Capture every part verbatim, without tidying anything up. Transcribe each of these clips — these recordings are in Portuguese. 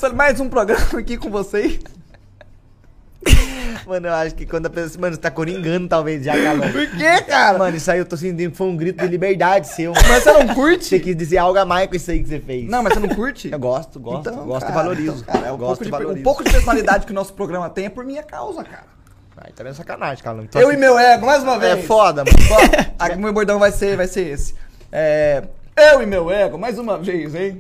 Começando mais um programa aqui com vocês. Mano, eu acho que quando a pessoa... Mano, você tá coringando talvez já, Calão. Por quê, cara? Mano, isso aí eu tô sentindo que foi um grito de liberdade seu. Mas você não curte? Você quis dizer algo a mais com isso aí que você fez. Não, mas você não curte? Eu gosto, gosto. Então, gosto cara, e valorizo. então, cara, é um gosto pouco e de, valorizo. um pouco de personalidade que o nosso programa tem é por minha causa, cara. Ai, tá vendo sacanagem, Calão. Então, Eu e meu ego, mais uma vez. É foda, mano. Foda. Aqui, meu bordão vai ser, vai ser esse. É... Eu e meu ego, mais uma vez, hein?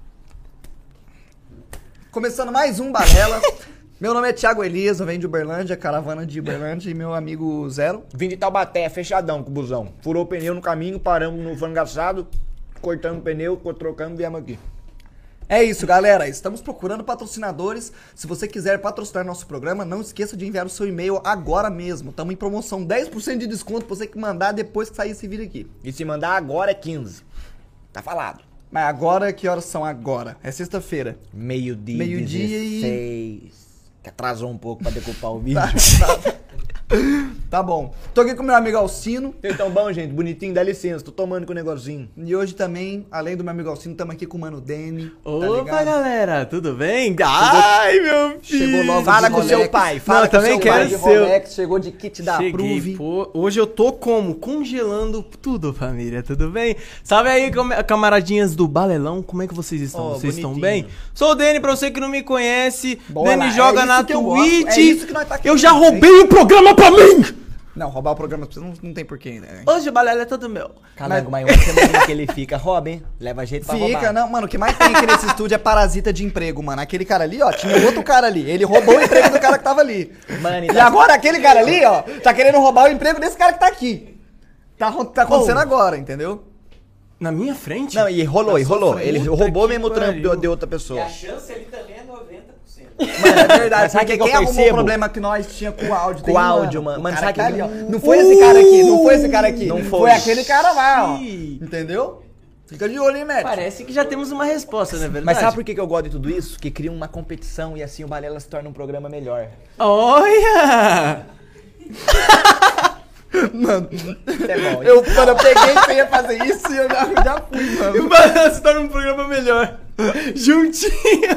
Começando mais um Balela. Meu nome é Thiago Elias, eu venho de Uberlândia, caravana de Uberlândia, e meu amigo Zero. Vim de Taubaté, fechadão com o busão. Furou o pneu no caminho, paramos no fangaçado, cortamos o pneu, trocamos e viemos aqui. É isso, galera. Estamos procurando patrocinadores. Se você quiser patrocinar nosso programa, não esqueça de enviar o seu e-mail agora mesmo. Estamos em promoção, dez por cento de desconto pra você que mandar depois que sair esse vídeo aqui. E se mandar agora é quinze. Tá falado. Mas agora, que horas são agora? É sexta-feira. Meio-dia Meio-dia e... dezesseis. Que atrasou um pouco pra decupar o vídeo. Tá, tá. Tá bom. Tô aqui com meu amigo Alcino. Vocês tão bom, gente? Bonitinho, dá licença. Tô tomando com o negocinho. E hoje também, além do meu amigo Alcino, estamos aqui com o Mano Deni. Opa, tá galera, tudo bem? Ai, meu filho. Chegou logo Fala de com Rolex. seu pai. Fala Não, com também seu quero pai. De seu. Rolex, chegou de kit da Cheguei, Prove. pô. Hoje eu tô como? Congelando tudo, família, tudo bem? Salve aí, cam- camaradinhas do Balelão, como é que vocês estão? Oh, vocês estão bonitinho. bem? Sou o Deni, pra você que não me conhece. Bora Deni lá, joga é na isso que eu gosto, Twitch. é isso que nós tá aqui, eu já hein? roubei o programa pra mim! Não, roubar o programa pra você não, não tem porquê, né? Hoje o Balela é todo meu. Calango, mas uma semana que ele fica, rouba, hein? Leva jeito pra Fica, roubar. não, mano, o que mais tem aqui nesse estúdio é parasita de emprego, mano. Aquele cara ali, ó, tinha outro cara ali. Ele roubou o emprego do cara que tava ali. Mano, E tá- agora aquele cara ali, ó, tá querendo roubar o emprego desse cara que tá aqui. Tá, ro- tá acontecendo Oh. agora, entendeu? Na minha frente? Não, e rolou, e rolou. Ele Puta roubou que mesmo o trampo pariu. de, de outra pessoa. chance ali também é noventa por cento. Mano, é verdade. Mas sabe Porque o que que eu quem arrumou o percebo? problema que nós tinha com o áudio? Com tem o um, áudio, mano. O Mano, cara sabe tá que- ali, ó. Não foi esse cara aqui, não foi esse cara aqui. Não Foi foi. aquele cara lá, ó. Ih. Entendeu? Fica de olho, hein, Matt? Parece que já temos uma resposta, não é verdade? Mas sabe por que que eu gosto de tudo isso? Que cria uma competição e assim o Balela se torna um programa melhor. Olha! Mano, Isso é bom, hein? eu, mano, eu peguei que você ia fazer isso e eu já, já fui, mano. O Balela se torna um programa melhor. Juntinho.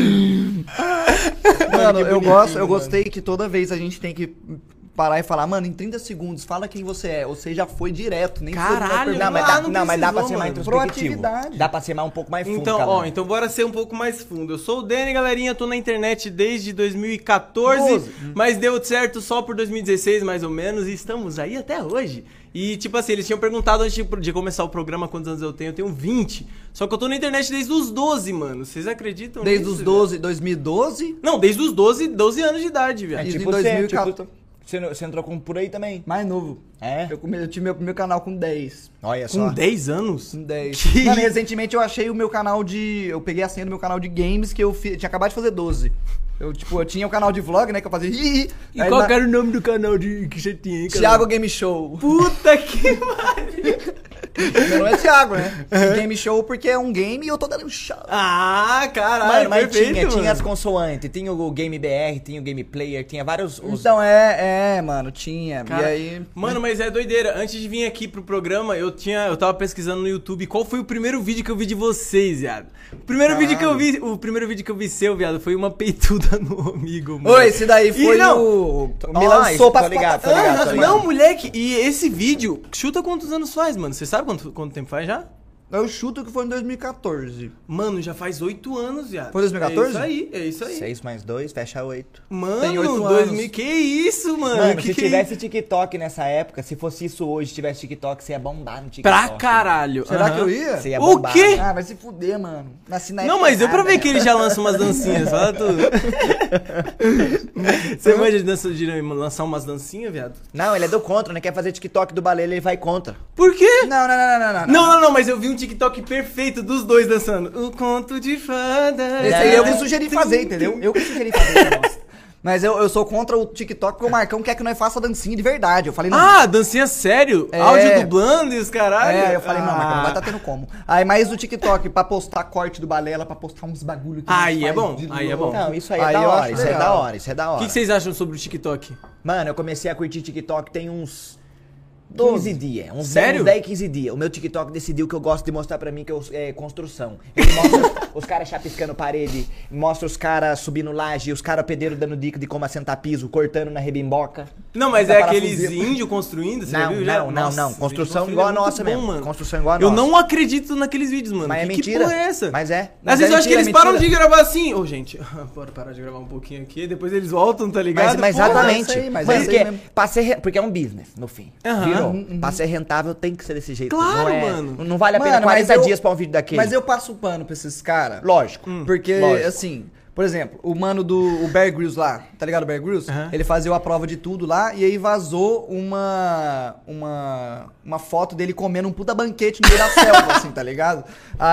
Mano, eu bonitinho, gosto, eu mano. gostei que toda vez a gente tem que parar e falar, mano, em trinta segundos, fala quem você é. Ou seja, já foi direto, nem Caralho, foi Não, mas Ah, dá, não não, mas dá pra precisou, ser mais mano. introspectivo. Proatividade. Dá pra ser mais um pouco mais fundo, Então, Calango. ó, então bora ser um pouco mais fundo. Eu sou o Deni, galerinha, tô na internet desde dois mil e quatorze, doze. mas deu certo só por dois mil e dezesseis, mais ou menos, e estamos aí até hoje. E, tipo assim, eles tinham perguntado antes de, de começar o programa quantos anos eu tenho. Eu tenho vinte. Só que eu tô na internet desde os doze, mano. Vocês acreditam Desde nisso, os velho? doze, dois mil e doze, Não, desde os doze, doze anos de idade, velho. É e tipo em dois mil e você, quatorze. tipo, você, não- você entrou com por aí também. mais novo. É? Eu, come- eu tive meu primeiro canal com dez. Olha só. Com dez anos? Com dez. Que Mano, isso? recentemente eu achei o meu canal de... Eu peguei a senha do meu canal de games que eu fi- tinha acabado de fazer doze. Eu, tipo, eu tinha um canal de vlog, né, que eu fazia... Hi, hi. E Aí qual na- que era o nome do canal de, que você tinha, hein, cara? Thiago Game Show. Puta que pariu. Meu nome é Thiago, né? Game Show porque é um game e eu tô dando um show. Ah, caralho, Mano, mas perfeito, tinha, tinha mano. as consoantes. Tinha o Game B R, tinha o Game Player, tinha vários... os- Então, é, é, mano, tinha. Cara, e aí... Mano, mas é doideira. Antes de vir aqui pro programa, eu tinha, eu tava pesquisando no YouTube qual foi o primeiro vídeo que eu vi de vocês, viado. O primeiro vídeo que eu vi, o primeiro vídeo que eu vi seu, viado, foi uma peituda no amigo, mano. Oi, esse daí foi E não- o... Me Ó, lançou isso, pra... tô ligado, tô Aham, ligado, tô Aham, ligado. não, moleque, e esse vídeo, chuta quantos anos faz, mano? Você sabe quanto, quanto tempo faz já? Eu chuto que foi em dois mil e quatorze. Mano, já faz oito anos, viado. Foi dois mil e quatorze? É isso aí, é isso aí. seis mais dois, fecha oito. Mano, Tem oito dois anos. mil, que isso, mano? Mano, que se que tivesse TikTok nessa época, se fosse isso hoje, se tivesse TikTok, você ia bombar no TikTok. Pra caralho. Será aham. que eu ia? Você ia O bombar. quê? né? Ah, vai se fuder, mano. Nasci na Não, época mas deu pra errada, ver né? que ele já lança umas dancinhas, fala tudo. Você manja de, dança- de lançar umas dancinhas, viado? Não, ele é do contra, né? Quer fazer TikTok do Balela, ele vai contra. Por quê? Não, não, não, não, não. Não, não, não, mas eu vi um TikTok perfeito dos dois dançando. O conto de fada. Esse aí eu que sugeri fazer, entendeu? Eu que sugeri fazer essa bosta. Mas eu, eu sou contra o TikTok porque o Marcão quer que nós faça dancinha de verdade. Eu falei, não. Ah, dancinha sério? É. Áudio dublando e os caralho? É, eu falei, não, Marcão, não vai Ah. tá tendo como. Aí, mas o TikTok pra postar corte do Balela, pra postar uns bagulho que nós Aí é faz bom, de aí é louco. bom. Não, isso aí é Aí da eu hora, acho isso é legal. da hora, isso é da O hora. que, que vocês acham sobre o TikTok? Mano, eu comecei a curtir TikTok tem uns quinze dias. Uns Sério? dez, quinze dias. O meu TikTok decidiu que eu gosto de mostrar pra mim que eu, é construção. Ele mostra, os caras chapiscando parede, mostra os caras subindo laje, os caras pedreiros dando dica de como assentar piso, cortando na rebimboca. Não, mas Da é aqueles parafuseta. índios construindo, você Não, já viu? já? não, não, Nossa, não. esse Construção vídeo igual a é muito nossa bom, mesmo. mano. Construção igual a Eu nossa. não acredito naqueles vídeos, mano. Mas é que, mentira. Que porra é essa? Mas é. Às Mas vezes é eu acho que mentira, eles é param de mentira. gravar assim. Ô, gente, bora parar de gravar um pouquinho aqui, depois eles voltam, tá ligado? Mas, mas Porra, exatamente. é isso aí, mas Mas é isso porque, aí mesmo. pra ser re- porque é um business, no fim. Aham. Virou. Uhum. Pra ser rentável tem que ser desse jeito. Claro, não é- mano. Não vale a pena Mano, mas quarenta eu- dias pra um vídeo daquele. Mas eu passo pano pra esses caras. Lógico. Porque, Lógico. assim, por exemplo, o mano do o Bear Grylls lá, tá ligado o Bear Grylls? Aham. Ele fazia a prova de tudo lá e aí vazou uma uma uma foto dele comendo um puta banquete no meio da selva, assim, tá ligado?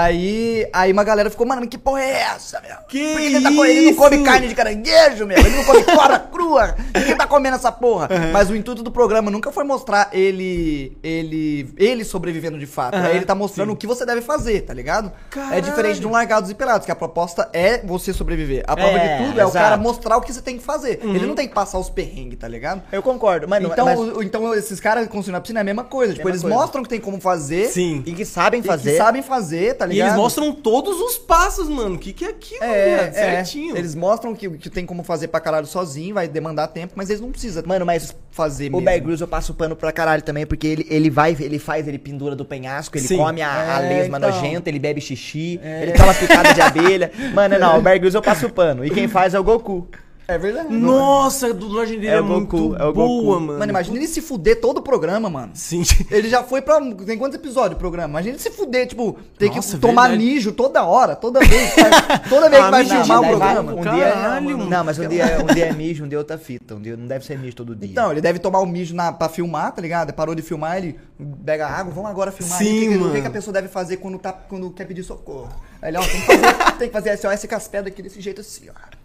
Aí, aí uma galera ficou, mano, que porra é essa, meu? Que Por que ele, tá co- ele não come isso? carne de caranguejo, meu? Ele não come cobra crua. Por que ele tá comendo essa porra? Mas o intuito do programa nunca foi mostrar ele ele ele sobrevivendo de fato. Aham, Aí ele tá mostrando sim. o que você deve fazer, tá ligado? Caralho. É diferente de um Largados e Pelados, que a proposta é você sobreviver. A prova É, de tudo é o exato. cara mostrar o que você tem que fazer. Ele não tem que passar os perrengues, tá ligado? Eu concordo, mano. então, mas- o- então esses caras construindo a piscina é a mesma coisa. Tipo, Mesma eles coisa. mostram que tem como fazer. Sim. E que sabem E fazer. que sabem fazer, tá E ligado? eles mostram todos os passos, mano. O que, que é aquilo, É, viado? é. Certinho. Eles mostram que, que tem como fazer pra caralho sozinho, vai demandar tempo, mas eles não precisam, Mano, mas fazer o mesmo. Bear Grylls eu passo pano pra caralho também, porque ele, ele vai, ele faz, ele pendura do penhasco, ele Sim. come a, a É, lesma então. nojenta, ele bebe xixi, ele toma picada de abelha. Mano, não, o Bear Grylls eu passo pano. E quem faz é o Goku. É verdade. Nossa, a dublagem dele É é, o muito Goku, é o boa, Goku. mano. Mano, imagina ele se fuder todo o programa, mano. Sim. Ele já foi pra. Tem quantos episódios o programa? Imagina ele se fuder, tipo, ter Nossa, que tomar verdade. mijo toda hora, toda vez. que vai- toda vez que Ah, vai mijo filmar o de programa. levado. Um dia, Caralho, mano. não, mas um dia, um dia é mijo, um dia é outra fita. Um dia não deve ser mijo todo dia. Então, ele deve tomar o mijo na, pra filmar, tá ligado? Parou de filmar, ele pega água, vamos agora filmar. Sim, aí, o que, que- o mano. que, que a pessoa deve fazer quando, tá, quando quer pedir socorro? Aí ele, ó, tem que fazer, tem que fazer S O S com as pedras aqui desse jeito assim, ó.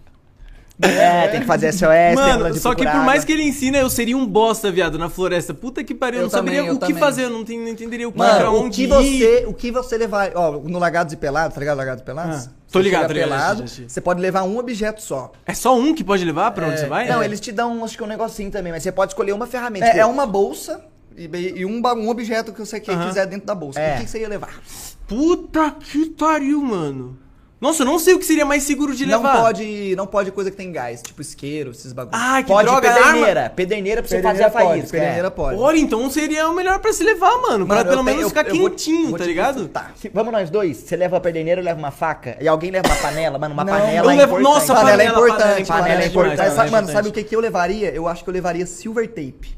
É, tem que fazer S O S, tem Mano, de só que procurar por mais água. que ele ensina, eu seria um bosta, viado, na floresta. Puta que pariu, eu Eu não saberia também, eu o que também. fazer, eu não, ten- não entenderia o que, Mano, pra o onde que ir. você, o que você levar, ó, no Largados e Pelados, tá ligado? Largados e Pelados? Ah, tô Você ligado, chega tô ligado, pelado, já assisti. você pode levar um objeto só. É só um que pode levar pra onde você vai? Não, É. eles te dão, acho que um negocinho também, mas você pode escolher uma ferramenta. É, tipo, é uma bolsa e, e um, ba- um objeto que você que- Aham. quiser dentro da bolsa. É. O que, que você ia levar? Puta que pariu, mano. Nossa, eu não sei o que seria mais seguro de Não levar. pode, não pode coisa que tem gás, tipo isqueiro, esses bagulhos. Ah, que Pode droga, pederneira. arma. Pederneira pra você Pederneira fazer a pode, faísca. pederneira é. pode. Olha, então seria o melhor pra se levar, mano. pra Mano, pelo eu menos tenho- ficar eu vou- quentinho, vou tá te ligado? refutar. Se- Vamos nós dois? Você leva a pederneira, eu levo uma faca, e alguém leva uma panela, mano, uma Não, panela eu é levo- importante. nossa, Panela, é panela, importante, panela, panela, panela é é importante. importante, Mas, sabe, é mano, importante. sabe o que, que eu levaria? Eu acho que eu levaria silver tape.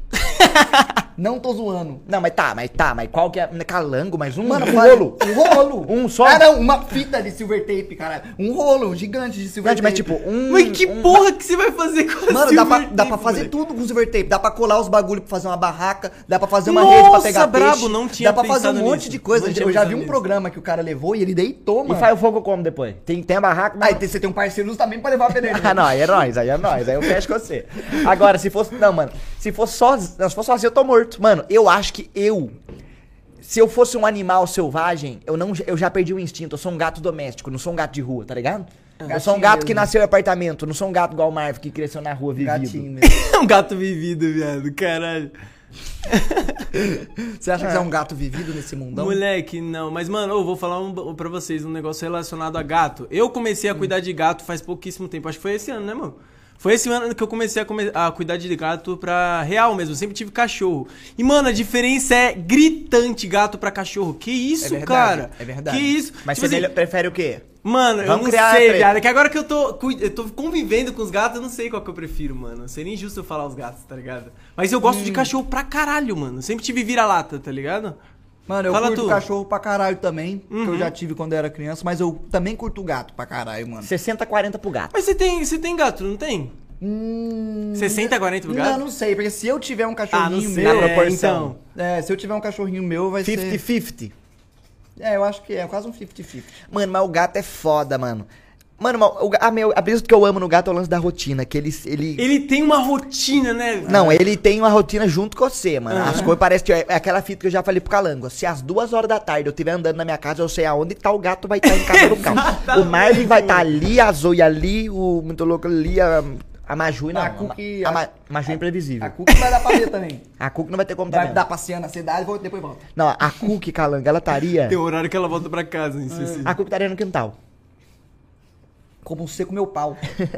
Não tô zoando. Não, mas tá, mas tá, mas qual que é? Calango, mas um, Mano, um faz- rolo. Um rolo. Um só? Ah, não, uma fita de silver tape, caralho. Um rolo, um gigante de silver Não, mas tape. tipo, um... Mas que um- porra que você vai fazer com a Mano, dá pra, silver dá pra tape, fazer moleque? tudo com silver tape. Dá pra colar os bagulho pra fazer uma barraca. Dá pra fazer uma Nossa, rede pra pegar brabo, peixe. não tinha Dá pra fazer um pensado monte nisso. de coisa. Não tinha Eu já vi pensado um nisso. programa que o cara levou e ele deitou, E mano. faz o fogo como depois? Tem, tem a barraca, mas... Aí tem- você tem um parceiro também pra levar a pederneira. Ah, não, aí é nóis, aí é nóis, aí eu fecho com você. Agora, se fosse. Não, mano, se fosse sozinho. Não, se fosse sozinho, eu tô morto. Mano, eu acho que eu. Se eu fosse um animal selvagem, eu, não, eu já perdi o instinto. Eu sou um gato doméstico, não sou um gato de rua, tá ligado? Eu sou um Gatinho gato que mesmo. nasceu em apartamento, não sou um gato igual o Marvel que cresceu na rua vivido. Gatinho mesmo. É um gato vivido, viado, caralho. Você acha que você é um gato vivido nesse mundão? Moleque, não. Mas, mano, eu vou falar um, pra vocês um negócio relacionado a gato. Eu comecei a cuidar de gato faz pouquíssimo tempo. Acho que foi esse ano, né, mano? Foi esse ano que eu comecei a, come a cuidar de gato pra real mesmo. Eu sempre tive cachorro. E, mano, a diferença é gritante gato pra cachorro. Que isso, É verdade, cara? é verdade. Que isso? Mas Tipo você assim, melhor- prefere o quê? Mano, eu Vamos não criar sei, treta. viado. É que agora que eu tô, cui- eu tô convivendo com os gatos, eu não sei qual que eu prefiro, mano. Seria injusto eu falar os gatos, tá ligado? Mas eu gosto Hum. de cachorro pra caralho, mano. Sempre tive vira-lata, tá ligado? Mano, eu Fala curto tu. cachorro pra caralho também. Que Uhum. eu já tive quando eu era criança. Mas eu também curto gato pra caralho, mano. sessenta, quarenta pro gato. Mas você tem, você tem gato, não tem? Hum... sessenta, quarenta pro gato? Não, não sei. Porque se eu tiver um Ah, não cachorrinho sei. meu... Na É, proporção. então. É, se eu tiver um cachorrinho meu, vai cinquenta ser... cinquenta. É, eu acho que é quase um cinquenta cinquenta. Mano, mas o gato é foda, mano. Mano, mas o, ga- a, meu, a brisa que eu amo no gato é o lance da rotina, que ele... ele... Ele tem uma rotina, né? Não, ele tem uma rotina junto com você, mano. Aham. As coisas parecem que é, é aquela fita que eu já falei pro Calango. Se às duas horas da tarde eu estiver andando na minha casa, eu sei aonde tá o gato vai estar em casa do carro. O Marvin vai estar ali, a Zoe ali, o muito louco ali, a, a Maju não. A Cookie- a, Ma- Maju é imprevisível. A Cookie vai dar pra ver também. A Cookie não vai ter como Vai também. dar passeando na cidade e depois volta. Não, a Cookie, Calango, ela estaria... Tem um horário que ela volta pra casa, em si. A Cookie estaria no quintal. Como você com meu pau.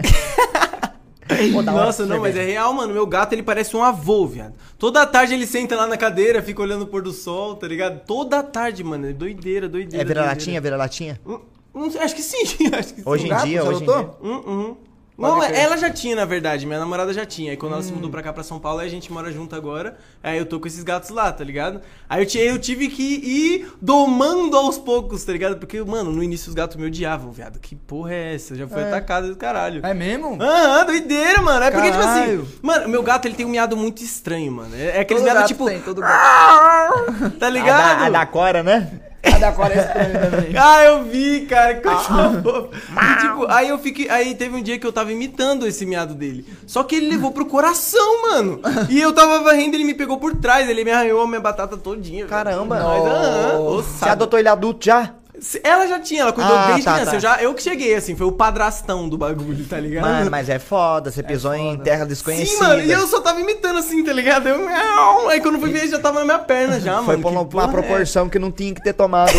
Pô, da hora Nossa, essa não, mas é cerveja. real, mano. Meu gato, ele parece um avô, viado. Toda tarde ele senta lá na cadeira, fica olhando o pôr do sol, tá ligado? Toda tarde, mano. É doideira, doideira. É vira-latinha, doideira. vira-latinha? Hum, hum, acho que sim, acho que sim. Hoje em gato, dia, você hoje em adotou? dia. Hum, hum. Pode Não, crer. ela já tinha, na verdade. Minha namorada já tinha. Aí quando ela se mudou pra cá, pra São Paulo, aí a gente mora junto agora. Aí eu tô com esses gatos lá, tá ligado? Aí eu, ti- eu tive que ir domando aos poucos, tá ligado? Porque, mano, no início os gatos me odiavam, viado. Que porra é essa? Já foi É. atacada do caralho. É mesmo? Aham, doideira, mano. É porque, Caralho. tipo assim... Mano, meu gato, ele tem um miado muito estranho, mano. É, é aqueles Todo miados, gato tipo... tem, todo gato. Tá A ligado? da, a da Cora, né? A da Cora é estranha também. Ah, eu vi, cara, que coisa fofa. E, tipo, aí eu fiquei. Aí teve um dia que eu tava imitando esse miado dele. Só que ele levou pro coração, mano. E eu tava varrendo, ele me pegou por trás, ele me arranhou a minha batata todinha. velho. Caramba. Mas, aham, Nossa. Você ossada. adotou ele adulto já? Ela já tinha, ela cuidou Ah, desde tá, criança. tá. Eu, já, eu que cheguei, assim, foi o padrastão do bagulho, tá ligado? Mano, mas é foda, você pisou em terra desconhecida. Sim, mano, e eu só tava imitando assim, tá ligado? Eu, miau. Aí quando fui ver, já tava na minha perna já, Foi mano. pra Que uma, porra uma é proporção que não tinha que ter tomado.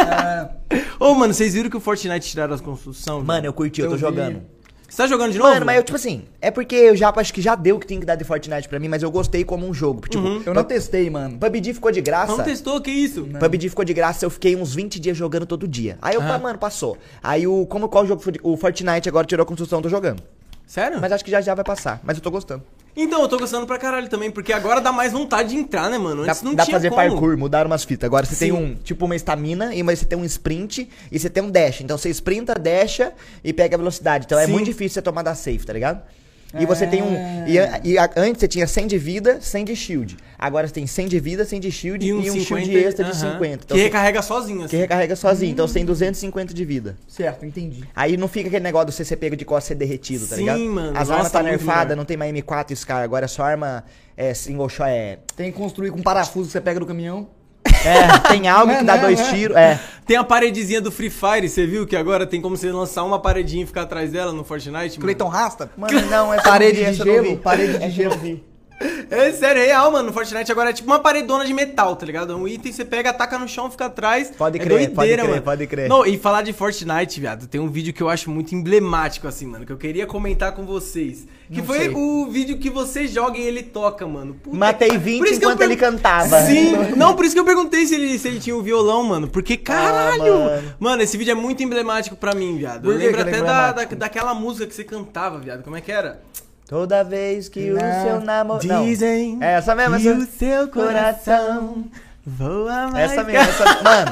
Ô, mano, vocês viram que o Fortnite tiraram as construções? Mano, eu curti, eu tô Eu vi. jogando. Você tá jogando de novo? Mano, mas eu, tipo assim, é porque eu já acho que já deu o que tinha que dar de Fortnite pra mim, mas eu gostei como um jogo. Tipo, Eu não testei, mano. P U B G ficou de graça. Não testou, que isso? P U B G ficou de graça, eu fiquei uns vinte dias jogando todo dia. Aí eu, Aham. mano, passou. Aí o, como qual jogo foi? O Fortnite agora tirou a construção, eu tô jogando. Sério? Mas acho que já já vai passar, mas eu tô gostando. Então, eu tô gostando pra caralho também, porque agora dá mais vontade de entrar, né, mano? Dá, Antes não dá tinha pra fazer como. parkour, mudaram umas fitas. Agora você Sim. tem um, tipo, uma estamina, e mas você tem um sprint e você tem um dash. Então você sprinta, dasha e pega a velocidade. Então é Sim. muito difícil você tomar da safe, tá ligado? E você tem um. E, a- e a- antes você tinha cem de vida, cem de shield. Agora você tem cem de vida, cem de shield e um, shield extra de aham. cinquenta. Então que você- recarrega sozinho, assim. que recarrega sozinho. Então você tem duzentos e cinquenta de vida. Certo, entendi. Aí não fica aquele negócio de você ser pego de costas e ser derretido, tá Sim, ligado? mano. As Nossa, armas tá tá muito nerfada, melhor. não tem mais M quatro Scar. Agora é só arma é, single shot. É, Tem que construir com parafuso que você pega do caminhão. é tem algo Não é, que dá não é, dois não é. tiros. É. Tem a paredezinha do Free Fire, você viu que agora tem como você lançar uma paredinha e ficar atrás dela no Fortnite? mano? Cleiton Rasta? Mano, não, essa Parede eu não vi, de essa eu não gelo, vi. parede de Essa eu gelo. não vi. É sério, é real, mano. No Fortnite agora é tipo uma paredona de metal, tá ligado? É um item, você pega, ataca no chão, fica atrás. Pode é crer, doideira, pode crer, mano. pode crer. Não, e falar de Fortnite, viado, tem um vídeo que eu acho muito emblemático, assim, mano, que eu queria comentar com vocês. Que Não foi sei. o vídeo que você joga e ele toca, mano. Puta Matei que- vinte Por isso que eu enquanto ele cantava. Sim, não, por isso que eu perguntei se ele, se ele tinha o violão, mano. Porque, caralho! mano. mano. esse vídeo é muito emblemático pra mim, viado. Por Eu que lembro que ele é até da, da, emblemático? daquela música que você cantava, viado. Como é que era? Toda vez que o Não. seu namorado. Dizem É essa mesmo, que essa. o seu coração voa mais. Essa mesmo, essa. Mano,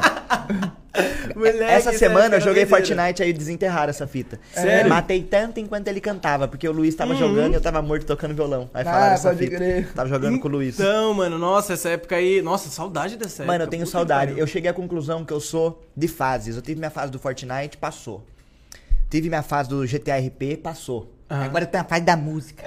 Moleque, essa isso semana é eu joguei doideira. Fortnite aí desenterraram essa fita. Sério? Matei tanto enquanto ele cantava, porque o Luiz tava jogando e eu tava morto tocando violão. Aí Ah, falaram essa pode fita. crer. Tava jogando com o Luiz. Então, mano, nossa, essa época aí. Nossa, saudade dessa época. Mano, eu tenho Puta que saudade. pariu. Eu cheguei à conclusão que eu sou de fases. Eu tive minha fase do Fortnite, passou. Tive minha fase do G T A R P, passou. Aham. Agora tem a fase da música.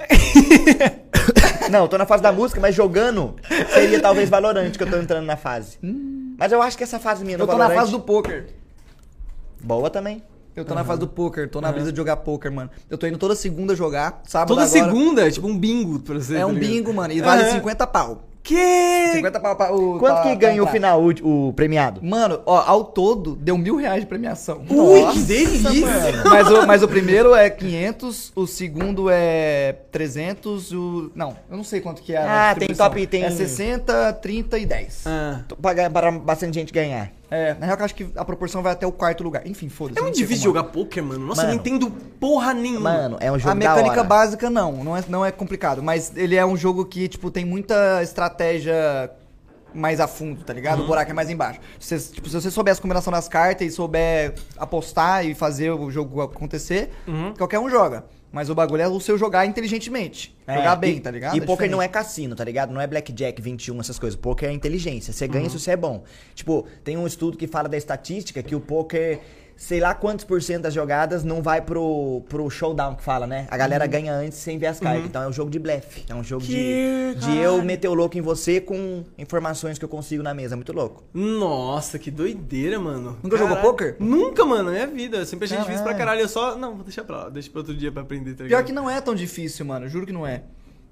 Não, eu tô na fase da música, mas jogando seria talvez Valorant que eu tô entrando na fase. Mas eu acho que essa fase minha no Eu tô na Valorant... fase do poker. Boa também. Eu tô na fase do poker, tô na brisa de jogar poker, mano. Eu tô indo toda segunda jogar, sábado Toda agora. segunda, é tipo um bingo pra você. É tá um ligado? bingo, mano, e vale Aham. cinquenta pau. Que? cinquenta pau pra o... Quanto pra- que pra ganha o entrar. final, o, o premiado? Mano, ó, ao todo, deu mil reais de premiação. Ui, Nossa, que delícia! mano. Mas o, mas o primeiro é quinhentos, o segundo é trezentos, o... Não, eu não sei quanto que é a Ah, tem distribuição. top, tem- É sessenta, trinta e dez. Ah. Pra, ganhar- para bastante gente ganhar. É, na real eu acho que a proporção vai até o quarto lugar. Enfim, foda-se. É eu muito não sei difícil como jogar poker, mano. Nossa, eu Mano. não entendo porra nenhuma. Mano, é um jogo A mecânica da hora. básica não, não é, não é complicado, mas ele é um jogo que, tipo, tem muita estratégia mais a fundo, tá ligado? Uhum. O buraco é mais embaixo. Se, você- tipo, se você souber a combinação das cartas e souber apostar e fazer o jogo acontecer, Uhum. qualquer um joga. Mas o bagulho é o seu jogar inteligentemente. É, jogar bem, e- tá ligado? E É poker diferente. não é cassino, tá ligado? Não é blackjack, vinte e um, essas coisas. Poker é inteligência. Você ganha se você é bom. Tipo, tem um estudo que fala da estatística que o poker, sei lá quantos por cento das jogadas não vai pro, pro showdown que fala, né? A galera ganha antes sem ver as cartas. Então é um jogo de blefe. É um jogo Que de, de caralho. eu meter o louco em você com informações que eu consigo na mesa. É muito louco. Nossa, que doideira, mano. Nunca jogou Caralho. poker? Nunca, mano, na minha vida. Eu sempre achei Caralho. difícil pra caralho. Eu só. Não, vou deixar pra lá. Deixa pra outro dia pra aprender, tá Pior ligado? que não é tão difícil, mano. Juro que não é.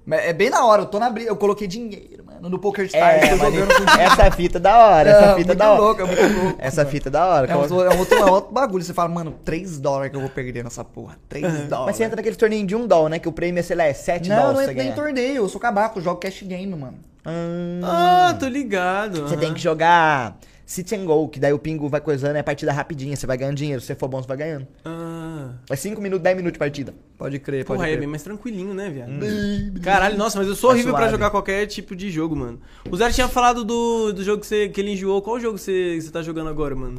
Mas é bem na hora, eu tô na briga, eu coloquei dinheiro, mano, no Poker Stars, É, tô mano, jogando com dinheiro. essa fita é da hora, essa É, fita é muito da hora. louco, é muito louco. Essa fita é da hora. É, um, é, um outro, é um outro bagulho, você fala, mano, três dólares que eu vou perder nessa porra, três dólares. Mas você entra naquele torneio de um dólar, né? Que o prêmio é, sei lá, é sete Não, dólares. não pra entra nem em ganhar. torneio, eu sou cabaco, eu jogo cash game, mano. Hum, Ah, tô ligado. Você aham. tem que jogar Sit and Go, que daí o pingo vai coisando, é partida rapidinha, você vai ganhando dinheiro. Se você for bom, você vai ganhando. Ah. É cinco minutos, dez minutos de partida. Pode crer, pode Porra, aí é crer. bem mais tranquilinho, né, viado? Caralho, nossa, mas eu sou Tá horrível pra suave. jogar qualquer tipo de jogo, mano. O Zé tinha falado do, do jogo que, você, que ele enjoou. Qual jogo você, que você tá jogando agora, mano?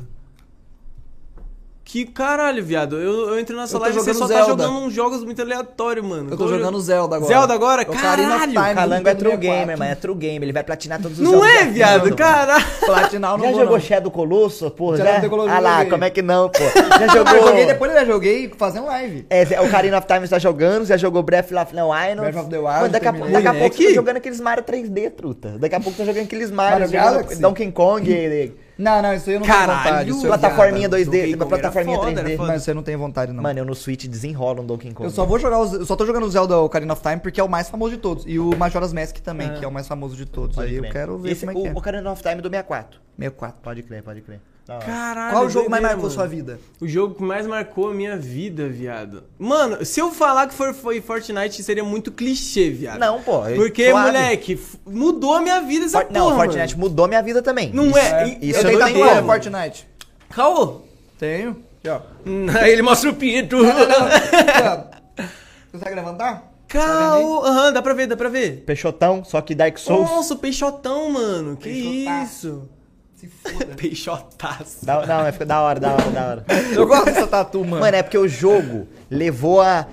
Que caralho, viado. Eu, eu entro nessa Eu tô live e você jogando só tá Zelda. jogando uns jogos muito aleatórios, mano. Eu tô Qual jogando jogo? Zelda agora. Zelda agora? Ocarina of Caralho! Time. O Calango é true sessenta e quatro. gamer, mano. É true game. Ele vai platinar todos os Não jogos. é, da viado? vida, Caralho! Platinar eu não Já vou, jogou não. Shadow Colossus, porra? Shadow Já? of the Colossus Ah eu lá, joguei. como é que não, pô? Já Eu jogou... joguei, depois eu já joguei fazendo live. É, Zé, o Ocarina of Time está jogando, já jogou Breath of the Wild. Breath of the Wild, Mano, daqui a, terminei. daqui a É pouco que- você tá jogando aqueles Mario três D, truta. Daqui a pouco tá jogando aqueles Mario, Mario jogando Galaxy? Donkey Kong, e- Não, não, isso aí eu não Caralho, tenho vontade. Isso é plataforminha viada. dois D, Donkey uma Kong era plataforminha foda, três D. era foda. Mas isso aí eu não tenho vontade, não. Mano, eu no Switch desenrolo um Donkey Kong. Eu só vou jogar, os- eu só tô jogando o Zelda Ocarina of Time porque é o mais famoso de todos. E o Majora's Mask também, que é o mais famoso de todos. Pode Aí eu crer. quero ver Esse, como é que o é. Ocarina of Time do sessenta e quatro. sessenta e quatro. Pode crer, pode crer. Da hora. Caralho, Qual o jogo mais doideira, marcou mano. sua vida? O jogo que mais marcou a minha vida, viado. Mano, se eu falar que for, foi Fortnite, seria muito clichê, viado. Não, pô. eu- Porque, suave. moleque, f- mudou a minha vida essa For- porra, Não, mano. Fortnite mudou minha vida também. Não Isso- é, Isso eu eu eu tenho não tenho tenho tatuagem como. Fortnite. Caô. Tenho. Aqui, ó. Aí ele mostra o pinto. Aqui, ó. Consegue levantar? Caô. Aham, dá pra ver, dá pra ver. Peixotão, só que Dark Souls. Nossa, o peixotão, mano. Que Peixotaço. isso? Se foda. Peixotaço. Da- não, é fica da hora, da hora, da hora. Eu gosto dessa tatu, mano. Mano, é porque o jogo levou a,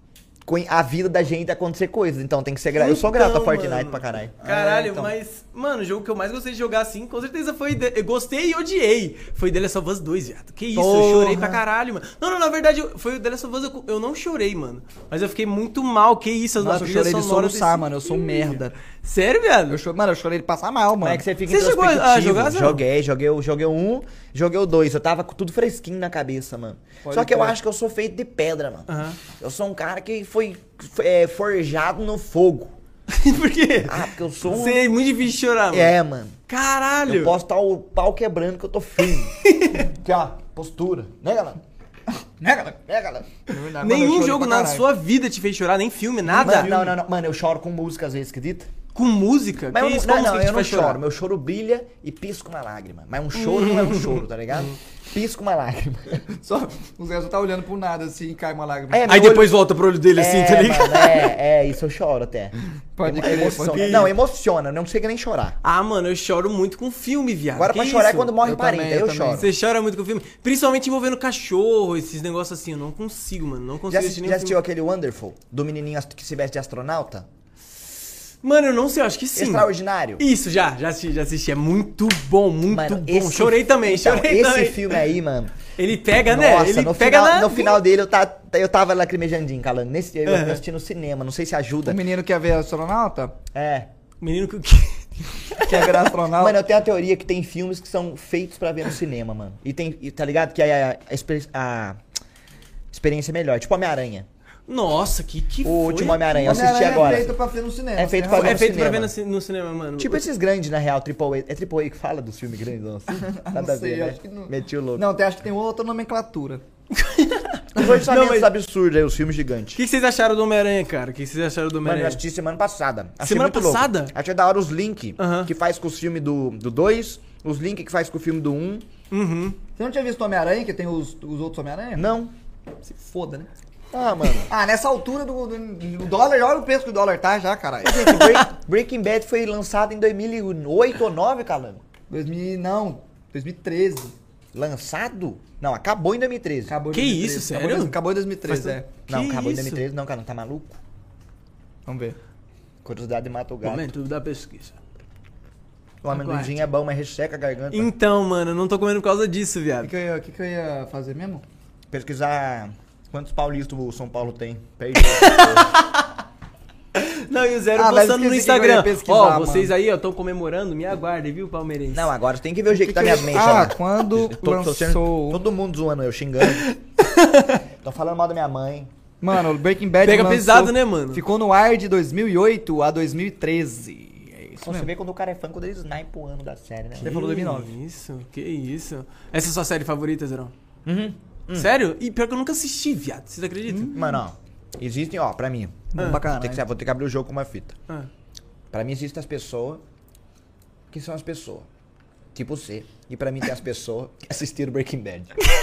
a vida da gente a acontecer coisas. Então tem que ser grato. Eu sou grato a Então, Fortnite mano. pra caralho. Caralho, É, então. mas, mano, o jogo que eu mais gostei de jogar assim, com certeza foi. de- Eu gostei e odiei. Foi The Last of Us dois, viado. Que isso, eu Porra. chorei pra caralho, mano. Não, não, na verdade, eu- foi o The Last of Us, eu, eu não chorei, mano. Mas eu fiquei muito mal. Que isso, Nossa, a eu trilha chorei de sonora soluçar, desse mano. Eu sou um filme, merda. viado. Sério, viado? Eu cho... Mano, eu chorei de passar mal, Como mano. é que você fica Você chegou a- a introspectivo? jogar, Zé? Joguei, joguei, o- joguei o um, joguei o dois. Eu tava com tudo fresquinho na cabeça, mano. Pode Só que eu crer. acho que eu sou feito de pedra, mano. Aham. Eu sou um cara que foi é, forjado no fogo. Por quê? Ah, porque eu sou um... Você é muito difícil de chorar, mano. É, mano. Caralho. Eu posso estar o pau quebrando que eu tô firme. Aqui, ó, postura. Né, galera? Né, galera? Né, galera? Mano, eu Nenhum chorei jogo pra na caralho. sua vida te fez chorar, nem filme, nada? Mano, não, não, não. Mano, eu choro com música às vezes, acredita? Com música? Mas que eu, isso? não, Como não, que eu te não faz chorar? choro. Meu choro brilha e pisco uma lágrima. Mas um choro não é um choro, tá ligado? Pisco uma lágrima. Só, o Zé só tá olhando pro nada assim e cai uma lágrima. É, Aí meu depois volta pro olho dele assim, é, tá ligado? mano, é, é, isso eu choro até. Pode Emo- crer, emociona. pode crer. Não, emociona, não chega nem chorar. Ah, mano, eu choro muito com filme, viado. Agora Que pra chorar é isso? quando morre Eu parente, também, aí eu eu também. choro. Você chora muito com filme? Principalmente envolvendo cachorro, esses negócios assim. Eu não consigo, mano. Não Já, consigo assisti- assistir já nenhum assistiu filme. aquele Wonderful? Do menininho ast- que se veste de astronauta? Mano, eu não sei, eu acho que sim. Extraordinário. Isso, já, já assisti, já assisti. É muito bom, muito Mano, bom. esse- Chorei também, então, chorei esse também. filme aí, mano. Ele pega, né? Nossa, Ele no, pega final, na... no final dele eu, tá, eu tava lacrimejandinho, calando. Nesse dia eu Uhum. assisti no cinema, não sei se ajuda. O menino quer ver astronauta? É. Menino que... Quer ver astronauta? Mano, eu tenho a teoria que tem filmes que são feitos pra ver no cinema, mano. E tem, e tá ligado? Que a, a, experi- a experiência é melhor. Tipo Homem-Aranha. Nossa, que que O foi? último Homem-Aranha, eu assisti Homem-Aranha agora. É feito pra ver no cinema. É feito você pra tem ver É no feito pra cinema. ver no, ci- no cinema, mano. Tipo esses grandes, na real, Triple A. É Triple A que fala dos filmes grandes, não? Nada Não a sei, ver, né? acho que não. Meti o louco. Não, tem, acho que tem outra nomenclatura. Os orçamentos mas- absurdos aí, os filmes O gigantes. que, que vocês acharam do Homem-Aranha, cara? O que, que vocês acharam do Mano, eu Homem-Aranha? assisti semana passada. Achei Semana muito louco. passada? Achei da hora os links Aham. que faz com os filmes do dois, os links que faz com o filme do um. Uhum. Você não tinha visto o Homem-Aranha, que tem os, os outros Homem-Aranha? Não. Se foda, né? Ah, mano. Ah, nessa altura do, do, do dólar, olha o preço que o dólar tá já, caralho. Gente, Break- Breaking Bad foi lançado em dois mil e oito ou dois mil e nove, Calango? dois mil, não, dois mil e treze. Lançado? Não, acabou em dois mil e treze. Acabou em Que dois mil e isso, treze. sério? Acabou, em- acabou em dois mil e treze, Faz é. Não, Que acabou em isso? dois mil e treze, não, cara, tá maluco? Vamos ver. Curiosidade mata o gato. Momento da pesquisa. O amendoinzinho é bom, mas resseca a garganta. Então, mano, eu não tô comendo por causa disso, O viado. que, que, eu ia, o que, que eu ia fazer mesmo? Pesquisar quantos paulistas o São Paulo tem. Perdi. Não, e o Zero Ah, mas postando no esqueci que eu ia Instagram. pesquisar, Ó, mano. vocês aí, ó, estão comemorando, me aguardem, viu, palmeirense? Não, agora você tem que ver o jeito que, tá que eu minhas ia- mechas Ah, lá. quando Eu tô- tô sendo- lançou... Todo mundo zoando eu, xingando. Tô falando mal da minha mãe. Mano, o Breaking Bad Pega lançou- pesado, né, mano? Ficou no ar de dois mil e oito a dois mil e treze. É isso Você mesmo. vê quando o cara é fã, quando ele snipe o ano da série, né? Você falou dois mil e nove. Que isso, que isso. Essa é a sua série favorita, Zerão? Uhum. Sério? E pior que eu nunca assisti, viado. Vocês acreditam? Mano, ó. Existem, ó, pra mim. Bom Ah. pra caralho. Tem que, ser- vou ter que abrir o jogo com uma fita. Ah. Pra mim existem as pessoas que são as pessoas. Tipo você. E pra mim tem as pessoas que assistiram Breaking Bad.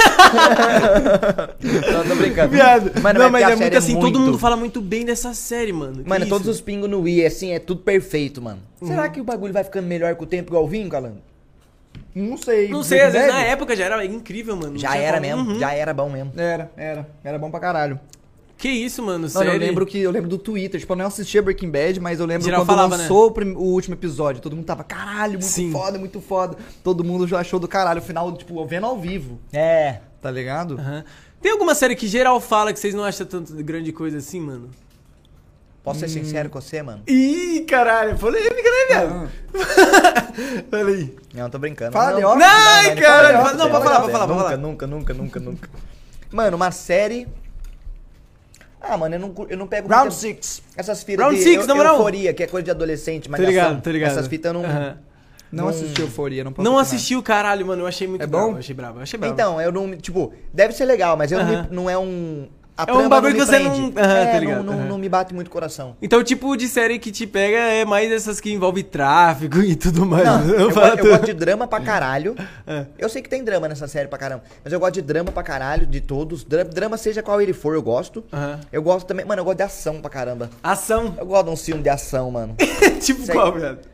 Não, tô brincando. Viado. Mano, não, mas mas porque a é muito série assim, é todo muito- mundo fala muito bem dessa série, mano. Que Mano, isso? todos os pingos no i, assim, é tudo perfeito, mano. Será que o bagulho vai ficando melhor com o tempo igual o vinho, Calango? Não sei. Não sei, às vezes na época já era incrível, mano. Não Já tinha era como- mesmo, Uhum. já era bom mesmo. Era, era. Era bom pra caralho. Que isso, mano, Mano, sério. eu lembro que eu lembro do Twitter, tipo, eu não assistia Breaking Bad, mas eu lembro Geral quando falava, lançou o, prim- o último episódio, todo mundo tava, caralho, muito Sim. foda, muito foda. Todo mundo já achou do caralho, o final, tipo, vendo ao vivo, É. tá ligado? Aham. Tem alguma série que geral fala que vocês não acham tanto de grande coisa assim, mano? Posso ser sincero com você, mano? Ih, caralho, polêmica, né, viado? Olha aí. Não, tô brincando. Fala não, de óbvio. não, Ai, não, não, caralho, não, fala- não, pode falar, pode falar, pode nunca, falar. nunca, nunca, nunca, nunca, nunca. Mano, uma série... Ah, mano, eu não, cu- eu não pego... Round muita- six. Essas fitas Round de six, eu- na moral. euforia, que é coisa de adolescente, mas Tô ligado, tô ligado. Essas fitas eu não... Aham. Não, Não- assisti Euforia, não posso Não opinar. assisti o caralho, mano, eu achei muito É bravo, bom? eu achei bravo, eu achei bravo. Então, eu não... Tipo, deve ser legal, mas eu não, Aham. me- não é um... A É um trama bagulho não me que você prende. não- Aham, é, tá ligado, não, não, aham. não me bate muito o coração. Então o tipo de série que te pega é mais essas que envolve tráfico e tudo mais. Não, né? eu, falo go- eu tudo. gosto de drama pra caralho. É. Eu sei que tem drama nessa série pra caramba, mas eu gosto de drama pra caralho, de todos. Dra- Drama, seja qual ele for, eu gosto. Aham. Eu gosto também... Mano, eu gosto de ação pra caramba. Ação. Eu gosto de um filme de ação, mano. tipo Sei. qual, viado?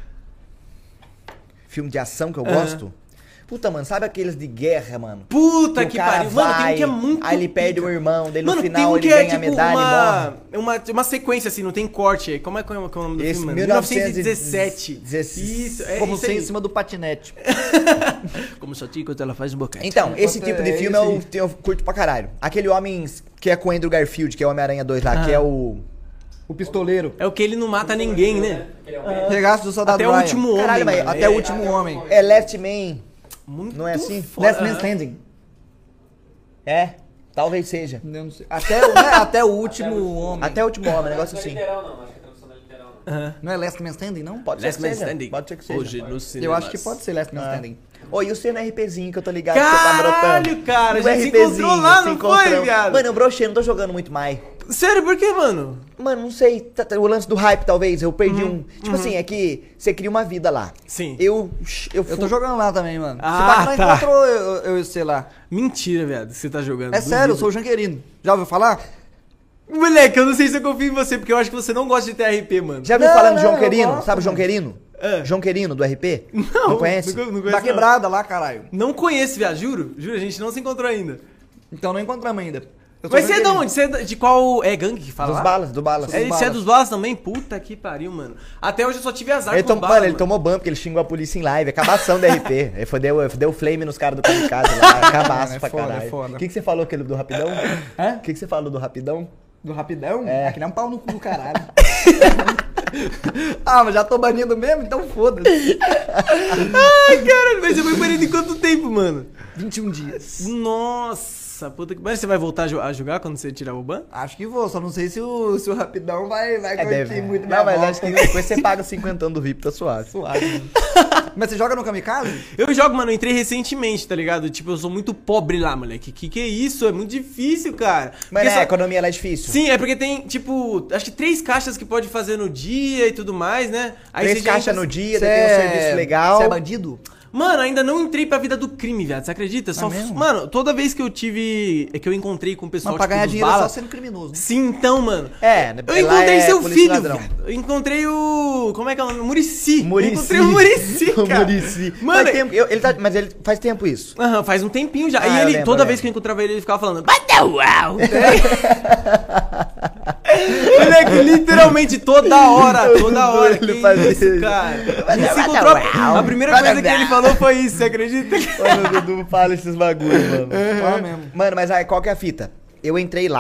Filme de ação que eu Aham. gosto. Puta, mano, sabe aqueles de guerra, mano? Puta o que cara pariu. Mano, tem um vai, que é muito. Aí ele perde pica. o irmão, daí no Mano, final tem um ele que é ganha tipo a medalha uma, e uma, uma sequência assim, não tem corte aí. Como é que é o nome do Esse, filme, mano? mil novecentos e dezessete. dezesseis. Isso, é Como isso você aí. em cima do patinete. Como só tinha quando ela faz um boquete. Então, esse Enquanto tipo de é filme esse eu, aí. eu curto pra caralho. Aquele homem que é com o Andrew Garfield, que é o Homem-Aranha dois lá, Aham. que é o... O pistoleiro. É o que ele não mata ninguém, né? Regaço do soldado Até o Ryan. último homem. Caralho, mas mano. Até É- o último homem. É Last Man, Muito não é assim? foda. Last Man Standing. É, talvez seja. Eu não sei. Até, o- não é até o último homem. Até o último homem, um negócio Não é assim. literal, não. Acho que a tradução não é literal, não. Aham. Não é Last Man Standing, não? Pode ser Last que Man seja. Standing. Pode ser que seja. Hoje no Eu cinema. acho que pode ser Last Man Ah. Standing. Ô, e o seu no RPzinho que eu tô ligado que você tá brotando? Caralho, cara, No a gente se RPzinho, encontrou lá, se não encontramos. foi, viado? Mano, eu brochei, não tô jogando muito mais. Sério, por que, mano? Mano, não sei, tá- tá- o lance do hype talvez, eu perdi um... Tipo assim, é que você cria uma vida lá. Sim. Eu... Eu, Eu tô jogando lá também, mano. Ah, Se bacana tá. encontrou eu, eu, eu sei lá. Mentira, viado, que você tá jogando. É sério, eu sou o Janquerino. Já ouviu falar? Moleque, eu não sei se eu confio em você, porque eu acho que você não gosta de T R P, mano. Já viu Não, falando de não, João eu Querino? gosto, Sabe o João mano. Querino? É. João Querino, do R P? Não, Não conhece? Não, não Da conheço, não. quebrada lá, caralho. Não conheço, viado, juro. Juro, a gente não se encontrou ainda. Então não encontramos ainda. Eu sou Mas você é de Janquerino. onde? Você é da- de qual... É gangue que fala Dos lá? balas, do balas. É, Dos você é balas. dos balas também? Puta que pariu, mano. Até hoje eu só tive azar Ele com tom- os balas, mano, ele tomou ban porque ele xingou a polícia em live. Acabação do R P. Ele foi, deu, deu flame nos caras do Kamikaze lá. Acabaço É pra foda, é caralho. foda. O que, que você falou aquele do Rapidão? Hã? O que, que você falou do Rapidão? Do Rapidão? É. É. Que nem um pau no cu do caralho. Ah, mas já tô banido mesmo, então foda-se. Ai, caralho, mas você foi banido em quanto tempo, mano? vinte e um dias. Nossa, puta que... Mas você vai voltar a jo- a jogar quando você tirar o ban? Acho que vou, só não sei se o, se o Rapidão vai, vai É, curtir deve. muito minha Não, mas volta. acho que depois você paga cinquentão do V I P, tá suave. Suave, mano. Mas você joga no Kamikaze? Eu jogo, mano, eu entrei recentemente, tá ligado? Tipo, eu sou muito pobre lá, moleque. Que que é isso? É muito difícil, cara. Mas Porque né, só- a economia lá é difícil. Sim, é porque tem, tipo, acho que três caixas que pode fazer no dia e tudo mais, né? Aí Três você já caixas entra- no dia, Cê daí tem um é- serviço legal. Você é bandido? Mano, ainda não entrei pra vida do crime, viado. Você acredita? Só, mesmo? mano, toda vez que eu tive. É que eu encontrei com o pessoal Mas pra tipo, ganhar dos dinheiro é só balas- sendo criminoso. né? Sim, então, mano. É, Eu lá encontrei é seu polícia filho, ladrão. viado. Eu encontrei o. Como é que é o nome? Murici. Muricy. Eu encontrei o Murici, O cara. Muricy. Mano, Faz tempo, eu- ele tá, mas ele faz tempo isso. Aham, faz um tempinho já. Ah, e eu ele, lembro, toda eu vez lembro. que eu encontrava ele, ele ficava falando, bata uau! Moleque, literalmente toda hora, toda hora. Ele que faz isso, isso. cara. Bata A gente se uau. encontrou. A primeira Bata coisa que ele uau. falou foi isso, você acredita? Mano, o Dudu fala esses bagulhos, mano. Fala mesmo. Mano, mas aí qual que é a fita? Eu entrei lá,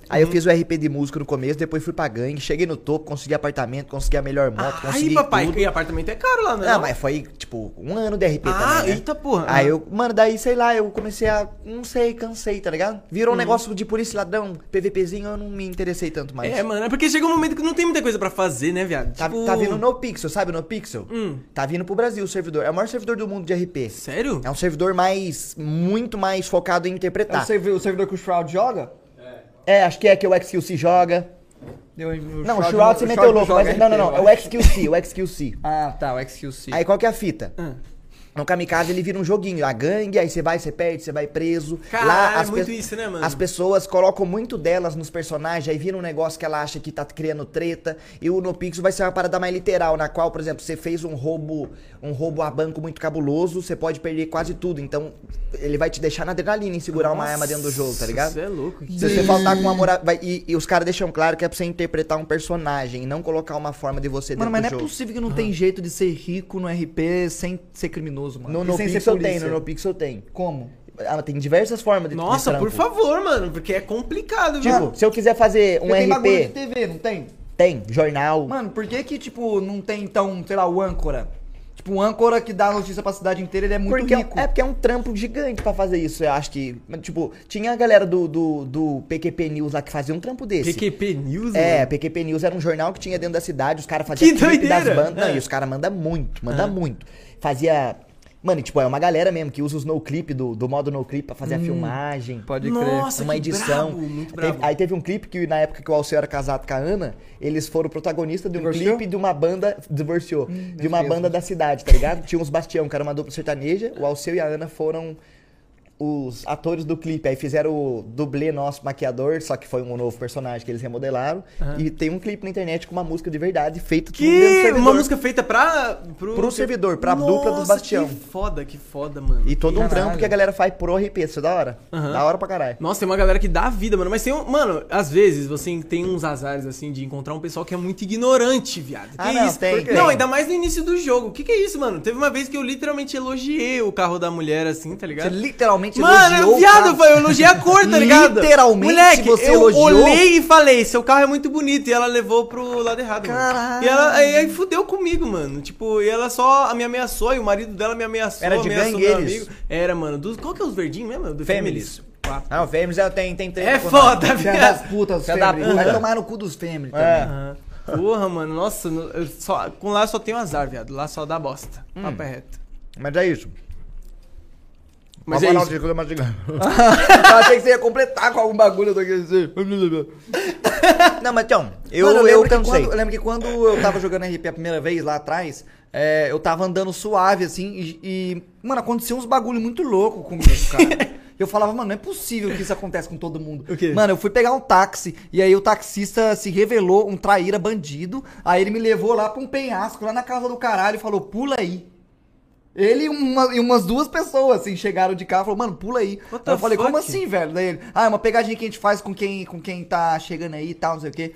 Aí eu fiz o R P de músico no começo, depois fui pra gangue, cheguei no topo, consegui apartamento, consegui a melhor moto, consegui Aí, papai, tudo. e apartamento é caro lá, né? Não, mas foi, tipo, um ano de R P Ah, também, né? eita porra. Aí eu, mano, daí, sei lá, eu comecei a, não sei, cansei, tá ligado? Virou um negócio de polícia e ladrão, PVPzinho, eu não me interessei tanto mais. É, mano, é porque chega um momento que não tem muita coisa pra fazer, né, viado? Tá, Tipo... tá vindo no Pixel, sabe no Pixel? Hum. Tá vindo pro Brasil o servidor. É o maior servidor do mundo de R P. Sério? É um servidor mais, muito mais focado em É interpretar. o servidor, o servidor que o Shroud joga? É, acho que é que o X Q C joga. Eu- Não, o Shroud você o meteu Shroud louco, joga mas não, não, não, R P, é o X Q C, o X Q C. Ah, tá, o X Q C. Aí qual que é a fita? Ah. No Kamikaze ele vira um joguinho, a gangue, aí você vai, você perde, você vai preso. Caralho, as é muito pe- isso, né, mano? As pessoas colocam muito delas nos personagens, aí vira um negócio que ela acha que tá criando treta. E o NoPixel vai ser uma parada mais literal, na qual, por exemplo, você fez um roubo, um roubo a banco muito cabuloso, você pode perder quase tudo. Então, ele vai te deixar na adrenalina em segurar uma arma dentro do jogo, tá ligado? Você é louco. Se você faltar com uma moral. vai- E, e os caras deixam claro que é pra você interpretar um personagem, e não colocar uma forma de você Mano, dentro mas do não é jogo. possível que não tem jeito de ser rico no R P sem ser criminoso, mano. No, E no sem ser Pixel tem, polícia. no, no Pixel tem. Como? Ah, tem diversas formas de de Nossa, trampo. por favor, mano, porque é complicado, Tipo, viu? se eu quiser fazer um Porque tem bagulho de R P, T V, não tem? tem, jornal. Mano, por que que, tipo, não tem, então, sei lá, o âncora? Tipo, um âncora que dá notícia pra cidade inteira, ele é muito porque é, rico. é porque é um trampo gigante pra fazer isso, eu acho que. Tipo, tinha a galera do, do, do P Q P News lá que fazia um trampo desse. P Q P News, É, mano. P Q P News era um jornal que tinha dentro da cidade, os caras faziam Que clipe das doideira! bandas. Não, É. e os caras mandam muito, mandam Ah. muito. Fazia. Mano, tipo, é uma galera mesmo que usa os no-clip do, do modo no-clip pra fazer a filmagem. Pode Nossa, uma que edição. brabo, muito Teve- brabo. aí teve um clipe que na época que o Alceu era casado com a Ana, eles foram protagonistas de um Divorciou? clipe de uma banda. Divorciou. de uma Deus. banda da cidade, tá ligado? Tinha uns Bastião, que era uma dupla sertaneja. O Alceu e a Ana foram os atores do clipe. Aí fizeram o dublê nosso maquiador, só que foi um novo personagem que eles remodelaram. E tem um clipe na internet com uma música de verdade feita tudo dentro do Que servidor. uma música feita pra... Pro, Pro servidor, pra dupla dos Bastião. Que foda, que foda, mano. E todo um Caralho. trampo que a galera faz pro R P, isso é da hora. Aham. Da hora pra caralho. Nossa, tem uma galera que dá a vida, mano. Mas tem um. Mano, às vezes você tem uns azares, assim, de encontrar um pessoal que é muito ignorante, viado. Ah, que não, isso? tem, Por quê? tem. Não, ainda mais no início do jogo. O que, que é isso, mano? Teve uma vez que eu literalmente elogiei o carro da mulher, assim, tá Você ligado? literalmente Mano, elogiou o viado, carro. foi, eu elogiei a cor, tá ligado? Literalmente Moleque, você eu elogiou? olhei e falei, seu carro é muito bonito. E ela levou pro lado errado, mano. Caralho. E ela aí, aí fudeu comigo, mano. Tipo, e ela só me ameaçou, e o marido dela me ameaçou, Era de ameaçou gangue meu eles? amigo. Era, mano. Dos, qual que é os verdinhos mesmo? Do Families. Quatro. Ah, o Fêmeas é- tem, tem treta É com foda, Filha das viado. putas, Filha da Family. Vai puta. tomar no cu dos Family também. É. Aham. Porra, mano, nossa, no- eu só, com lá eu só tenho azar, viado. Lá nós dá bosta. Hum. Papo é reto. Mas é isso. Mas Pode é falar isso. de coisa mais gigante. Eu achei que você ia completar com algum bagulho do que dizer. Não, mas então, eu, Mano, eu, lembro que cansei. quando, eu lembro que quando eu tava jogando R P a primeira vez lá atrás, é, eu tava andando suave, assim, e, e, mano, aconteceu uns bagulho muito louco comigo, cara. Eu falava, mano, não é possível que isso acontece com todo mundo. O quê? Mano, eu fui pegar um táxi, e aí o taxista se revelou um traíra bandido, aí ele me levou lá pra um penhasco, lá na casa do caralho, e falou, pula aí. Ele e, uma- e umas duas pessoas, assim, chegaram de carro e falaram, mano, pula aí. What Aí the eu falei, como fuck? assim, velho? Daí ele, ah, é uma pegadinha que a gente faz com quem, com quem tá chegando aí e tal, não sei o quê.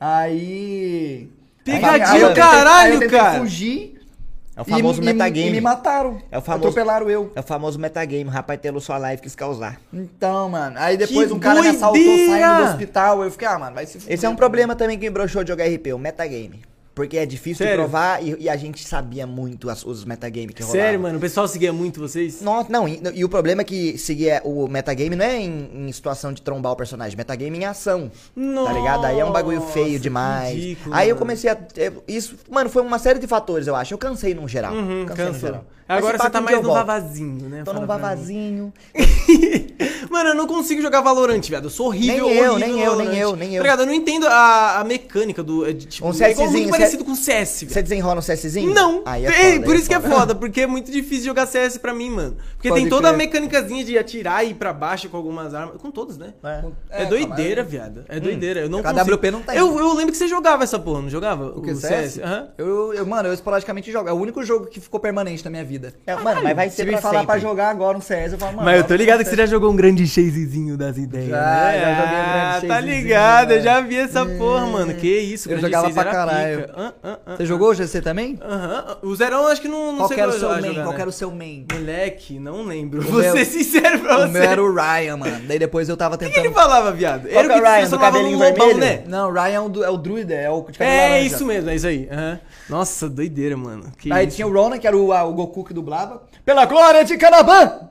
Aí... Pegadinha, aí eu tentei- caralho, aí eu tentei cara. fugir É o famoso e, metagame. E, e me mataram. É o famoso- Atropelaram eu. É o famoso metagame. O rapaz pelo sua live quis causar. Então, mano, aí depois Que um cara me assaltou doideira! saindo do hospital, eu fiquei, ah, mano, vai se fuder. Esse é um problema também que me broxou de jogar R P, o metagame. Porque é difícil Sério? de provar e, e a gente sabia muito as, os metagames que rolavam. Sério, mano, o pessoal seguia muito vocês? Nossa, não, e, e o problema é que seguir o metagame não é em, em situação de trombar o personagem, metagame em ação. Tá ligado? Aí é um bagulho Nossa, feio que demais. ridículo, Aí eu mano. comecei a. eu- Isso, mano, foi uma série de fatores, eu acho. Eu cansei num geral. Uhum, cansei no cansou. geral. Mas Agora se você pá, tá um dia mais eu no volto. vavazinho, né? Tô num Fala pra mim. vavazinho. Mano, eu não consigo jogar Valorant, viado. Eu sou horrível, Nem eu, horrível nem no eu, nem Valorant. eu, nem eu. Tá ligado? Eu não entendo a, a mecânica do... É, de, tipo, Um é igual CSzinho, muito parecido com C S, Você viado. desenrola um CSzinho? Não, Aí é, é foda, por aí isso que é foda. foda, porque é muito difícil jogar C S pra mim, mano. Porque Pode tem toda a crer. mecânicazinha de atirar e ir pra baixo com algumas armas. Com todos, né? É. É, doideira, viado. É doideira. Eu não A consigo. W P não tem. Eu, eu lembro que você jogava essa porra, não jogava? O que, C S? Aham. Eu, eu, mano, eu esporadicamente jogo. É o único jogo que ficou permanente na minha vida. É, mano, mas vai Se ser me pra falar pra sempre. jogar agora um C S, eu falo, mano... Mas eu tô bota ligado um que você já jogou um grande chasezinho das ideias. Já, né? já joguei um grande Ah, tá chasezinho, ligado, eu né? já vi essa porra, mano. Que isso, Eu grande jogava chase pra era caralho. pica. Ah, ah, ah, Você jogou o G C também? Aham. O Zerão acho que não, não Qual sei que era o qual seu jogar, main? né? Qual que era o seu main? Moleque, não lembro. O Vou meu- ser sincero pra O você. meu era o Ryan, mano. Daí depois eu tava O que, que tentando... ele falava, viado? Qual que é o Ryan, do cabelinho vermelho? né? Não, o Ryan é o, do, é o druida, é o de cabelo É laranja. isso mesmo, é isso aí. aham. Nossa, doideira, mano. Que Aí isso. tinha o Ronan, que era o, a- o Goku que dublava. Pela glória de Canaban!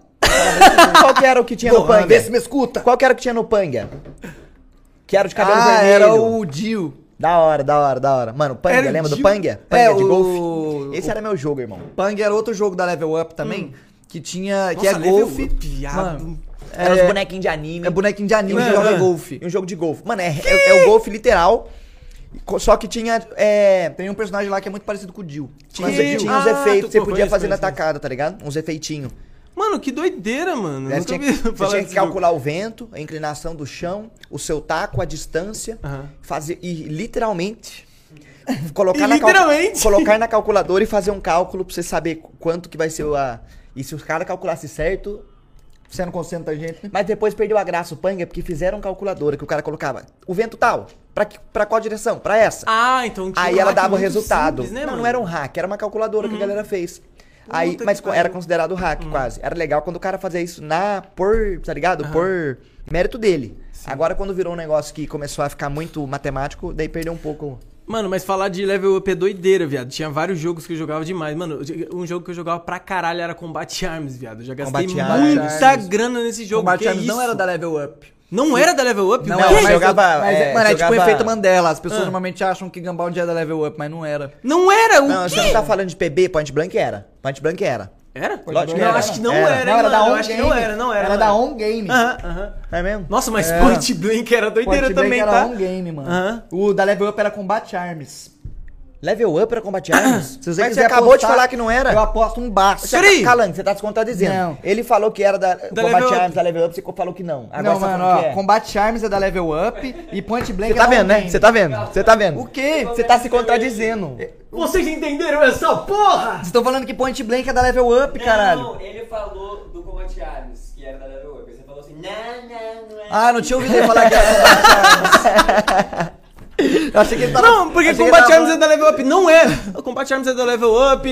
Qual que era o que tinha no Porra, vê se Panga? me escuta. Qual que era o que tinha no Panga? Que era o de cabelo Ah, vermelho. era o Dio. Da hora, da hora, da hora. Mano, Panga, Era o lembra do Jill? Panga? Panga É, de o- golfe? Esse o- era meu jogo, irmão. Pang era outro jogo da Level Up também, que tinha... que Nossa, é Level golfe. Up, viado. Mano, Era os é, bonequinhos de anime. é bonequinho de anime E um que jogo- joga golfe. E um jogo de golfe. Mano, é, é, é o golfe literal. co- Só que tinha. É, Tem um personagem lá que é muito parecido com o Dio. tinha, Mas uns- é Dio. tinha uns Ah, efeitos. tu- Você pô, podia conheço, fazer na conheço, tacada, tá ligado? Uns efeitinhos. Mano, que doideira, mano. Né? Eu Você nunca tinha, vi que- você falar tinha que desse jogo. calcular o vento, a inclinação do chão, o seu taco, a distância. Aham. Fazer, e literalmente. Colocar, E na cal- literalmente? colocar na calculadora e fazer um cálculo pra você saber quanto que vai ser a. E se os caras calculassem certo. Você não concentra a gente, né? Mas depois perdeu a graça o Panga porque fizeram calculadora que o cara colocava o vento tal. Pra, que- pra qual direção? Pra essa. Ah, então tinha Aí um ela hack dava o muito resultado. simples, né, não, mano? não era um hack, era uma calculadora que a galera fez. Aí, Puta mas que era pariu. considerado hack quase. Era legal quando o cara fazia isso na por, tá ligado? Por mérito dele. Agora quando virou um negócio que começou a ficar muito matemático, daí perdeu um pouco. Mano, mas falar de level up é doideira, viado. Tinha vários jogos que eu jogava demais. Mano, um jogo que eu jogava pra caralho era Combat Arms, viado. Eu já gastei Combat Arms. muita grana nesse jogo. Combat que Arms isso? não era da Level Up. Não era da level up? Não, O Não, quê? era, mas, jogava, mas, é, mano, é tipo o jogava- efeito Mandela. As pessoas Ah. normalmente acham que Gunbound é da Level Up, mas não era. Não era o Não, quê? você não tá falando de P B, Point Blank era. Point Blank era. Era? Lógico que não, era. acho que não Era. era, Não, hein, era da mano? On Eu acho que Game. não era, não era. Era não da On Game. Aham, aham. É mesmo? Nossa, mas É. Point Blank era doideira Point Blank também, era tá? On Game, mano. Aham. O da Level Up era Combat Arms. Level Up era Combat Arms? Se você Mas quiser você acabou apostar, de falar que não era. Eu aposto um baço. Você, Peraí. Calango, você tá se contradizendo. Não. Ele falou que era da, Combat Level Up. Arms, da Level Up, você falou que não. Agora Não, você tá mano, falando ó, que é. Combat Arms é da Level Up e Point Blank Você tá é da vendo, On né? Game. Você tá vendo? Você tá vendo? O quê? Você tá se contradizendo. Vocês entenderam essa porra? Vocês estão falando que Point Blank é da Level Up, caralho. Não, ele falou do Combat Arms, que era da Level Up. Aí você falou assim, não, não, não é. Ah, não tinha ouvido ele falar que era Combat Arms. Eu achei que ele tava... Não, porque achei que Combat ele tava Arms é da level up. Não é. O Combat Arms é da level up.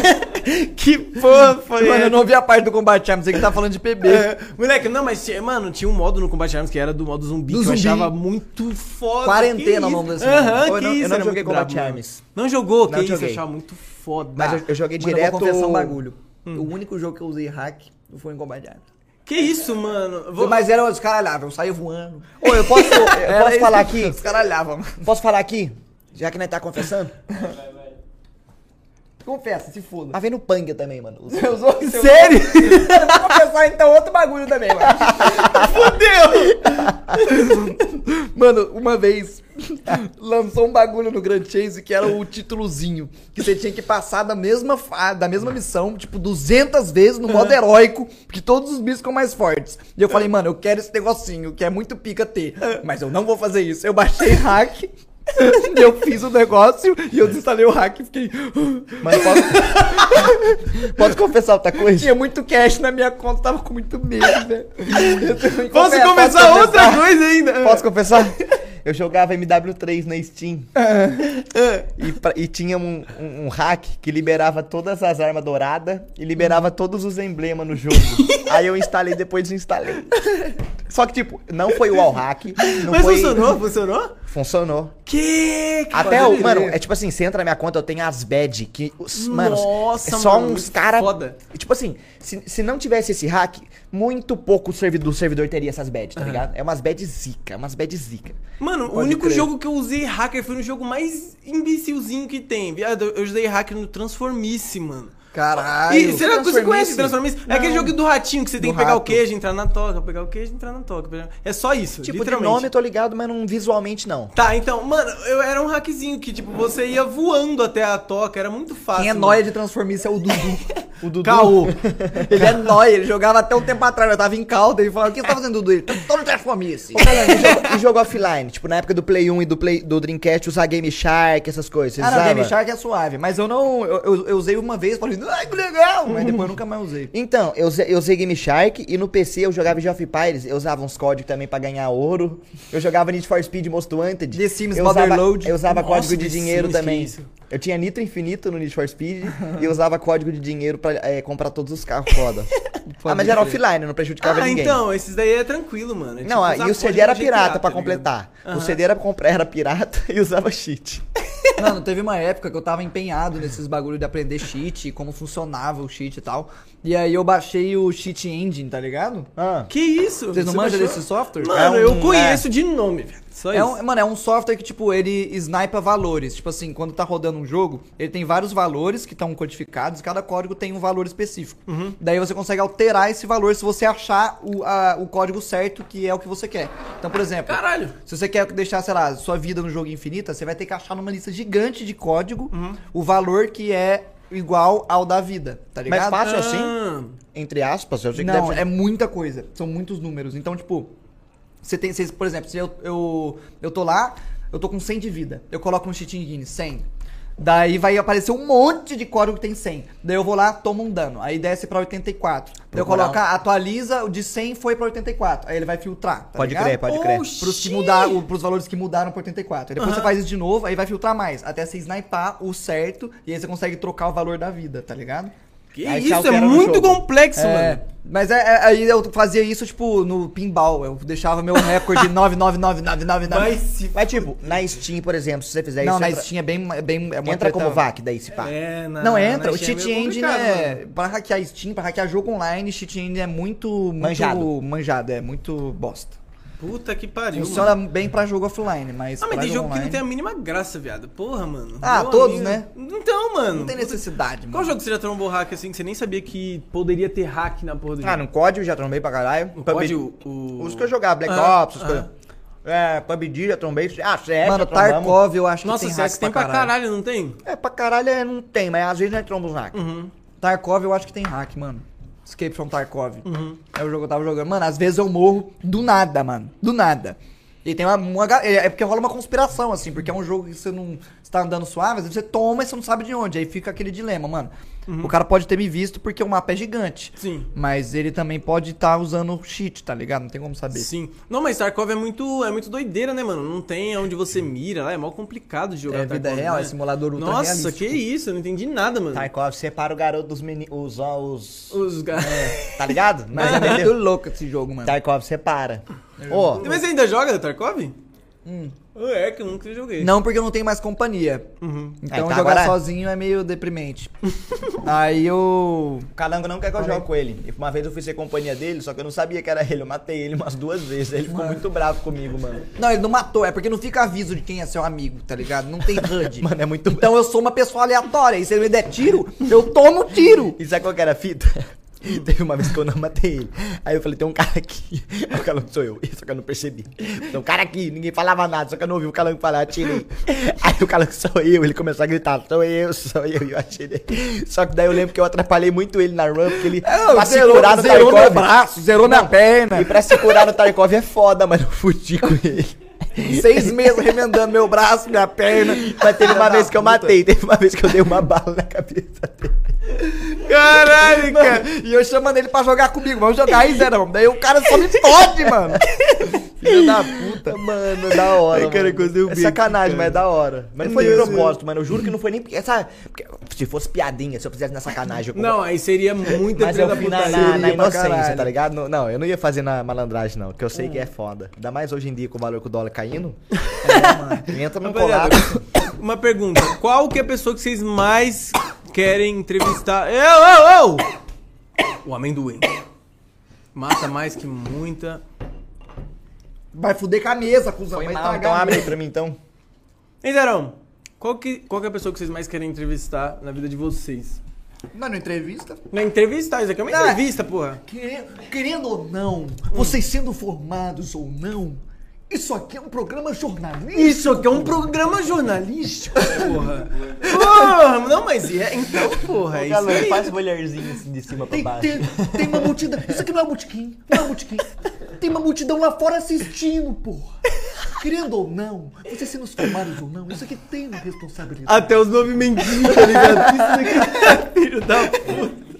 Que porra foi Mano, eu essa? não ouvi a parte do Combat Arms, você que tá falando de P B. É, moleque, não, mas, tinha- mano, tinha um modo no Combat Arms que era do modo zumbi, Do que eu zumbi. achava muito foda. Quarentena Que o isso? nome desse Aham, modo. que Eu não- eu isso, não era joguei muito Combat brabo, Arms. mano. Não jogou? Que Não isso, eu joguei. achava muito foda. Mas eu, eu joguei Mano, eu direto... vou confessar um bagulho. O único jogo que eu usei hack foi em Combat Arms. Que isso, mano? Vou- Mas era os caralhavam, eu saía voando. Ô, eu posso, eu Era posso isso, falar aqui? Os caralhavam, mano. Posso falar aqui? Já que nós tá confessando? Confessa, se foda. Mas vem no Panga também, mano. Os- Você usou? Você Sério? usou? Eu vou confessar então outro bagulho também, mano. Fudeu! Mano, uma vez lançou um bagulho no Grand Chase que era o títulozinho. Que você tinha que passar da mesma, fa- da mesma missão, tipo, duzentas vezes no modo heróico, porque todos os bichos ficam mais fortes. E eu falei, mano, eu quero esse negocinho, que é muito pica ter. Mas eu não vou fazer isso. Eu baixei hack. Eu fiz o negócio e eu desinstalei o hack e fiquei. Mas posso... posso confessar outra coisa? Tinha muito cash na minha conta, tava com muito medo, velho. Eu também Posso confesso, começar posso outra confessar? coisa ainda? Posso confessar? Eu jogava M W três na Steam. e, pra- e tinha um, um- um hack que liberava todas as armas douradas e liberava todos os emblemas no jogo. Aí eu instalei, depois desinstalei. Só que, tipo, não foi o all hack. Não Mas foi... funcionou? Funcionou? Funcionou. Que? que Até bagulho. o. Mano, é tipo assim, você entra na minha conta, eu tenho as bad que. Os, mano, Nossa, é só mano, uns muito caras. foda. Tipo assim, se, se não tivesse esse hack, muito pouco o servidor, do servidor teria essas bad, tá Aham. ligado? É umas bad zica, umas bad zica. Mano, o Pode único crer. jogo que eu usei hacker foi no jogo mais imbecilzinho que tem. Viado, eu usei hacker no Transformice, mano. Caralho. E será que você Transformice? conhece Transformice? É aquele jogo do ratinho que você tem Do que pegar o rato. queijo, entrar na toca, pegar o queijo, entrar na toca. pegar- É só isso, Tipo, de literalmente. nome eu tô ligado, mas não visualmente não. Tá, então, mano, eu era um hackzinho que, tipo, você ia voando até a toca, era muito fácil. Quem é mano. nóia de Transformice é o Dudu. O Dudu. Caô. Ele é nóia, ele jogava até um tempo atrás. Eu tava em calda, ele falava, o que você tá fazendo, Dudu? Ele, tô no Transformice. Ô, Calango, e jogo, e jogo offline? Tipo, na época do Play um e do, Play, do Dreamcast, usar Game Shark, essas coisas. Vocês Ah, não, usavam? Game Shark é suave. Mas eu não. Eu, eu, eu usei uma vez, falei, ai que legal, mas depois eu nunca mais usei. Então, eu usei, eu usei Game Shark e no P C eu jogava Age of Empires, eu usava uns códigos também pra ganhar ouro. Eu jogava Need for Speed Most Wanted. The Sims eu usava, Motherload. eu usava Nossa, código de The dinheiro Sims, que também. isso? Eu tinha Nitro Infinito no Need for Speed e eu usava código de dinheiro pra é, comprar todos os carros foda. ah, mas era offline, não prejudicava Ah, ninguém. então, esses daí é tranquilo, mano. É Não, tipo ah, usar e o C D código era G T A, pirata tá pra ligado? completar. O Aham. C D era, compra- era pirata e usava cheat. Mano, teve uma época que eu tava empenhado nesses bagulho de aprender cheat, como funcionava o cheat e tal. E aí eu baixei o Cheat Engine, tá ligado? Ah. Que isso? Vocês não Você manjam baixou? desse software? Mano, É um- eu conheço de nome, velho. Só É isso. um, mano, é um software que, tipo, ele snipa valores. Tipo assim, quando tá rodando um jogo, ele tem vários valores que estão codificados e cada código tem um valor específico. Uhum. Daí você consegue alterar esse valor se você achar o, a- o código certo, que é o que você quer. Então, por exemplo, Caralho. se você quer deixar, sei lá, sua vida no jogo infinita, você vai ter que achar numa lista gigante de código Uhum. o valor que é igual ao da vida, tá Mas ligado? fácil Ah. assim? Entre aspas, eu sei que Não, deve ser. é muita coisa. São muitos números. Então, tipo, você tem, você, por exemplo, se eu, eu, eu tô lá, eu tô com cem de vida. Eu coloco no Cheat Engine cem. Daí vai aparecer um monte de código que tem cem. Daí eu vou lá, tomo um dano. Aí desce pra oitenta e quatro. Daí eu Procurar coloco, ah, atualiza, o de cem foi pra oitenta e quatro. Aí ele vai filtrar, tá Pode ligado? crer, pode crer. Oxi. Pros, que mudaram, pros valores que mudaram pra oitenta e quatro. Aí depois Aham. você faz isso de novo, aí vai filtrar mais. Até você snipar o certo. E aí você consegue trocar o valor da vida, tá ligado? Que Aí você isso? É altera no muito jogo. complexo, É, mano. mas é, é- aí eu fazia isso, tipo, no pinball. Eu deixava meu recorde de nove nove nove nove nove nove. Vai se... Mas tipo, na Steam, por exemplo, se você fizer Não, isso... na entra, Steam é bem... É bem é uma entra treta- como V A C daí, se pá. É, na, Não, entra. na O Steam Cheat meio Engine complicado, é... mano. Pra hackear Steam, pra hackear jogo online, Cheat Engine é muito... muito Manjado. Manjado, é muito bosta. Puta que pariu, Funciona mano. bem pra jogo offline, mas Ah, mas pra tem jogo que online... não tem a mínima graça, viado. Porra, mano. Ah, Meu todos, amigo. né? Então, mano. Não tem necessidade, Qual mano. jogo que você já trombou hack assim que você nem sabia que poderia ter hack na porra do Ah, jogo? no código já trombei pra caralho. No P U B G. código, o... Os que eu jogava, Black Ah, Ops, as ah. coisas. É, P U B G já trombei. Ah, C S Mano, já trombamos. Tarkov eu acho que Nossa, tem C S hack tem pra caralho, não tem? É, pra caralho é, não tem, mas às vezes nós trombamos hack. Uhum. Tarkov eu acho que tem hack, mano. Escape from Tarkov. Uhum. É o jogo que eu tava jogando. Mano, às vezes eu morro do nada, mano. Do nada. E tem uma, uma ga- É é porque rola uma conspiração, assim, porque é um jogo que você não. Você tá andando suave, às vezes você toma e você não sabe de onde. Aí fica aquele dilema, mano. O cara pode ter me visto porque o mapa é gigante. Sim. Mas ele também pode estar usando cheat, tá ligado? Não tem como saber. Sim. Não, mas Tarkov é muito, é muito doideira, né, mano? Não tem onde você mira lá, é mó complicado de jogar É vida Tarkov, real, né? é simulador ultra Nossa, realístico. que isso, eu não entendi nada, mano. Tarkov separa o garoto dos meninos. Os. os Os gatos. tá ligado? Mas Mas é muito entendeu? louco esse jogo, mano. Tarkov separa. Ô, Mas você ainda joga Tarkov? Hum. É, que eu nunca joguei. Não porque eu não tenho mais companhia. Uhum. Então Aí tá, jogar agora- sozinho é meio deprimente. Aí eu. o Calango não quer que eu jogue com ele. E uma vez eu fui ser companhia dele, só que eu não sabia que era ele. Eu matei ele umas duas vezes. Ele ficou muito bravo comigo, mano. Não, ele não matou, é porque não fica aviso de quem é seu amigo, tá ligado? Não tem H U D. Mano, é muito. Então eu sou uma pessoa aleatória. E se ele me der tiro, eu tomo tiro. E sabe qual que era a fita? Teve uma vez que eu não matei ele. Aí eu falei, tem um cara aqui. Aí o Calango sou eu. Só que eu não percebi. Tem um cara aqui, ninguém falava nada, só que eu não ouvi o Calango falar, atirei. Aí o Calango sou eu, ele começou a gritar, sou eu, sou eu, e eu atirei. Só que daí eu lembro que eu atrapalhei muito ele na run, porque ele É, pra se zerou, curar no zerou meu Tarkov. braço, zerou minha perna. E pra se curar no Tarkov é foda, mano. Eu fudi com ele. Seis meses remendando meu braço, minha perna. Mas teve uma Filha vez da que eu puta. matei, teve uma vez que eu dei uma bala na cabeça dele. Caralho, cara. Mano, e eu chamando ele pra jogar comigo. Vamos jogar aí, Zerão. Daí o cara só me fode, mano. Filha da puta. Mano, da hora. Ai, cara, mano. quando eu É vi sacanagem, aqui, mas é cara. da hora. Mas não Meu foi de Deus, propósito, mano. Eu juro que não foi nem. Essa, porque se fosse piadinha, se eu fizesse na sacanagem, eu Não, aí seria muita Mas filha eu da fui na, putaria. na, na pra inocência, caralho. tá ligado? Não, não, eu não ia fazer na malandragem, não. Porque eu sei que é foda. Ainda mais hoje em dia com o valor que o dólar caindo. É, mano. Entra no Rapaziada, colado. uma pergunta. Qual que é a pessoa que vocês mais querem entrevistar? Eu, eu, eu! O amendoim. Mata mais que muita. Vai fuder com a mesa, cuzão. Foi Vai mal, estragar então a abre aí mesa. pra mim, então. Hein, Zerão? Qual que, qual que é a pessoa que vocês mais querem entrevistar na vida de vocês? Mano, entrevista. Não é entrevistar, isso aqui é uma Ah. entrevista, porra. Querendo, querendo ou não, vocês sendo formados ou não, isso aqui é um programa jornalístico. Isso aqui é um programa jornalístico, porra. Porra, não, mas é, então, porra, é isso aí. faz um olharzinho assim de cima pra Tem, baixo. tem, tem uma multidão. Isso aqui não é um botequim. Não é um botequim. Tem uma multidão lá fora assistindo, porra. Querendo ou não, você sendo os formados ou não, isso aqui tem uma responsabilidade. Até os movimentinhos, tá ligado? Isso aqui é filho da puta.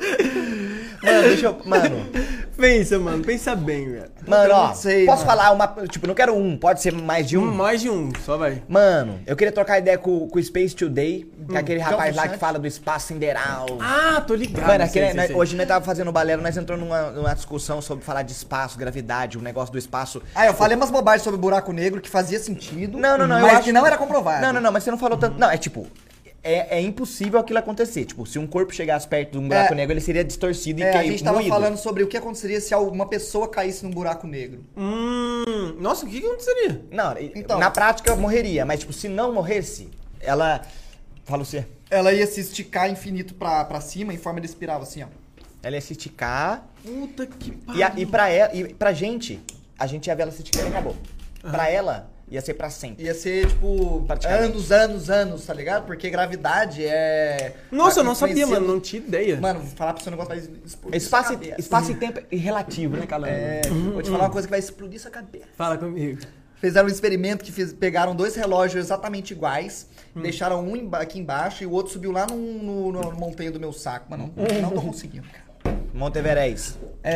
Mano, deixa eu... Mano... Pensa, mano. Pensa bem, velho. Mano, ó, não sei, posso mano. falar uma... Tipo, não quero um, pode ser mais de um? Um, mais de um, só vai. Mano, eu queria trocar ideia com, com o Space Today, que é aquele que é um rapaz lá chat. que fala do espaço sideral. Ah, tô ligado. Mano, sei, aquele- sei, nós- sei. hoje nós tava fazendo o balero, nós entramos numa, numa discussão sobre falar de espaço, gravidade, o negócio do espaço. Ah, eu falei umas bobagens sobre buraco negro que fazia sentido. Não, não, não, eu Mas acho que não era comprovado. Não, não, não, mas você não falou tanto. Não, é tipo. É, é impossível aquilo acontecer. Tipo, se um corpo chegasse perto de um buraco É. negro, ele seria distorcido e É, a queim- gente tava moído. falando sobre o que aconteceria se uma pessoa caísse num buraco negro. Hum. Nossa, o que que aconteceria? Não, e- Então. na prática eu morreria, mas tipo, se não morresse, ela. Fala você. Ela ia se esticar infinito pra, pra cima em forma de espiral, assim, ó. Ela ia se esticar. Puta que pariu. E, a, e, pra ela, e pra gente, a gente ia ver ela se esticando e acabou. Pra ela, ia ser pra sempre. Ia ser, tipo, Praticamente. anos, anos, anos, tá ligado? Porque gravidade é... Nossa, eu não influencia sabia, mano. no- não tinha ideia. Mano, vou falar pra você um negócio que vai explodir Espaço, sua e- cabeça. espaço e tempo é relativo, né, Calando? É, vou te falar uma coisa que vai explodir sua cabeça. Fala comigo. Fizeram um experimento que fiz- pegaram dois relógios exatamente iguais, Hum. deixaram um emba- aqui embaixo e o outro subiu lá no, no, no montanha do meu saco. Mano, não, não tô conseguindo, cara. Monteverés.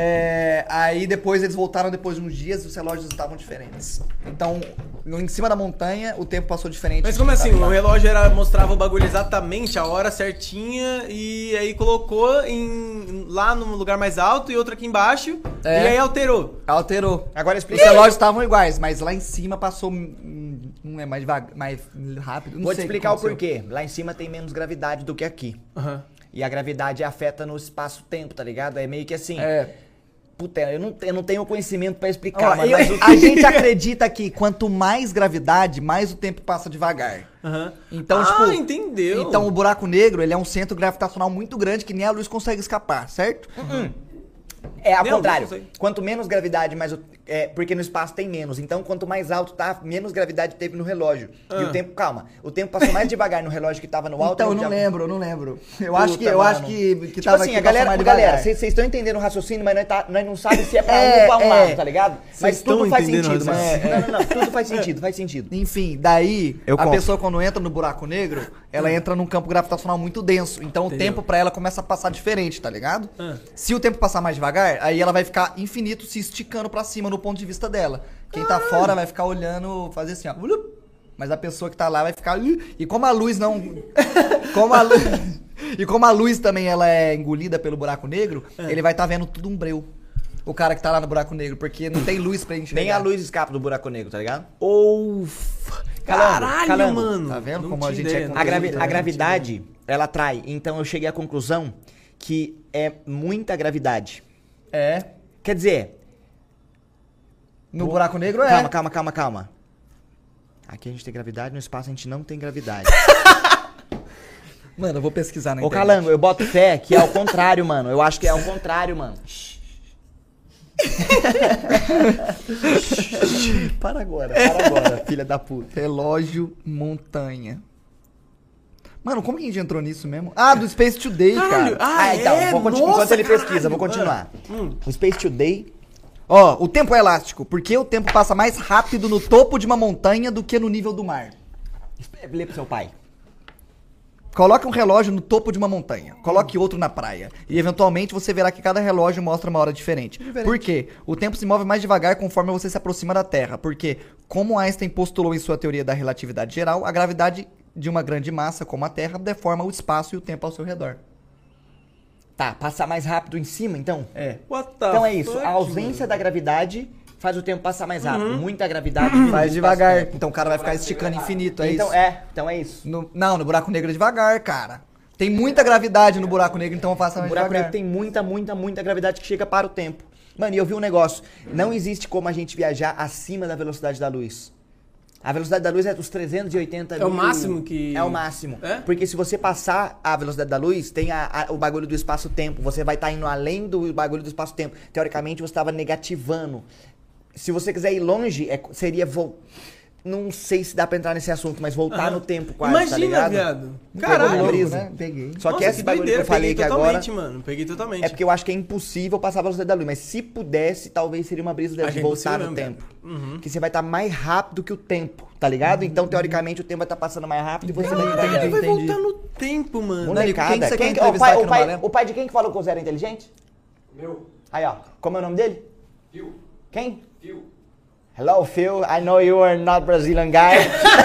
É, aí depois eles voltaram depois de uns dias e os relógios estavam diferentes. Então, em cima da montanha, o tempo passou diferente. Mas de como quem assim? tava O embaixo. relógio era, mostrava o bagulho exatamente, a hora certinha, e aí colocou em, lá no lugar mais alto e outro aqui embaixo, É. e aí alterou. Alterou. Agora Os explica. relógios estavam iguais, mas lá em cima passou hum, um é mais devagar, mais rápido. Não Vou te sei explicar o que aconteceu. porquê. Lá em cima tem menos gravidade do que aqui. Aham. E a gravidade afeta no espaço-tempo, tá ligado? É meio que assim. É. Puta, eu não, eu não tenho conhecimento pra explicar, Ó, mano, eu- mas o- a gente acredita que quanto mais gravidade, mais o tempo passa devagar. Aham. Então, ah, tipo, entendeu. Então o buraco negro, ele é um centro gravitacional muito grande que nem a luz consegue escapar, certo? É ao Não, contrário. não sei. Quanto menos gravidade, mais o... é, porque no espaço tem menos. Então, quanto mais alto tá, menos gravidade teve no relógio. E Ah. o tempo, calma, o tempo passou mais devagar no relógio que tava no alto. Então, eu e não já- lembro, eu não lembro. Eu Puta, acho que eu mano. acho que, que Tipo tava assim, que a passou galera, mais galera, devagar. vocês estão entendendo o raciocínio, mas nós, tá, nós não sabemos se é pra É, um ou pra um é. lado, tá ligado? Mas Vocês tudo estão faz entendendo o sentido, mano. raciocínio. Não, não, não, tudo faz sentido, faz sentido. Enfim, daí Eu a compro. pessoa quando entra no buraco negro, ela entra num campo gravitacional muito denso. Então Entendeu. o tempo pra ela começa a passar diferente, tá ligado? Ah. Se o tempo passar mais devagar, aí ela vai ficar infinito se esticando pra cima no ponto de vista dela. Quem tá fora vai ficar olhando, fazer assim, ó. Ulup. Mas a pessoa que tá lá vai ficar. "Ih". E como a luz não. Como a luz. E como a luz também ela é engolida pelo buraco negro, ele vai estar vendo tudo um breu. O cara que tá lá no buraco negro, porque não tem luz pra enxergar. Nem a luz escapa do buraco negro, tá ligado? Ou... Caralho, Calango, mano. tá vendo Não como a tinha gente é ideia, com- não A, gravi- tinha a ideia. gravidade, ela atrai. Então eu cheguei à conclusão que é muita gravidade. É. Quer dizer, No buraco negro é. calma, calma, calma, calma. Aqui a gente tem gravidade, no espaço a gente não tem gravidade. Mano, eu vou pesquisar na Ô internet. Calango, eu boto fé que é ao contrário, mano. Eu acho que é ao contrário, mano. Para agora. Para agora, filha da puta. Relógio montanha. Mano, como que a gente entrou nisso mesmo? Ah, do Space Today, Caralho, cara. ah, Ah, então, é? vou conti- Nossa, enquanto ele pesquisa, caralho. vou continuar. Ah, hum. O Space Today. Ó, o tempo é elástico, porque o tempo passa mais rápido no topo de uma montanha do que no nível do mar. Lê pro seu pai. Coloque um relógio no topo de uma montanha, coloque outro na praia. E eventualmente você verá que cada relógio mostra uma hora diferente. Por quê? O tempo se move mais devagar conforme você se aproxima da Terra. Porque, como Einstein postulou em sua teoria da relatividade geral, a gravidade de uma grande massa como a Terra deforma o espaço e o tempo ao seu redor. Tá, passar mais rápido em cima, então? É. What the Então é isso. fuck, A ausência mano? da gravidade faz o tempo passar mais rápido. Muita gravidade Faz espaço- devagar. Então o cara vai ficar esticando infinito, é então isso? é, então é isso. No- não, no buraco negro é devagar, cara. Tem muita gravidade no buraco negro, então faça O mais buraco devagar. negro tem muita, muita, muita gravidade que chega para o tempo. Mano, e eu vi um negócio. Não existe como a gente viajar acima da velocidade da luz. A velocidade da luz é dos trezentos e oitenta É o mil- máximo que- É o máximo. É? Porque se você passar a velocidade da luz, tem a- a- o bagulho do espaço-tempo. Você vai estar indo além do bagulho do espaço-tempo. Teoricamente, você estava negativando. Se você quiser ir longe, é- seria... Vo... Não sei se dá pra entrar nesse assunto, mas voltar no tempo quase, tá Imagina, ligado? viado. Pegou Caralho. a brisa. né? Peguei. Só que Nossa, esse bagulho doideira, que eu falei peguei que agora... totalmente, mano. Peguei totalmente. É porque eu acho que é impossível passar a velocidade da luz, mas se pudesse, talvez seria uma brisa dela Acho de que é voltar no impossível tempo. mesmo, Uhum. Que você vai estar mais rápido que o tempo, tá ligado? Então, teoricamente, o tempo vai estar passando mais rápido e você vai estar Ele vai entendi. voltar no tempo, mano. Molecada, Quem que você quer quem que- ó, o, entrevistar pai, aqui o, no pai, Balé? o pai de quem que falou que o Zé era inteligente? Meu, Aí, ó. Como é o nome dele? Phil, Quem? Phil. Hello, Phil. I know you are not Brazilian guy.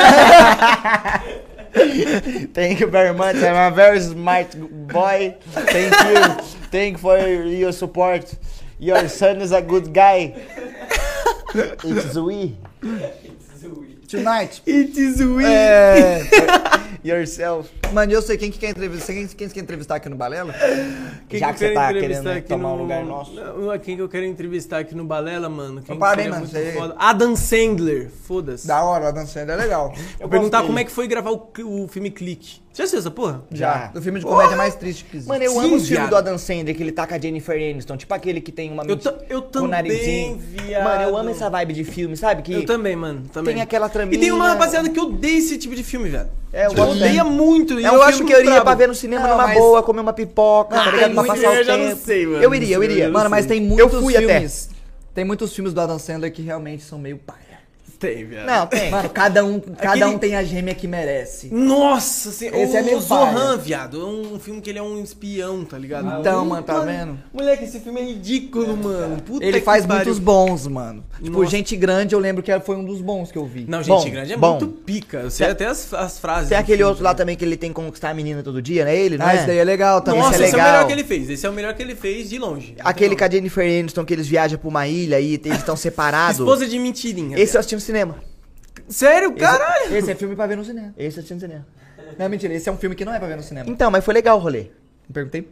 Thank you very much. I'm a very smart boy. Thank you. Thank you for your support. Your son is a good guy. It's we. Tonight. It is we. É, Yourself. mano, eu sei quem que quer entrevistar. Quem, quem você quer entrevistar aqui no Balela? Quem Já eu que você quero tá entrevistar querendo aqui tomar no... um lugar nosso. Não, quem que eu quero entrevistar aqui no Balela, mano? Quem Eu parei, seria mano, muito você- foda? Adam Sandler. Foda-se. Da hora, a dançando é legal. Vou perguntar gosto como dele. é que foi gravar o, o filme Clique. Já assistiu essa porra? Já. O filme de comédia mais triste que existe. Mano, eu Sim, amo os filmes viado. do Adam Sandler, que ele tá com a Jennifer Aniston. Tipo aquele que tem uma Eu, mente ta- eu com o também, narizinho. viado. Mano, eu amo essa vibe de filme, sabe? Que Eu também, mano. Também. tem aquela traminha. E tem uma rapaziada que odeia esse tipo de filme, velho. É, eu Tipo, gosto odeia muito. e Eu é um acho filme que eu iria brabo. pra ver no cinema Não, numa mas- boa, comer uma pipoca, Ah, tá tem ligado? Pra muito- passar o eu já não tempo. sei, mano. Eu iria, eu Eu iria. não Mano, mas sei. tem muitos fui até. filmes. Tem muitos filmes do Adam Sandler que realmente são meio paia. Tem, viado. Não, tem. Mano, cada um, cada Aquele- um tem a gêmea que merece. Nossa, assim, Esse o, é meio o Zohan, paia. viado. É um filme que ele é um espião, tá ligado? Então, mano, tá vendo? Moleque, esse filme é ridículo, mano. Puta Ele que faz pariu. muitos bons, mano. Tipo, Nossa. Gente Grande, eu lembro que foi um dos bons que eu vi. Não, gente Bom, grande é bom. muito pica. Eu sei Tem- até as, as frases. Tem do aquele filme, outro lá né? também que ele tem que conquistar a menina todo dia, né? Ele, não Ah, é? esse daí é legal também. Nossa, Esse é esse é o legal. melhor que ele fez. Esse é o melhor que ele fez de longe. Aquele com a Não. Jennifer Aniston, que eles viajam pra uma ilha e eles estão separados. Esposa de mentirinha. Esse eu viado. assisti no cinema. Sério? Esse- Caralho. Esse é filme pra ver no cinema. Esse eu assisti no cinema. Não, mentira, esse é um filme que não é pra ver no cinema. Então, mas foi legal o rolê. Não perguntei?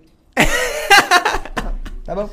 Tá bom.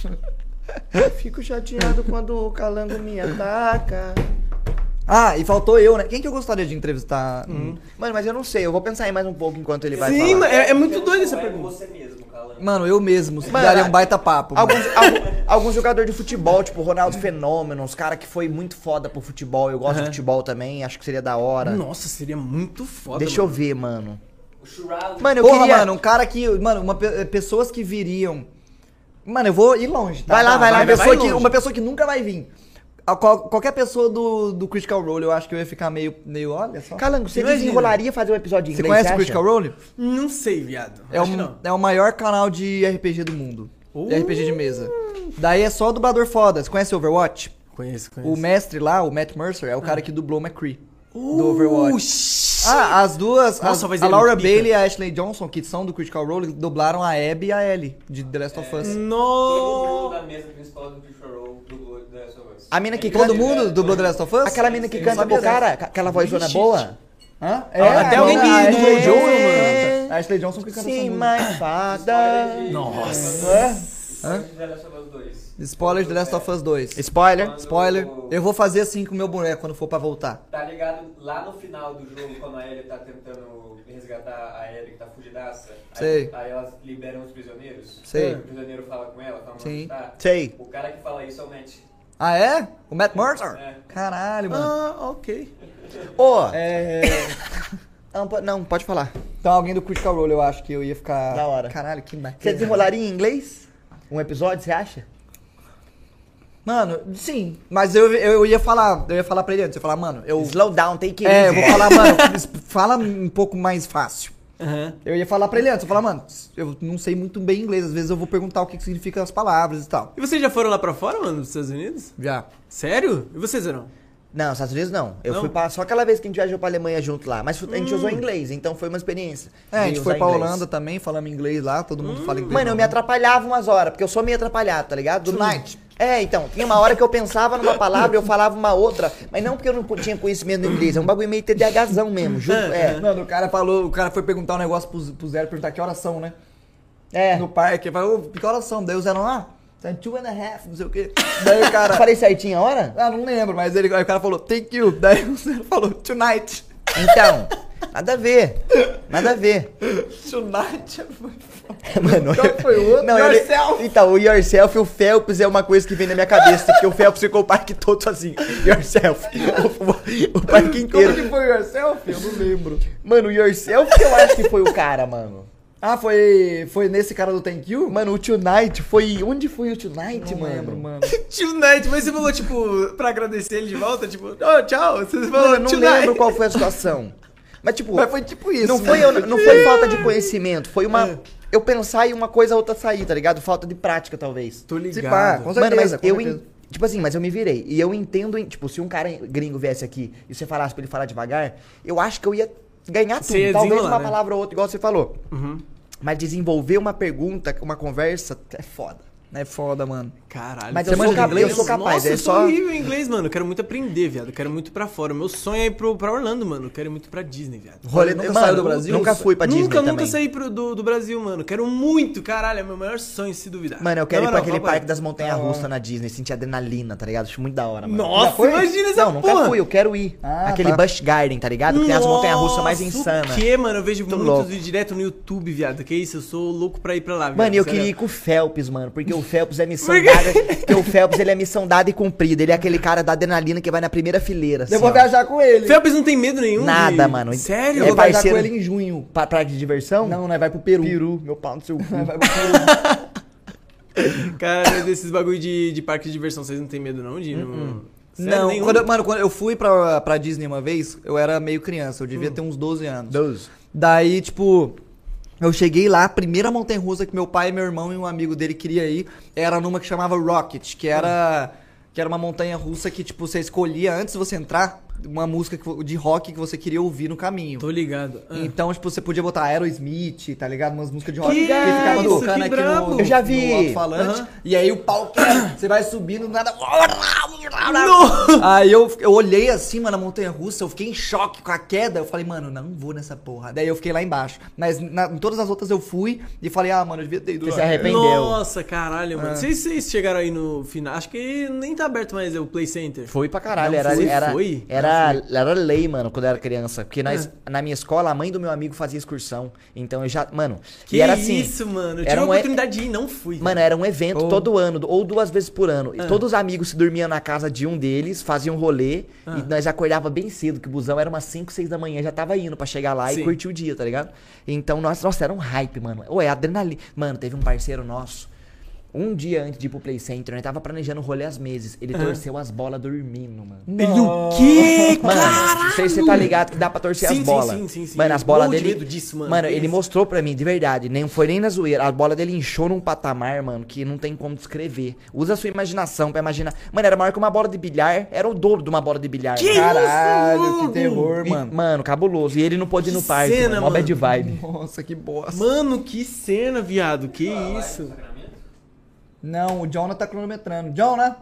Eu fico chateado quando o calango me ataca. Ah, e faltou eu, né? Quem que eu gostaria de entrevistar? Hum. Mano, mas eu não sei, eu vou pensar aí mais um pouco enquanto ele vai Sim, falar. mas é, é muito doido essa É pergunta. você mesmo, Calango. Mano, eu mesmo. Mano, daria um baita papo. mano. Alguns, algum- alguns jogadores de futebol, tipo Ronaldo Fenômeno, os cara que foi muito foda pro futebol. Eu gosto de Aham. futebol também, acho que seria da hora. Nossa, seria muito foda. Deixa eu mano. ver, mano. O Shroud. Mano, eu Porra, queria... mano, um cara que. Mano, uma, pe- pessoas que viriam. Mano, eu vou ir longe, tá? Vai lá, Tá, vai lá, uma vai pessoa longe. que, Uma pessoa que nunca vai vir. A qual- qualquer pessoa do, do Critical Role, eu acho que eu ia ficar meio. meio olha só. Calango, você Imagina. desenrolaria fazer um episódio em Você inglês, conhece o acha? Critical Role? Não sei, viado. É, Acho que um, não. é o maior canal de R P G do mundo. Uh. De R P G de mesa. Daí é só dublador foda. Você conhece Overwatch? Conheço, conheço. O mestre lá, o Matt Mercer, é o cara que dublou McCree. Uh, do Overwatch. shit. Ah, as duas, Nossa, as- vai a ser Laura muito pica. Bailey e a Ashley Johnson, que são do Critical Role, dublaram a Abby e a Ellie, de The Last of Us. Todo No... mundo da mesa principal do Critical Role dublou The Last of Us. A mina que Todo canta... mundo dublou The Last of Us? Aquela mina que Eu canta sabia com o cara, dessa. ca- aquela vozona boa. Hã? até a- alguém que a dublou Ashley o Joel, Johnson. mano. A Ashley Johnson que canta essa Sim, música. mais fada. Nossa. Hã? The Last of Us dois. Spoiler de The Last of Us dois. Spoiler. Quando- Spoiler. Eu vou fazer assim com o meu boneco quando for pra voltar. Tá ligado? Lá no final do jogo, quando a Ellie tá tentando resgatar a Ellie que tá fugidaça, Sei. aí, aí elas liberam os prisioneiros. Sei. O prisioneiro fala com ela, fala Sim. onde tá. Sei. O cara que fala isso é o Matt. Ah, é? O Matt Mercer? É. Caralho, mano. Ah, ok. Ô, É... não, po- não, pode falar. Então alguém do Critical Role eu acho que eu ia ficar... Da hora. Caralho, que Você bacana. desenrolaria em inglês? Um episódio, você acha? Mano, sim. Mas eu, eu ia falar, eu ia falar pra ele antes. Eu ia falar, mano, eu... Slow down, take it É, eu easy. vou falar, mano, fala um pouco mais fácil. Aham. Eu ia falar pra ele antes, eu ia falar, mano, eu não sei muito bem inglês, às vezes eu vou perguntar o que que significam as palavras e tal. E vocês já foram lá pra fora, mano, dos Estados Unidos? Já. Sério? E vocês eram? Não, Estados Unidos não. Eu Não? fui pra, só aquela vez que a gente viajou pra Alemanha junto lá. Mas a gente usou inglês, então foi uma experiência. É, a de gente usar foi pra inglês. Holanda também, falamos inglês lá, todo mundo fala inglês. Mano, eu me atrapalhava umas horas, porque eu sou meio atrapalhado, tá ligado? Do Tonight. É, então, tinha uma hora que eu pensava numa palavra e eu falava uma outra, mas não porque eu não tinha conhecimento do inglês, é um bagulho meio TDAHzão mesmo, juro. É, Mano, o cara falou, o cara foi perguntar um negócio pro, pro Zero, perguntar que horas são, né? é. No parque, ele falou, ô, que horas são? Daí o Zero, ah, são two and a half, não sei o quê. Daí o cara... Falei certinho a hora? Ah, não lembro, mas ele, aí o cara falou, thank you. Daí o Zero falou, tonight. Então, Nada a ver. Nada a ver. Tonight foi Mano, Qual foi o outro? Não, eu- Yourself. Então, o Yourself e o Phelps é uma coisa que vem na minha cabeça, porque o Phelps ficou o parque todo sozinho. Yourself. O, o, o parque inteiro. Como que foi Yourself? Eu não lembro. Mano, o Yourself eu acho que foi o cara, mano. Ah, foi, foi nesse cara do Thank You? Mano, o Tonight foi... Onde foi o Tonight, Não mano? lembro, mano. Tonight, mas você falou, tipo, pra agradecer ele de volta, tipo, oh, tchau. Você Mano, falou, eu não tonight. lembro qual foi a situação. Mas, tipo... Mas foi tipo isso. Não né? foi, eu- não foi falta de conhecimento, foi uma... É. Eu pensar em uma coisa a outra sair, tá ligado? Falta de prática, talvez. Tô Se ligado. pá, com certeza. Mano, mas com eu... certeza. en- Tipo assim, mas eu me virei. E eu entendo, em- tipo, se um cara gringo viesse aqui e você falasse pra ele falar devagar, eu acho que eu ia ganhar tudo. Você ia Talvez desenrolar, uma né? palavra ou outra, igual você falou. Uhum. Mas desenvolver uma pergunta, uma conversa, é foda. É foda, mano. Caralho. Mas Você eu sou, manja de cap- inglês? eu sou capaz, Nossa, é eu sou só... horrível em inglês, mano. Eu quero muito aprender, viado. Eu quero muito ir pra fora. Meu sonho é ir pro, pra Orlando, mano. Eu quero ir muito pra Disney, viado. Rolê nunca Mano, saiu do Brasil? Nunca fui pra Disney Nunca, também. nunca saí pro, do, do Brasil, mano. Quero muito, caralho. É meu maior sonho, se duvidar. Mano, eu quero Não, ir pra não, aquele papai. parque das montanhas Tá russas bom. na Disney, sentir adrenalina, tá ligado? Acho muito da hora, mano. Nossa, Já foi? imagina essa Não, nunca porra. fui, eu quero ir. Ah, Aquele tá. Busch Garden, tá ligado? Que tem as montanhas russas mais Nossa, insanas. O que, mano? Eu vejo Muito muitos louco. vídeos direto no YouTube, viado. Que isso? Eu sou louco pra ir pra lá, viado. Mano, e eu sério. queria ir com o Phelps, mano, porque o Phelps é missão Por quê? dada. Porque o Phelps, ele é missão dada e cumprida. Ele é aquele cara da adrenalina que vai na primeira fileira. Assim, Eu vou ó. viajar com ele. Phelps não tem medo nenhum. Nada, de- mano. Sério? Eu É vou viajar parceiro- com ele em junho. Pra parque de diversão? Não, né? Vai pro Peru. Peru, meu pau no seu cu. Vai pro Peru. Cara, desses bagulho de, de parque de diversão, vocês não tem medo não de ir no... Sério, Não, nenhum? quando, eu- mano, quando eu fui pra, pra Disney uma vez, eu era meio criança, eu devia ter uns doze anos. Doze. Daí, tipo, eu cheguei lá, a primeira montanha-russa que meu pai, meu irmão e um amigo dele queria ir, era numa que chamava Rocket, que era, que era uma montanha-russa que, tipo, você escolhia, antes de você entrar, uma música que vo- de rock que você queria ouvir no caminho. Tô ligado. Ah. Então, tipo, você podia botar Aerosmith, tá ligado? Umas músicas de rock Que ficava isso, tocando que aqui brabo. no, Eu já vi. no alto-falante. Aham. E aí o pau quebra, você vai subindo, nada... Aí eu, eu olhei assim, mano, na montanha-russa, eu fiquei em choque com a queda. Eu falei, mano, não vou nessa porra. Daí eu fiquei lá embaixo. Mas na- em todas as outras eu fui e falei, ah, mano, eu devia ter ido Você lá. se arrependeu. Nossa, caralho, mano. Ah. Vocês, vocês chegaram aí no final. Acho que nem tá aberto mais o Play Center. Foi pra caralho, Não era, foi? era, Foi? era, era lei, mano, quando eu era criança. Porque nós, Ah. na minha escola, a mãe do meu amigo fazia excursão. Então eu já, mano, Que e era assim. isso, mano. Eu era tive a um e- oportunidade de ir e não fui. Mano, era um evento Oh. todo ano, ou duas vezes por ano. E Ah. todos os amigos se dormiam na casa de um deles, faziam um rolê, Ah. e nós acordava bem cedo, que o busão era umas cinco, seis da manhã, já tava indo pra chegar lá Sim. e curtir o dia, tá ligado? Então, nossa, nossa, era um hype, mano. Ué, adrenalina. Mano, teve um parceiro nosso, um dia antes de ir pro Play Center, nós tava planejando o rolê às meses. Ele Ah. torceu as bolas dormindo, mano. Ele o quê? Mano, Caralho! não sei se você tá ligado que dá pra torcer Sim, as sim, bolas. sim, sim, sim. Mano, as Eu bolas morro de dele. medo disso, mano. Mano, Que ele isso? mostrou pra mim, de verdade. Nem foi nem na zoeira. A bola dele inchou num patamar, mano, que não tem como descrever. Usa a sua imaginação pra imaginar. Mano, era maior que uma bola de bilhar. Era o dobro de uma bola de bilhar. Que mano. Caralho, isso, que mano? terror, E, mano. mano, cabuloso. E ele não pôde ir no Que parque, cena, mano. Mó bad mano. vibe. Nossa, que bosta. Mano, que cena, viado. Que isso? Não, o Jonah tá cronometrando. Jonah?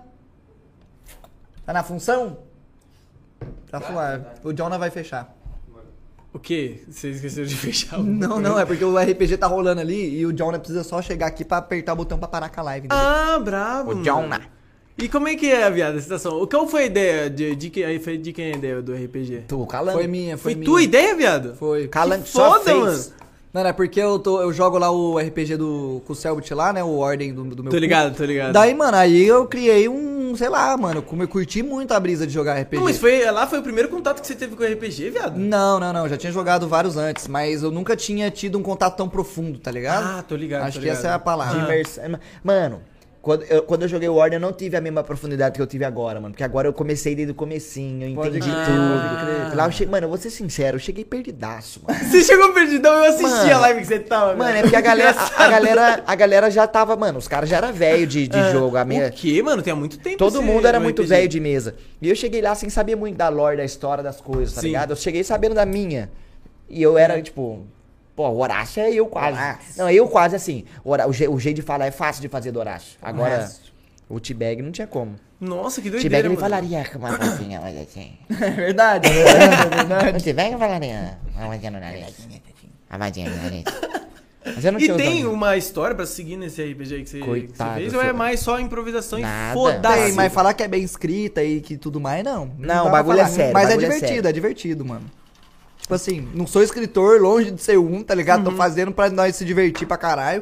Tá na função? Tá suave. O Jonah vai fechar. O quê? Você esqueceu de fechar o... Não, não, é porque o R P G tá rolando ali e o Jonah precisa só chegar aqui pra apertar o botão pra parar com a live. Dele. Ah, brabo, O mano. Jonah. E como é que é, viado, a situação? Qual foi a ideia de, de, que- aí foi de quem é a ideia do R P G? Tu, calando. Foi minha, foi, Foi minha. tua ideia, viado? Foi. Calando Que só foda, fez. mano. Não, é porque eu, tô, eu jogo lá o R P G do, com o Selbit lá, né? O Ordem do, do meu Tô cu. ligado, tô ligado. Daí, mano, aí eu criei um, sei lá, mano, como eu curti muito a brisa de jogar R P G. Não, mas foi, lá foi o primeiro contato que você teve com o R P G, viado? Não, não, não, já tinha jogado vários antes, mas eu nunca tinha tido um contato tão profundo, tá ligado? Ah, tô ligado, Acho tô que ligado. essa é a palavra. De imersão. Mano, quando eu, quando eu joguei o Warden, eu não tive a mesma profundidade que eu tive agora, mano. Porque agora eu comecei desde o comecinho, eu Pode entendi crer, tudo. pode crer. Lá eu cheguei, mano, eu vou ser sincero, eu cheguei perdidaço, mano. Você chegou perdidão, eu assisti Mano, a live que você tava, Mano, é velho. porque a galera, a, a Engraçado. galera, a galera já tava, mano, os caras já eram velho de, de Ah, jogo. A minha, O quê, mano? Tem há muito tempo todo esse- mundo era o muito R P G. velho de mesa. E eu cheguei lá sem saber muito da lore, da história, das coisas, tá Sim. ligado? Eu cheguei sabendo da minha. E eu era, tipo... Pô, o Horácio é eu quase. Horácio. Não, eu quase assim. O, Hora- o, je- o jeito de falar é fácil de fazer do Horácio. Agora, Horácio. o T-Bag não tinha como. Nossa, que O doideira, T-Bag ele mano. falaria com uma vozinha, mas assim... É verdade, é verdade, é verdade. O T-Bag falaria uma vozinha no nariz. Uma vozinha no nariz. Mas eu não E tinha o tem dom. uma história pra seguir nesse R P G que você, que você Coitado, fez? eu Ou é sou- mais só improvisação Nada. e foda-se? Tem, mas falar que é bem escrita e que tudo mais, não. Não, dá o bagulho pra é falar. sério, Mas o é bagulho é divertido, sério. é divertido, mano. Tipo assim, não sou escritor, longe de ser um, tá ligado? Tô fazendo pra nós se divertir pra caralho.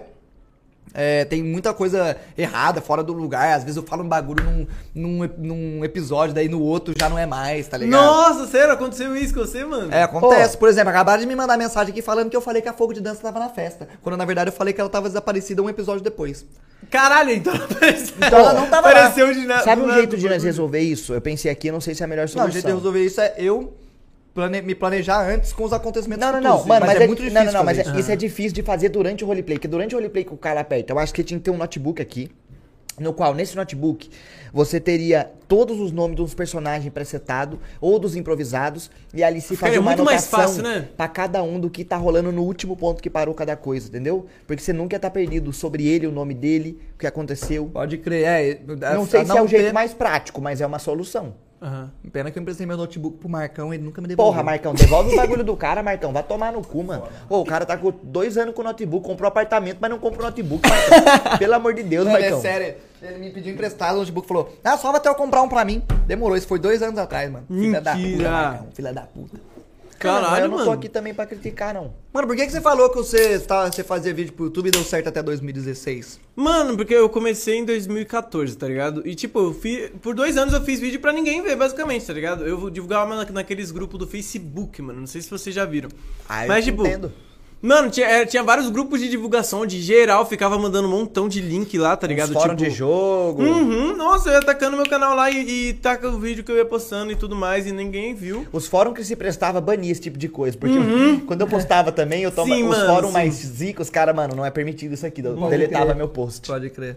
É, tem muita coisa errada, fora do lugar. Às vezes eu falo um bagulho num, num, num episódio, daí no outro já não é mais, tá ligado? Nossa, sério, aconteceu isso com você, mano? É, acontece. Por exemplo, acabaram de me mandar mensagem aqui falando que eu falei que a Fogo de Dança tava na festa. Quando na verdade eu falei que ela tava desaparecida um episódio depois. Caralho, então apareceu. Então ela não tava lá. Apareceu de nada. Sabe um do jeito nada. de nós resolver isso? Eu pensei aqui, eu não sei se é a melhor Não, solução. o jeito de resolver isso é eu plane- me planejar antes com os acontecimentos Não, não, futuros. não, mano, mas, é, é, muito não, difícil não, não, mas fazer é- isso. isso é difícil de fazer durante o roleplay, porque durante o roleplay que o cara aperta, eu acho que tinha que ter um notebook aqui, no qual, nesse notebook, você teria todos os nomes dos personagens presetados ou dos improvisados, e ali se Ficaria fazia uma muito mais anotação fácil, né? pra cada um do que tá rolando no último ponto que parou cada coisa, entendeu? Porque você nunca ia estar perdido sobre ele, o nome dele, o que aconteceu. Pode crer, é. Não sei se é o ter- jeito mais prático, mas é uma solução. Aham. Pena que eu emprestei meu notebook pro Marcão e ele nunca me devolveu. Porra, Marcão, devolve o bagulho do cara, Marcão. Vai tomar no cu, mano. Ô, o cara tá com dois anos com o notebook, comprou apartamento, mas não comprou notebook, Marcão. Pelo amor de Deus, Mano, Marcão. é sério. Ele me pediu emprestado, o notebook falou, ah, só vai até eu comprar um pra mim. Demorou, isso foi dois anos atrás, mano. Filha da puta, Mentira. Marcão. Filha da puta. Caralho, Caralho, eu não mano. tô aqui também pra criticar, não. Mano, por que, que você falou que você, tá, você fazia vídeo pro YouTube e deu certo até dois mil e dezesseis? Mano, porque eu comecei em dois mil e quatorze, tá ligado? E tipo, eu fiz, por dois anos eu fiz vídeo pra ninguém ver, basicamente, tá ligado? Eu divulgava na- naqueles grupos do Facebook, mano. Não sei se vocês já viram. Ah, eu Mas, te tipo, entendo. mano, tinha, é, tinha vários grupos de divulgação de geral, ficava mandando um montão de link lá, tá ligado? Uns fórum Tipo, de jogo. Uhum, nossa, eu ia atacando meu canal lá e, e taca o vídeo que eu ia postando e tudo mais, e ninguém viu. Os fóruns que se prestava bania esse tipo de coisa. Porque eu- quando eu postava também, eu tomava. Sim, Os mano, fóruns sim. mais zicos, cara, mano, não é permitido isso aqui. Eu Pode deletava crer. meu post. Pode crer.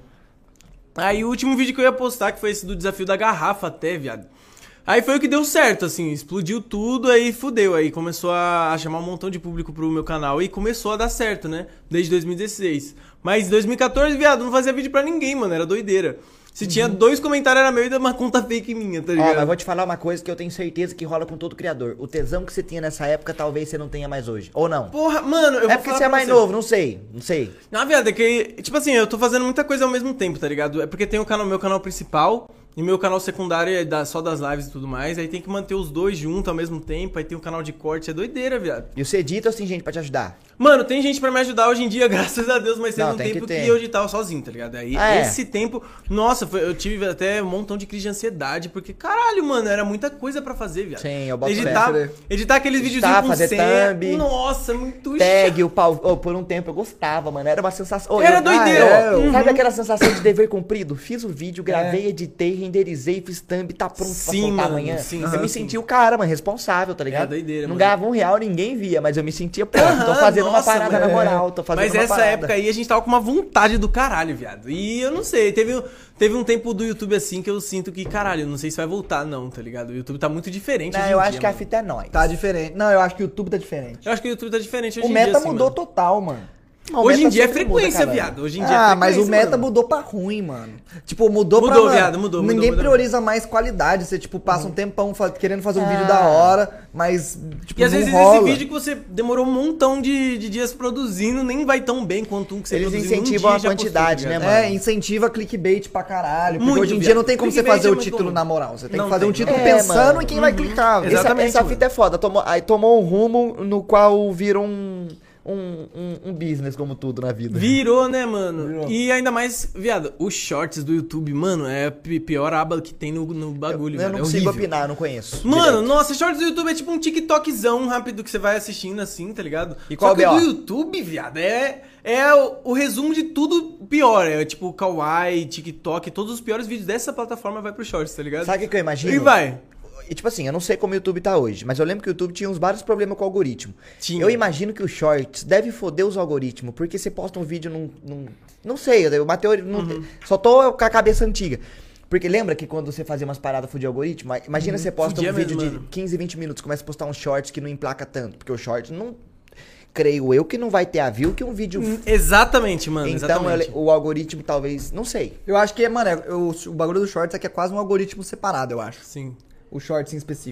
Aí o último vídeo que eu ia postar, que foi esse do desafio da garrafa até, viado. Aí foi o que deu certo, assim, explodiu tudo, aí fudeu, aí começou a, a chamar um montão de público pro meu canal e começou a dar certo, né? Desde dois mil e dezesseis. Mas em dois mil e quatorze, viado, não fazia vídeo pra ninguém, mano, era doideira. Se tinha dois comentários era meu e uma conta fake minha, tá Ó, ligado? mas vou te falar uma coisa que eu tenho certeza que rola com todo criador. O tesão que você tinha nessa época, talvez você não tenha mais hoje. Ou não? Porra, mano, eu É vou porque falar você é pra mais novo, não sei. Não sei. Na verdade, é que, tipo assim, eu tô fazendo muita coisa ao mesmo tempo, tá ligado? É porque tem o canal, meu canal principal e meu canal secundário é da- só das lives e tudo mais. Aí tem que manter os dois juntos ao mesmo tempo. Aí tem o canal de corte, é doideira, viado. E você edita ou tem gente pra te ajudar? Mano, tem gente pra me ajudar hoje em dia, graças a Deus, mas teve Não, um tem tempo que que, ter. eu editava sozinho, tá ligado? Aí Ah, é? esse tempo, nossa, foi- eu tive até um montão de crise de ansiedade, porque caralho, mano, era muita coisa pra fazer, viado. Sim, eu boto editar, fé. editar aqueles Editar, videozinhos com fazer senha. thumb, Nossa, muito Tag, o pau. Ô, por um tempo eu gostava, mano. Era uma sensação. Ô, Era eu- doideira. Ah, é, Uhum. Sabe aquela sensação de dever cumprido? Fiz o vídeo, gravei, editei, renderizei, fiz thumb, tá pronto pra Sim, soltar mano, amanhã. sim, eu sim, me sim. senti o cara, mano, responsável, tá ligado? É doideira, Não mano. ganhava um real, ninguém via, mas eu me sentia, pô, tô Aham, fazendo uma nossa, parada mano. na moral, tô fazendo Mas uma essa parada. época aí a gente tava com uma vontade do caralho, viado. E eu não sei, teve, teve um tempo do YouTube assim que eu sinto que, caralho, eu não sei se vai voltar não, tá ligado? O YouTube tá muito diferente Não, hoje em eu dia, acho que a mano. fita é nóis. Tá diferente. Não, eu acho que o YouTube tá diferente. Eu acho que o YouTube tá diferente hoje O em meta dia, assim, mudou mano. total, mano. Não, o Hoje em meta dia é sempre muda, frequência, caralho. viado. Hoje em dia Ah, é mas o frequência, meta mano. mudou pra ruim, mano. Tipo, mudou, pra... Mudou, mano, viado, mudou, mudou, Ninguém mudou. prioriza mais qualidade. Você, tipo, passa um tempão fa- querendo fazer um Ah. vídeo da hora, mas, tipo, E às não vezes rola. esse vídeo que você demorou um montão de, de dias produzindo nem vai tão bem quanto um que você Eles produziu num incentivam dia a e já postou, quantidade, tá né, ligado? mano? É, incentiva clickbait pra caralho. Porque Muito, hoje em dia viado. não tem como você Clickbait fazer é o muito título bom. na moral. Você tem Não que fazer um tem, título não. É, pensando mano. em quem vai Uhum. clicar. velho. Essa, Exatamente, essa mano. fita é foda. Tomou, aí tomou um rumo no qual virou um, um, um, um business, como tudo na vida. Virou, né, mano? Virou. E ainda mais, viado, os shorts do YouTube, mano, é a pi- pior aba que tem no, no bagulho, Eu viado. não é consigo horrível. opinar, eu não conheço. Mano, direito. nossa, shorts do YouTube é tipo um TikTokzão rápido que você vai assistindo assim, tá ligado? E qual Só que é o o B do O? YouTube, viado, é, é o, o resumo de tudo pior. É tipo Kawaii, TikTok, todos os piores vídeos dessa plataforma vai pro shorts, tá ligado? Sabe o que que eu imagino? E vai. E tipo assim, eu não sei como o YouTube tá hoje, mas eu lembro que o YouTube tinha uns vários problemas com o algoritmo. Tinha. Eu imagino que o Shorts deve foder os algoritmos, porque você posta um vídeo num... num não sei, eu uma teoria... Não, Uhum. Só tô com a cabeça antiga. Porque lembra que quando você fazia umas paradas fudia algoritmo? Imagina você posta Fudia um vídeo mesmo, de mano. quinze, vinte minutos, começa a postar uns shorts que não emplaca tanto. Porque o shorts não... Creio eu que não vai ter a view que um vídeo... Hum, Exatamente, mano, Então exatamente. ele- o algoritmo talvez... Não sei. Eu acho que, mano, é- o, o bagulho do Shorts aqui é quase um algoritmo separado, eu acho. Sim. O Shorts em específico.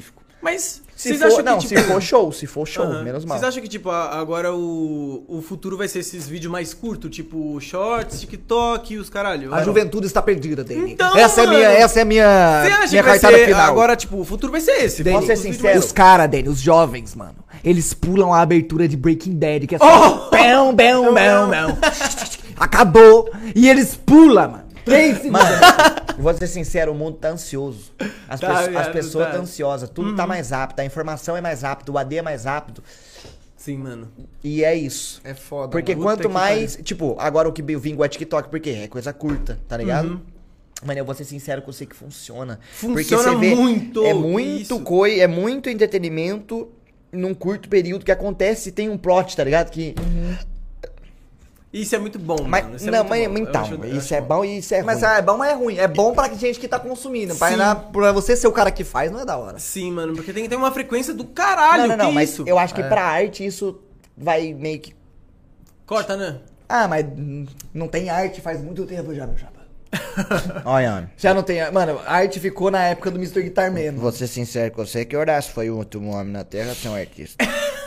Mas Se vocês for, acham não, que, tipo... se for show, se for show, Aham. menos mal. Vocês acham que, tipo, a- agora o, o futuro vai ser esses vídeos mais curtos? Tipo, shorts, TikTok e os caralho? A juventude está perdida, Dani. Então, essa, é mano, minha, essa é a minha, Você acha minha que vai cartada ser... final. Agora, tipo, o futuro vai ser esse. Dani, Posso ser os vídeos sincero? mais- Os caras, Dani, os jovens, mano, eles pulam a abertura de Breaking Bad, que é só... Oh! Bão, bão, bão, bão. Acabou. E eles pulam, mano. Três segundos. Mano, vou ser sincero, o mundo tá ansioso. As, Tá, pesso- as viado, pessoas tá. estão ansiosas, tudo tá mais rápido, a informação é mais rápido, o A D é mais rápido. Sim, mano. E é isso. É foda, Porque mano. Puta quanto que mais. Tipo, agora o que vingo é TikTok, porque é coisa curta, tá ligado? Uhum. Mano, eu vou ser sincero que eu sei que funciona. Funciona Porque você vê, muito, É muito isso. coi, é muito entretenimento num curto período que acontece e tem um plot, tá ligado? Que. Isso é muito bom, Mas, mano. Isso é não, muito mas bom. Eu então, acho- eu isso acho é bom e isso é Mas ruim. é bom, mas é ruim. É bom pra gente que tá consumindo. Pra, Sim. na- pra você ser o cara que faz, não é da hora. Sim, mano, porque tem que ter uma frequência do caralho. não, não, não, que mas isso? eu acho que pra arte isso vai meio que. Corta, né? Ah, mas hum, não tem arte faz muito tempo já, meu chapa. Olha, mano. Já não tem. Mano, a arte ficou na época do mister Guitar Man. Vou ser sincero com você que Horácio foi o último homem na Terra a ser um artista.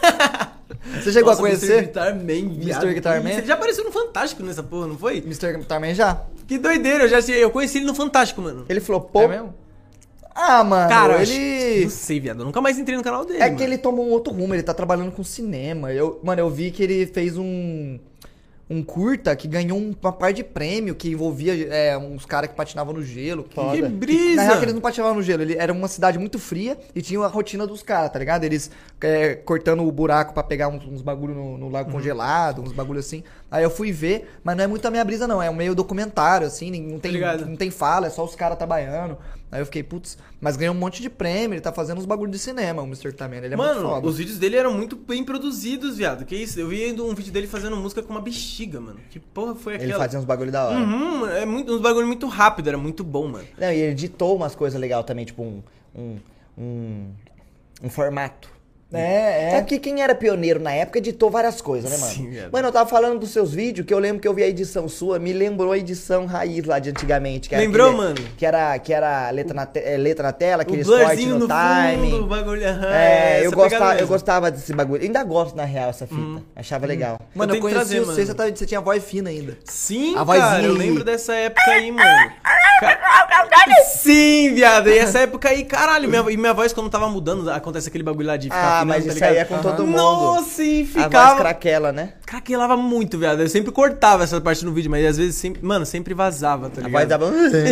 Você chegou Nossa, a conhecer? mister Guitar Man, viado. mister Guitar Man? Você já apareceu no Fantástico nessa porra, não foi? mister Guitar Man já? Que doideira, eu já sei, eu conheci ele no Fantástico, mano. Ele flopou. É mesmo? Ah, mano, Cara, eu ele. acho- não sei, viado, eu nunca mais entrei no canal dele, É mano. que ele tomou um outro rumo, ele tá trabalhando com cinema. Eu, mano, eu vi que ele fez um. Um curta que ganhou um- uma par de prêmio que envolvia é, uns caras que patinavam no gelo. Que, Que brisa! Na real, que eles não patinavam no gelo, ele era uma cidade muito fria e tinha a rotina dos caras, tá ligado? Eles é, cortando o buraco pra pegar uns, uns bagulho no, no lago congelado, uns bagulho assim. Aí eu fui ver, mas não é muito a minha brisa, não. É um meio documentário, assim, não tem, ligado. não tem fala, é só os caras trabalhando. Aí eu fiquei, putz, mas ganhou um monte de prêmio, ele tá fazendo uns bagulho de cinema, o mister Taman, ele é muito Mano, foda. os vídeos dele eram muito bem produzidos, viado. Que isso? Eu vi um vídeo dele fazendo música com uma bexiga, mano. Que porra foi Ele aquela? fazia uns bagulho da hora. Uhum, mano, é muito, uns bagulho muito rápido, era muito bom, mano. Não, e ele editou umas coisas legais também, tipo um. Um, um, um formato. É, é. Sabe que quem era pioneiro na época editou várias coisas, né, mano? Sim, viado. Mano, eu tava falando dos seus vídeos, que eu lembro que eu vi a edição sua, me lembrou a edição raiz lá de antigamente. Que era Lembrou, aquele- mano? Que era, que era letra, na te- é, letra na tela, O aqueles cortes blurzinho no, no timing. fundo, o bagulho, aham, É, eu essa pegada gostava, eu mesmo. gostava desse bagulho. Ainda gosto, na real, essa fita. Achava legal. Mano, Eu eu, tenho que conheci trazer, você, mano. você, tava- você tinha voz fina ainda. Sim, A cara, vozinha eu aí. lembro dessa época aí, mano. Ca- Sim, viado, e essa época aí, caralho, minha, e minha voz quando tava mudando, acontece aquele bagulho lá de ficar Ah, afinando, mas tá isso aí ligado? é com todo mundo. Nossa, e A voz ficava... craquela, né? Craquelava muito, viado. Eu sempre cortava essa parte no vídeo, mas às vezes sempre, mano, sempre vazava, tá A ligado? voz dava...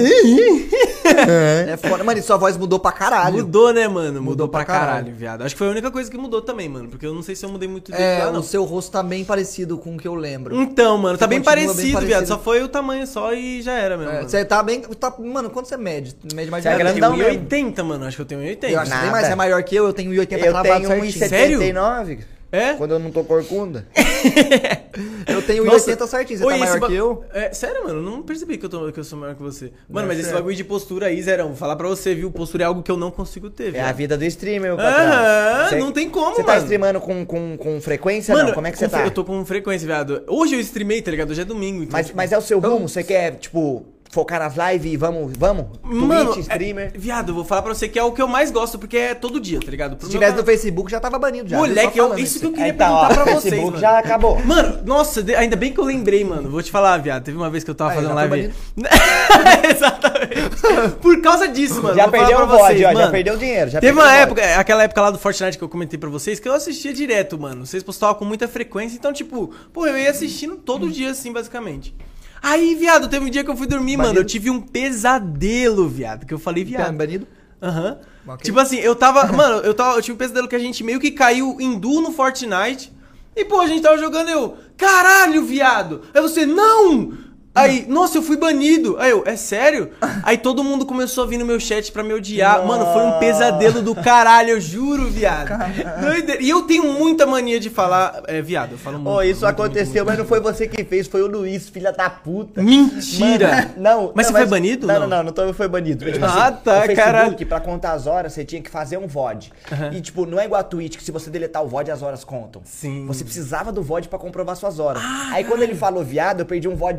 É foda. Mano, e sua voz mudou pra caralho. Mudou, né, mano? Mudou, Mudou pra pra caralho, caralho. viado. Acho que foi a única coisa que mudou também, mano. Porque eu não sei se eu mudei muito de É, lá, não. o seu rosto tá bem parecido com o que eu lembro. Então, mano, tá Você bem continua bem parecido, parecido. viado. Só foi o tamanho só e já era mesmo. É, mano. você tá bem. Tá, mano, quanto você mede? Mede mais Você é de grandão Eu mesmo. tenho um e oitenta, mano. Acho que eu tenho um e oitenta. Eu acho que tem Nada. mais, você é maior que eu, eu tenho um e oitenta Eu cravado tenho um e certinho. setenta e nove. É? Quando eu não tô corcunda. Eu tenho um e Nossa, oitenta certinho, você oi, tá maior esse ba- que eu? É, sério, mano, eu não percebi que eu, tô, que eu sou maior que você. Mano, Deve mas esse ser. bagulho de postura aí, Zerão, vou falar pra você, viu? Postura é algo que eu não consigo ter, É viu? a vida do streamer, meu patrão. Aham, Você- não tem como, Você mano. tá streamando com, com, com frequência, Mano, não? Como é que você com tá? fre- Eu tô com frequência, viado. Hoje eu streamei, tá ligado? Hoje é domingo. Então, Mas, tipo, mas é o seu rumo? Você quer, tipo, focar nas lives e vamos, vamos? Mano, Twitch, streamer? é- viado, eu vou falar pra você que é o que eu mais gosto, porque é todo dia, tá ligado? Pro Se meu tivesse no canal- Facebook já tava banido já. viu? Moleque, Só eu- falando isso que eu isso. queria Então, ó, perguntar pra o vocês, Facebook mano. já acabou. Mano, nossa, de- ainda bem que eu lembrei, mano. Vou te falar, viado. Teve uma vez que eu tava Aí, fazendo já foi live. Exatamente. Por causa disso, mano. Já vou falar perdeu o pra V O D, vocês, ó, já mano. perdeu dinheiro. Já Teve perdeu uma o V O D. época, aquela época lá do Fortnite que eu comentei pra vocês, que eu assistia direto, mano. Vocês postavam com muita frequência, então, tipo, pô, eu ia assistindo todo dia, assim, basicamente. Aí, viado, teve um dia que eu fui dormir, mano. Eu tive um pesadelo, viado. Que eu falei, viado. Banido? Aham. Ok. Tipo assim, eu tava. Mano, eu tava. Eu tive um pesadelo que a gente meio que caiu em duo no Fortnite. E, pô, a gente tava jogando eu. Caralho, viado! Aí você, não! Aí, nossa, eu fui banido. Aí eu, é sério? Aí todo mundo começou a vir no meu chat pra me odiar. Mano, foi um pesadelo do caralho, eu juro, viado. Doideira. E eu tenho muita mania de falar. É, viado, eu falo muito. Ô, isso muito, aconteceu, muito, mas não foi você que fez, foi o Luiz, filha da puta. muito. Mentira! Mano, não, Mas não, você foi banido? Não, Não. não, não, não, tô- foi banido. Tipo Ah, assim, tá, no Facebook, caralho. pra contar as horas, você tinha que fazer um V O D. E, tipo, não é igual a Twitch, que se você deletar o V O D, as horas contam. Sim. Você precisava do V O D pra comprovar suas horas. Aí, quando ele falou viado, eu perdi um V O D de seis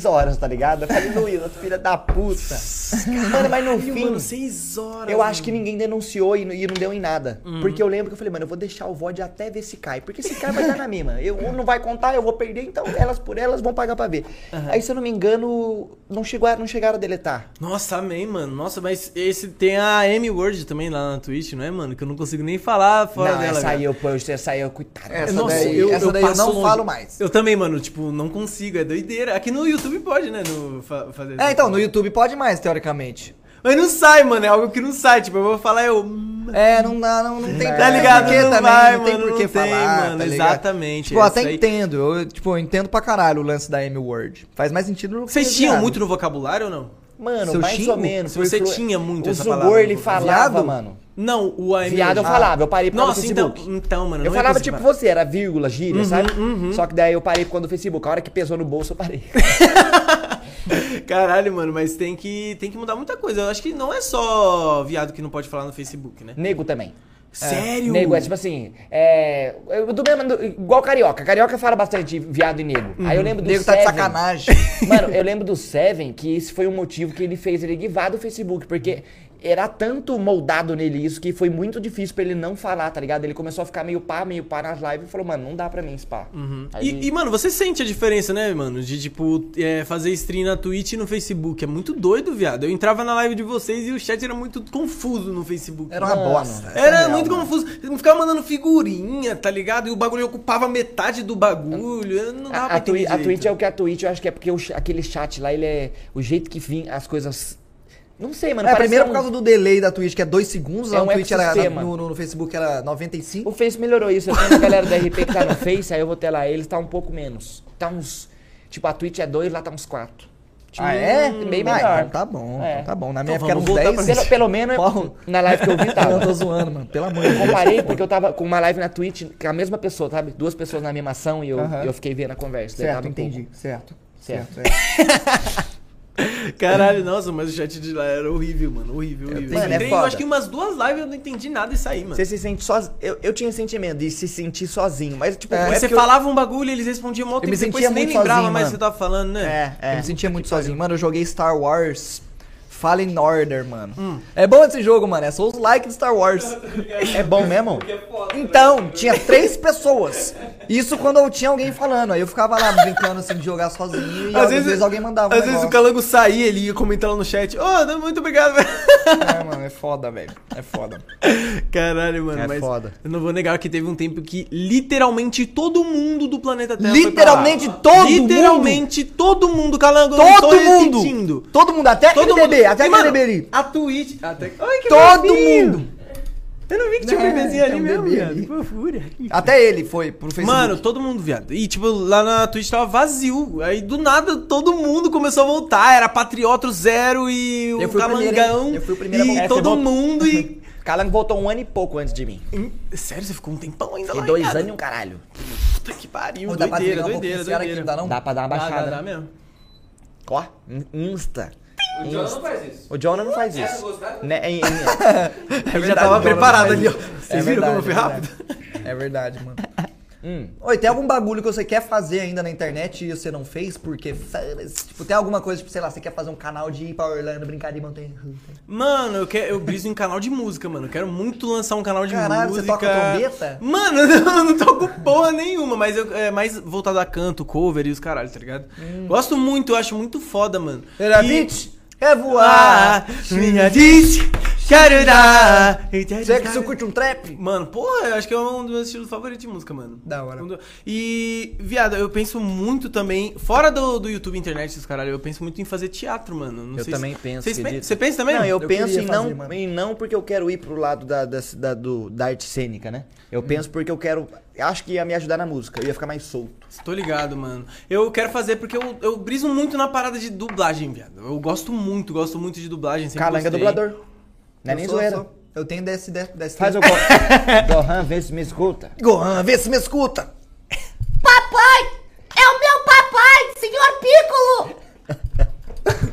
horas, tá ligado? Eu falei, Luiz, filha da puta. Mano, mas no Caralho, fim, mano, seis horas. eu acho que mano. ninguém denunciou e, e não deu em nada. Uhum. Porque eu lembro que eu falei, mano, eu vou deixar o V O D até ver se cai. Porque se cai vai dar na mesma. Eu não vai contar, eu vou perder, então elas por elas vão pagar pra ver. Uhum. Aí, se eu não me engano, não, chegou a, não chegaram a deletar. Nossa, amei, mano. Nossa, mas esse tem a Amy Word também lá na Twitch, não é, mano? Que eu não consigo nem falar fora não, dela. essa aí velho. eu, essa saiu, coitado. Essa Nossa, daí eu- essa eu daí eu passo não longe. falo mais. Eu também, mano, tipo, não consigo, é doideira. Aqui no YouTube pode, né, no, fa fazer É, essa então, coisa. no YouTube pode mais, teoricamente. Mas não sai, mano, é algo que não sai. Tipo, eu vou falar, eu... É, não dá, não, não tem Tá ligado? porquê Não também, vai, não tem mano, por que não tem, falar, mano, tá ligado? exatamente, Tipo, eu essa até aí- entendo, eu, tipo, eu entendo pra caralho o lance da Amy Word. Faz mais sentido no que Vocês o tinham viado. muito no vocabulário ou não? Mano, Seu mais xingo? ou menos. Se você porque tinha muito o essa Zugor, palavra, ele no falava, viado? mano. Não, o A M Viado eu Ah. falava, eu parei por causa do Nossa, então, Facebook. então, mano, Eu não ia falava conseguir tipo falar. você, era vírgula, gíria, Uhum, sabe? uhum. Só que daí eu parei por conta do Facebook. A hora que pesou no bolso, eu parei. Caralho, mano, mas tem que, tem que mudar muita coisa. Eu acho que não é só viado que não pode falar no Facebook, né? Nego também. Sério? Nego é tipo assim, é. eu- Do mesmo, do- igual carioca. Carioca fala bastante viado e nego. Aí eu lembro do Nego tá de Seven. sacanagem. Mano, eu lembro do Seven que esse foi um motivo que ele fez ele guivar do Facebook, porque era tanto moldado nele isso que foi muito difícil pra ele não falar, tá ligado? Ele começou a ficar meio pá, meio pá nas lives e falou, mano, não dá pra mim esse pá. Aí ele- E, e, mano, você sente a diferença, né, mano? De, tipo, é, fazer stream na Twitch e no Facebook. É muito doido, viado. Eu entrava na live de vocês e o chat era muito confuso no Facebook. Era uma Mano, bosta. essa é Era real, muito mano. confuso. Eles ficava mandando figurinha, tá ligado? E o bagulho ocupava metade do bagulho. Eu Não dava A, pra a, Twi- entender a direito. Twitch é o que é a Twitch, eu acho que é porque o ch- aquele chat lá, ele é. O jeito que vinha as coisas. Não sei, mano. É, parece primeiro que por é um- causa do delay da Twitch, que é dois segundos, É lá um no Twitch era, ecossistema. no, no, no Facebook era noventa e cinco. O Face melhorou isso. Eu tenho uma galera da R P que tá no Face, aí eu vou ter lá eles, tá um pouco menos. Tá uns. Tipo, a Twitch é dois, lá tá uns quatro. Ah, é? Bem ah, melhor. então tá bom, É. então tá bom. Na minha Então época era uns vamos voltar dez. pra- Pelo, pelo menos Paulo. na live que eu vi Não, eu tava. tô zoando, mano. Pelo amor de Eu Deus. comparei porque eu tava com uma live na Twitch com a mesma pessoa, sabe? Duas pessoas na mesma ação e eu, Aham. eu fiquei vendo a conversa. daí Certo, tava um entendi. pouco- Certo. Certo. Certo. é. Caralho, nossa, mas o chat de lá era horrível, mano. Horrível, horrível. Mano, Eu é entrei, foda. eu acho que umas duas lives eu não entendi nada e saí, mano. Você se sente sozinho. Eu, eu tinha sentimento de se sentir sozinho, mas tipo, É, não é Mas você porque eu- falava um bagulho e eles respondiam um monte Eu me tempo, depois sentia você nem muito lembrava sozinho, mais o mano. que você tava falando, né? É, é. Eu me sentia muito sozinho. Mano, eu joguei Star Wars Fallen Order, mano. Hum. É bom esse jogo, mano. É só os likes de Star Wars. É bom mesmo? Porque é foda. Então, tinha três pessoas. Isso quando eu tinha alguém falando. Aí eu ficava lá brincando assim de jogar sozinho e às, vezes, alguém mandava um Às vezes o negócio. Calango saía, ele ia comentar lá no chat. Ô, oh, muito obrigado, velho. É, mano, é foda, velho. É foda. Caralho, mano, É mas foda. eu não vou negar que teve um tempo que literalmente todo mundo do planeta Terra Literalmente foi pra lá. todo mundo? Literalmente todo mundo, Calango, eu não tô Todo mundo! repetindo. Todo mundo, até Todo aquele mundo. bebê, até E, aquele mano, bebê ali. A Twitch... Até... Ai, que Todo fofinho. mundo! Eu não vi que tinha um É, bebezinho ali tem um mesmo, bebê viado. ali. Que fofura. Até ele foi pro Facebook. Mano, todo mundo, viado. E, tipo, lá na Twitch tava vazio. Aí, do nada, todo mundo começou a voltar. Era Patriota Zero e o Eu fui o primeiro, hein? Calangão. Eu fui o primeiro a E voltar. É, todo você voltou. mundo e... Calango voltou um ano e pouco antes de mim. Hum, Sério, você ficou um tempão ainda Fiquei lá, dois cara? anos e um caralho. Puta que pariu, Pô, dá pra doideira, desligar um pouquinho doideira, esse ar aqui, doideira. não dá não? Dá pra dar uma Dá, baixada. dá, dá mesmo. Ó, in- Insta. O Jonah não faz isso. O Jonah não faz Essa isso. gostaram? Né, em- em- Ele já verdade, tava o Jonah preparado faz ali, ó. isso. Vocês É viram como eu verdade, fui é rápido? É verdade, mano. Hum. Oi, tem algum bagulho que você quer fazer ainda na internet e você não fez porque... Tipo, tem alguma coisa, tipo, sei lá, você quer fazer um canal de ir pra Orlando brincar de montanha russa? Mano, eu, quero, eu briso em canal de música, mano. Eu quero muito lançar um canal de Caralho, você música. toca trombeta? Mano, eu não, não toco porra nenhuma, mas eu, é mais voltado a canto, cover e os caralho, tá ligado? Gosto muito, eu acho muito foda, mano. Era E- beat? É voar! Ah, minha diz, quero dar. Você que você curte um trap? Mano, porra, eu acho que é um dos meus estilos favoritos de música, mano. Da hora. Um do- E, viado, eu penso muito também, fora do, do YouTube, internet, esses caralho, eu penso muito em fazer teatro, mano. Não Eu sei também se- penso, Vocês pe- acredita? Você pensa também? Não, eu, Eu penso queria em fazer, não, mano. em não porque eu quero ir pro lado da, da, da, do, da arte cênica, né? Eu penso porque eu quero. Acho que ia me ajudar na música, eu ia ficar mais solto. Tô ligado, mano. Eu quero fazer porque eu, eu briso muito na parada de dublagem, viado. Eu gosto muito, gosto muito de dublagem. Sempre Calango é gostei. dublador. Não é Eu nem sou- zoeira. sou- Eu tenho desse... desse, desse Faz o Go- Gohan, vê se me escuta. Gohan, vê se me escuta! Papai! É o meu papai, senhor Piccolo!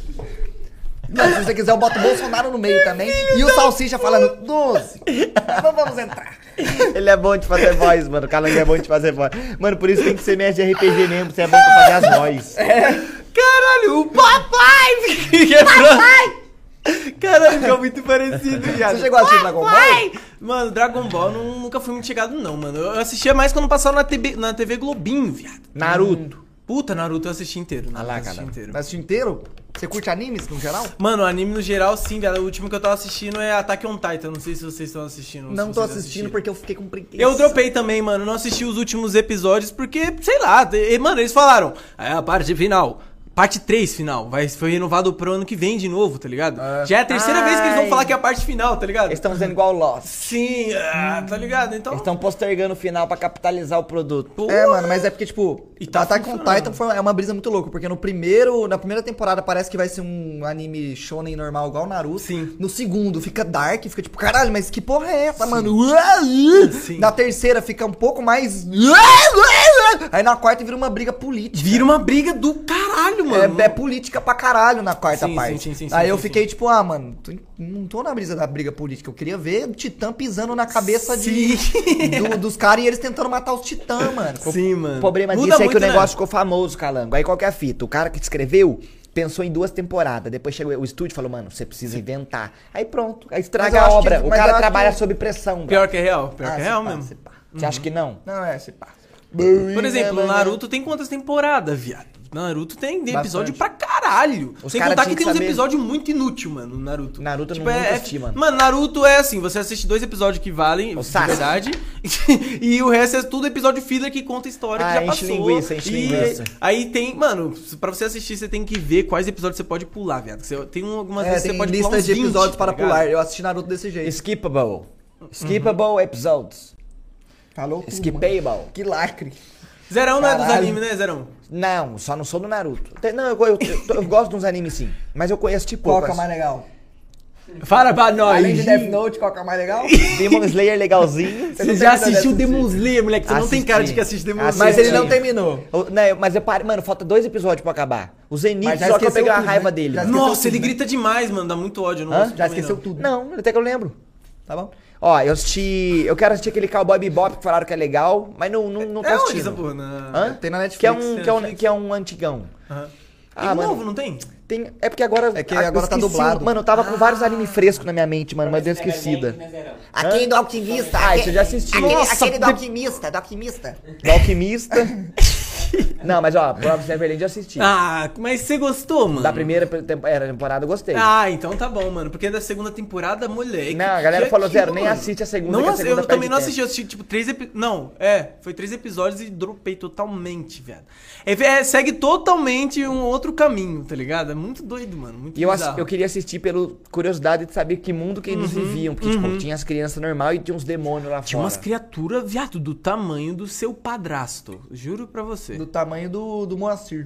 Não, se você quiser, eu boto o Bolsonaro no meio também. E o Salsicha falando doze. Então vamos entrar. Ele é bom de fazer voz, mano. O Calango é bom de fazer voz. Mano, por isso tem que ser mestre de R P G mesmo, você é bom pra fazer as vozes. Caralho, o papai! Papai! Caralho, ficou muito parecido, viado. Você chegou a assistir Dragon Ball? Mano, Dragon Ball não, nunca fui muito chegado, não, mano. Eu assistia mais quando passava na T V, na T V Globinho, viado. Naruto. Puta, Naruto eu assisti inteiro. Ah lá, Naruto eu assisti cara. inteiro. Vai assistir inteiro? Você curte animes no geral? Mano, anime no geral, sim, viado. O último que eu tava assistindo é Attack on Titan. Não sei se vocês estão assistindo. Não se tô vocês assistindo assistiram. porque eu fiquei com preguiça. Eu dropei também, mano. Não assisti os últimos episódios porque, sei lá, e, mano, eles falaram. É a parte final. Parte três final. Vai, foi renovado pro ano que vem de novo, tá ligado? É. Já é a terceira vez que eles vão Ai. falar que é a parte final, tá ligado? Eles estão fazendo igual o Lost. Sim, ah, tá ligado? Então. Eles estão postergando o final pra capitalizar o produto. Pô, É, mano, mas é porque, tipo, E tá Attack on funcionando. Titan foi, é uma brisa muito louca, porque no primeiro, na primeira temporada parece que vai ser um anime shonen normal igual Naruto. Sim. No segundo fica dark, fica tipo, caralho, mas que porra é essa, mano? Sim. Na terceira fica um pouco mais... Aí na quarta vira uma briga política. Vira uma briga do caralho, mano. É, é política pra caralho na quarta Sim, parte. sim, sim, sim, Aí sim, eu sim, fiquei tipo, ah, mano, tô- não tô na brisa da briga política. Eu queria ver o Titã pisando na cabeça de, do- dos caras e eles tentando matar os Titã, mano. Sim, mano. O problema Muda disso é que o muito, né? negócio ficou famoso, Calango. Aí qual que é a fita? O cara que escreveu pensou em duas temporadas. Depois chegou o estúdio e falou, mano, você precisa inventar. Aí pronto, aí Mas estraga eu a acho obra. que- o mas eu cara acho trabalha que- sob pressão. Pior que é real. Pior Ah, que é se real pá, mesmo. se pá. Você acha que não? Não, é, se passa. Por exemplo, Naruto tem quantas temporadas, viado? Naruto tem episódio Bastante. pra caralho. Os Sem cara contar que tinha tem que uns saber- episódios muito inúteis, mano, no Naruto. Naruto eu tipo, não- nunca é, assisti, mano. Mano, Naruto é assim, você assiste dois episódios que valem, O de Sasuke. verdade, e o resto é tudo episódio filler que conta a história Ah, que já enche passou. linguiça, enche e linguiça. aí tem, mano, pra você assistir, você tem que ver quais episódios você pode pular, viado. Você, tem um- algumas É, vezes que tem você pode pular listas uns de vinte, episódios tá para ligado? pular. Eu assisti Naruto desse jeito. Skippable. Skippable episodes. Falou tudo, mano. Skippable. Que lacre. Zerão não é dos Caralho. animes, né, Zerão? Não, só não sou do Naruto. Tem- Não, eu, eu, eu- eu gosto de uns animes sim. Mas eu conheço tipo Qual que é poucas. o mais legal? Fala pra nós. Além de Death Note, qual que é o mais legal? Demon Slayer legalzinho. Você não já terminou de assistiu assistir? Demon Slayer, moleque? Você não tem cara de Assisti. que assiste Demon Assisti. Slayer. Mas ele não Sim. terminou. Eu- né, mas eu parei, mano, falta dois episódios pra acabar. O Zenith Mas já só que eu esqueceu peguei a tudo, raiva né? dele. Já mano. Nossa, esqueceu ele tudo, né? grita demais, mano. Dá muito ódio. Eu não Hã? gosto Já também, esqueceu não. tudo. Não, até que eu lembro. Tá bom? Ó, eu assisti. Eu quero assistir aquele Cowboy Bebop que falaram que é legal, mas não, não, não tô É onde assistindo. essa porra? Na... Hã? Tem na Netflix. Que é um, tem que é um, Netflix. que é um antigão. Aham. Ah, Tem mano. novo, não tem? Tem, é porque agora. É que ah, eu agora tá esqueci. dublado. Mano, eu tava com vários animes frescos na minha mente, mano, mas deu esquecida. Aquele do alquimista. Ah, aquele, isso eu já assisti. Aquele, Nossa, aquele do de- alquimista, do alquimista. Do Alquimista. Não, mas ó, Promise Neverland eu assisti. Ah, mas você gostou, mano? Da primeira tempo- era, temporada eu gostei. Ah, então tá bom, mano. Porque da segunda temporada, moleque. Não, a galera que falou, aquilo, Zero, nem mano? assiste a segunda, Não, que a assi- segunda eu perde também não tempo. assisti. Eu assisti, tipo, três episódios. Não, é. Foi três episódios e dropei totalmente, velho. É, é, segue totalmente um outro caminho, tá ligado? É muito doido, mano. Muito E eu, ass- bizarro. eu queria assistir pela curiosidade de saber que mundo que eles viviam. Porque, tipo, tinha as crianças normais e tinha uns demônios lá Tinha fora. umas criaturas, viado, do tamanho do seu padrasto. Juro pra você. Do tamanho do, do Moacir.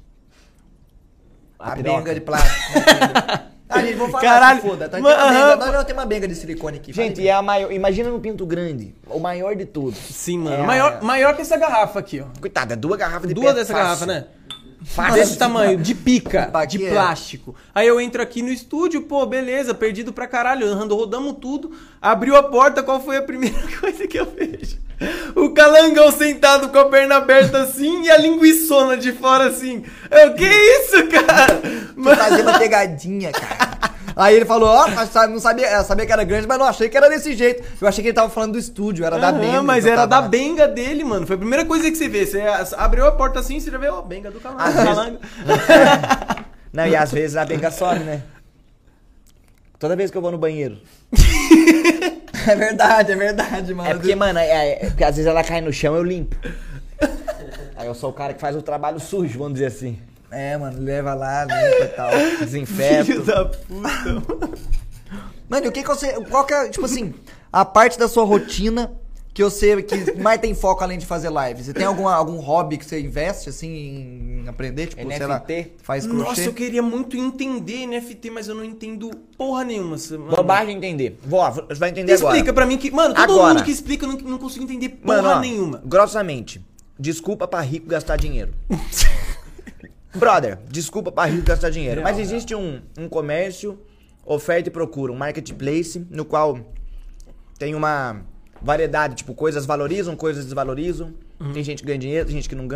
A, piroca. benga de plástico. né? Ah, gente, vou falar, Caralho. se foda. Tá, tem Mas, uma benga. aham. Não, não, tem uma benga de silicone aqui. Gente, fala é a maior. Imagina no pinto grande. O maior de todos. Sim, mano. É a- maior, maior que essa garrafa aqui, ó. Coitada, é duas garrafas de Duas pé dessa fácil. garrafa, né? Fácil. Desse tamanho, de pica, Aqui de é. plástico. Aí eu entro aqui no estúdio, pô, beleza, perdido pra caralho, ando- rodamos tudo. Abriu a porta, qual foi a primeira coisa que eu vejo? O calangão sentado com a perna aberta assim e a linguiçona de fora assim. Eu, que isso, cara? Tô fazendo uma pegadinha, cara. Aí ele falou, ó, mas sabe- não sabia, eu sabia que era grande, mas não achei que era desse jeito. Eu achei que ele tava falando do estúdio, era da Aham, benga. mas que eu era tava- da benga dele, mano. Foi a primeira coisa que você vê. Você abriu a porta assim, você já vê, ó, benga do calango. Às vezes- calango. Não, e às vezes a benga some, né? Toda vez que eu vou no banheiro. É verdade, é verdade, mano. É porque, mano, é, é porque às vezes ela cai no chão eu limpo. Aí eu sou o cara que faz o trabalho sujo, vamos dizer assim. É, mano, leva lá, limpa e tal. Desinfeto. Filho da puta. Mano, e o que que você... Qual que é, tipo assim, a parte da sua rotina que você que mais tem foco além de fazer live? Você tem alguma, algum hobby que você investe, assim, em aprender? Tipo, sei lá, N F T? faz crochê? Nossa, eu queria muito entender N F T, mas eu não entendo porra nenhuma. Mano. Bobagem entender. Vou, ó, você vai entender agora. Explica pra mim que. Mano, todo Agora. mundo que explica eu não, não consigo entender porra Mano, ó, nenhuma. grossamente, desculpa pra rico gastar dinheiro. Brother, desculpa pra rico gastar dinheiro. Mas existe um, um comércio, oferta e procura, um marketplace, no qual tem uma variedade, tipo, coisas valorizam, coisas desvalorizam. Tem gente que ganha dinheiro, tem gente que não ganha.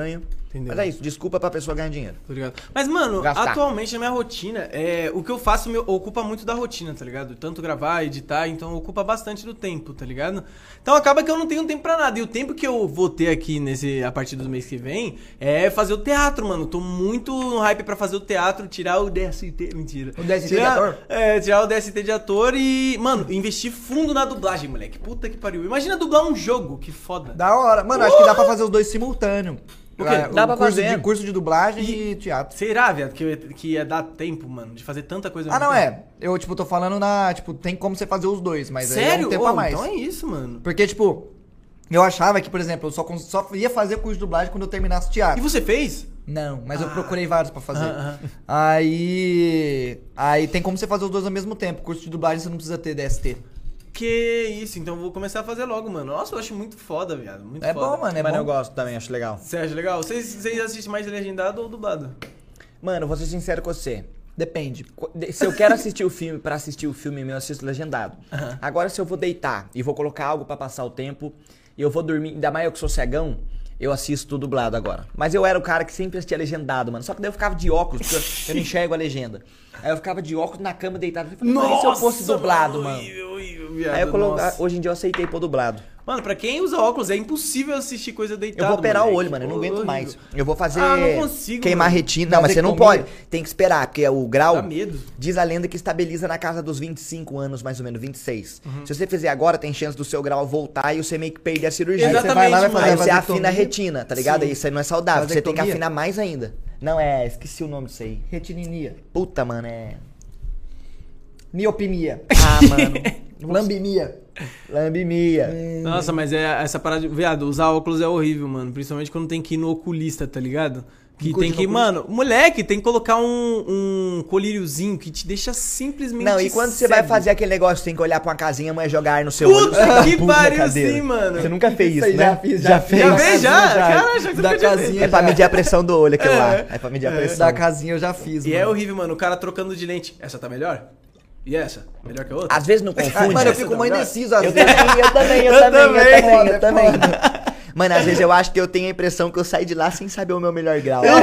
Entendeu? Mas é isso, desculpa pra pessoa ganhar dinheiro. Tá ligado? Mas, mano, Gastar. atualmente na minha rotina, é, o que eu faço me ocupa muito da rotina, tá ligado? Tanto gravar, editar, então ocupa bastante do tempo, tá ligado? Então acaba que eu não tenho tempo pra nada. E o tempo que eu vou ter aqui nesse, a partir do mês que vem é fazer o teatro, mano. Tô muito no hype pra fazer o teatro, tirar o D S T. Mentira. O D S T tirar, de ator? É, tirar o D S T de ator e, mano, investir fundo na dublagem, moleque. Puta que pariu. Imagina dublar um jogo, que foda. Da hora. Mano, acho que dá pra fazer os dois simultâneos. O quê? Ah, Dá pra curso fazer. De, curso de dublagem e, teatro. Será, viado, que, eu- que ia dar tempo, mano, de fazer tanta coisa ao Ah, não mesmo tempo? é. Eu, tipo, tô falando na... Tipo, tem como você fazer os dois, mas aí é Sério? um tempo Ô, a mais. Então é isso, mano. Porque, tipo, eu achava que, por exemplo, eu só, cons- só ia fazer curso de dublagem quando eu terminasse E teatro. você fez? Não, mas eu procurei vários pra fazer. Aham, aham. Aí... Aí tem como você fazer os dois ao mesmo tempo. Curso de dublagem você não precisa ter D S T. Que isso, então eu vou começar a fazer logo, mano. Nossa, eu acho muito foda, viado. Muito É foda. bom, mano, é Mas bom. eu gosto também, acho legal. Você acha legal? Vocês, vocês assistem mais legendado ou dublado? Mano, vou ser sincero com você. Depende. Qu- de- Se eu quero assistir o filme, pra assistir o filme meu, eu assisto legendado. Aham. Agora, se eu vou deitar e vou colocar algo pra passar o tempo, e eu vou dormir, ainda mais eu que sou cegão, eu assisto dublado agora. Mas eu era o cara que sempre assistia legendado, mano. Só que daí eu ficava de óculos, porque eu, eu não enxergo a legenda. Aí eu ficava de óculos na cama deitado. Eu falei, mas e se eu fosse dublado, mano? Horrível, horrível, viado. Aí eu colo... Nossa. Hoje em dia eu aceitei pôr dublado. Mano, pra quem usa óculos, é impossível assistir coisa deitada. Eu vou operar moleque. o olho, mano. Eu não aguento Horrível. mais. Eu vou fazer. Ah, não consigo, Queimar mano. retina. Não, mas você não Vasectomia. pode. Tem que esperar, porque o grau. Dá medo. Diz a lenda que estabiliza na casa dos vinte e cinco anos, mais ou menos, vinte e seis. Uhum. Se você fizer agora, tem chance do seu grau voltar e você meio que perder a cirurgia. Aí você Exatamente, vai lá, vai mano. fazer Aí a você vasectomia. afina a retina, tá ligado? Sim. Isso aí não é saudável. Você tem que Vasectomia? afinar mais ainda. Não, é. Esqueci o nome disso aí. Retininia. Puta, mano, é. Miopimia. Ah, mano. Lambimia. Lambimia. Nossa, mas é essa parada de... Viado, usar óculos é horrível, mano. Principalmente quando tem que ir no oculista, tá ligado? Que Curte tem no que... oculista? Mano, moleque, tem que colocar um, um colíriozinho que te deixa simplesmente Não, e quando você vai cego. fazer aquele negócio, tem que olhar pra uma casinha, mas jogar ar no seu olho. Puta você dá que um pulo na pariu, cadeira. sim, mano. Você nunca fez Isso isso, aí né? já fiz, já fiz. Já Da fez, já? casinha, Caralho, achei que Da nunca tinha feito. casinha É pra já. medir a pressão do olho aquilo É. lá. É pra medir a É. pressão. Da casinha eu já fiz, E mano. é horrível, mano. O cara trocando de lente. Essa tá melhor? E essa? Melhor que a outra? Às vezes não Ah, confunde. mano, eu Essa fico tá muito melhor? indeciso às Eu vezes. também, eu também, eu Eu também, eu também. também, eu É também. foda. Mano, às vezes eu acho que eu tenho a impressão que eu saí de lá sem saber o meu melhor grau. Eu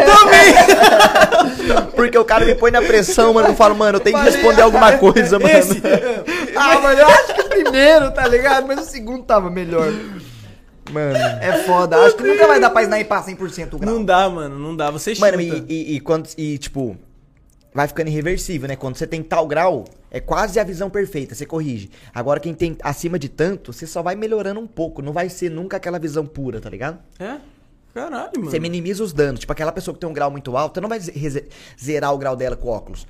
também! Porque o cara me põe na pressão, mano. Eu falo, mano, eu tenho que responder alguma coisa, mano. Esse. Ah, mano, eu acho que o primeiro, tá ligado? Mas o segundo tava melhor. Mano. É foda. Acho que nunca vai dar pra snipar cem por cento o grau. Não dá, mano. Não dá. Você chuta. Mano, e, e, e quando. E, tipo, vai ficando irreversível, né? Quando você tem tal grau, é quase a visão perfeita, você corrige. Agora, quem tem acima de tanto, você só vai melhorando um pouco. Não vai ser nunca aquela visão pura, tá ligado? É? Caralho, mano. Você minimiza os danos. Tipo, aquela pessoa que tem um grau muito alto, você não vai ze- zerar o grau dela com óculos.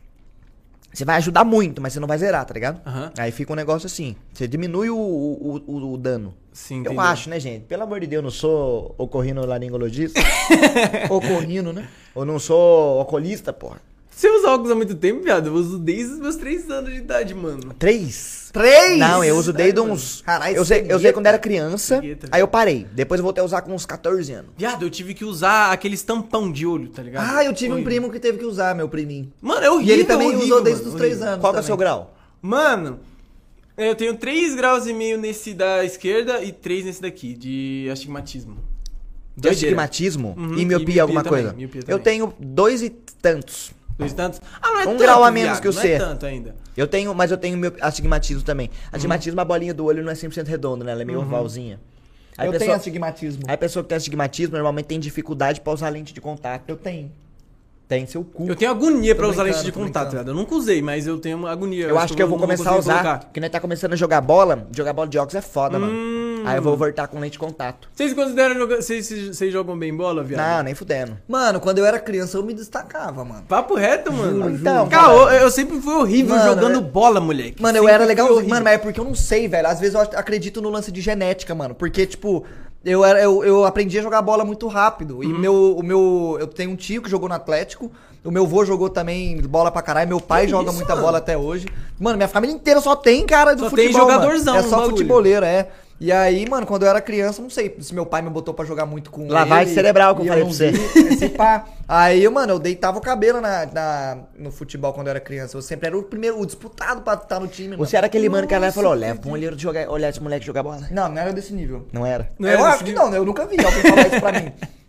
Você vai ajudar muito, mas você não vai zerar, tá ligado? Aham. Aí fica um negócio assim. Você diminui o, o, o, o dano. Sim, Eu entendeu? acho, né, gente? Pelo amor de Deus, eu não sou ocorrinolaringologista. Ocorrino, né? Ou não sou oculista, porra. Você usa óculos há muito tempo, viado? Eu uso desde os meus três anos de idade, mano. Três? Três? Não, eu uso desde Sério, uns. Caralho, eu usei, eu usei cegueta. quando era criança, Cegueta. aí eu parei. Depois eu voltei a usar com uns catorze anos. Viado, eu tive que usar aqueles tampão de olho, tá ligado? Ah, eu tive um Horrível. primo que teve que usar, meu priminho. Mano, é horrível. E ele também horrível, usou desde mano, os três horrível. anos. Qual que é o também. seu grau? Mano, eu tenho três graus e meio nesse da esquerda e três nesse daqui, de astigmatismo. De Doideira. astigmatismo Uhum, e e miopia, miopia alguma também, coisa? miopia Eu também. tenho dois e tantos. Dois tantos? Ah, não é Um tanto, grau a menos viado, que o não C. é tanto ainda. Eu tenho, mas eu tenho meu astigmatismo também. Uhum. Astigmatismo, a bolinha do olho não é cem por cento redonda, né? Ela é meio ovalzinha. Aí a Eu pessoa, tenho astigmatismo. aí a pessoa que tem astigmatismo normalmente tem dificuldade pra usar lente de contato. Eu tenho. Tem seu cu. Eu tenho agonia pra Tô usar lente brincando, de tô contato, brincando. viado. Eu nunca usei, mas eu tenho uma agonia. Eu acho que eu vou não começar a conseguir usar, colocar. porque nós tá começando a jogar bola. Jogar bola de óculos é foda, mano. Hum. Aí eu vou voltar com lente de contato. Vocês consideram jogar... Vocês, vocês jogam bem bola, viado? Não, nem fudendo. Mano, quando eu era criança eu me destacava, mano. Papo reto, mano. Então, Caô, eu sempre fui horrível Mano, jogando é- bola, moleque. Mano, eu Sempre era fui legal. horrível. Mano, mas é porque eu não sei, velho. Às vezes eu acredito no lance de genética, mano. Porque, tipo, eu, era, eu, eu aprendi a jogar bola muito rápido. E meu, o meu. Eu tenho um tio que jogou no Atlético. O meu avô jogou também bola pra caralho. Meu pai Que joga isso, muita mano? bola até hoje. Mano, minha família inteira só tem cara do Só tem futebol. jogadorzão mano. É no só bagulho. futeboleiro, é. E aí, mano, quando eu era criança, não sei se meu pai me botou pra jogar muito com Lavagem ele, cerebral, que eu e falei não pra você. vi, esse pá. Aí, mano, eu deitava o cabelo na, na- no futebol quando eu era criança. Eu sempre era o primeiro, o disputado pra estar no time, mano. Você era aquele mano que ela Nossa, falou, leva pra um olheiro de jogar, olhar esse moleque jogar bola. Não, não era desse nível. Não era? Não eu era acho desse que nível? não, né? Eu nunca vi alguém falar isso pra mim.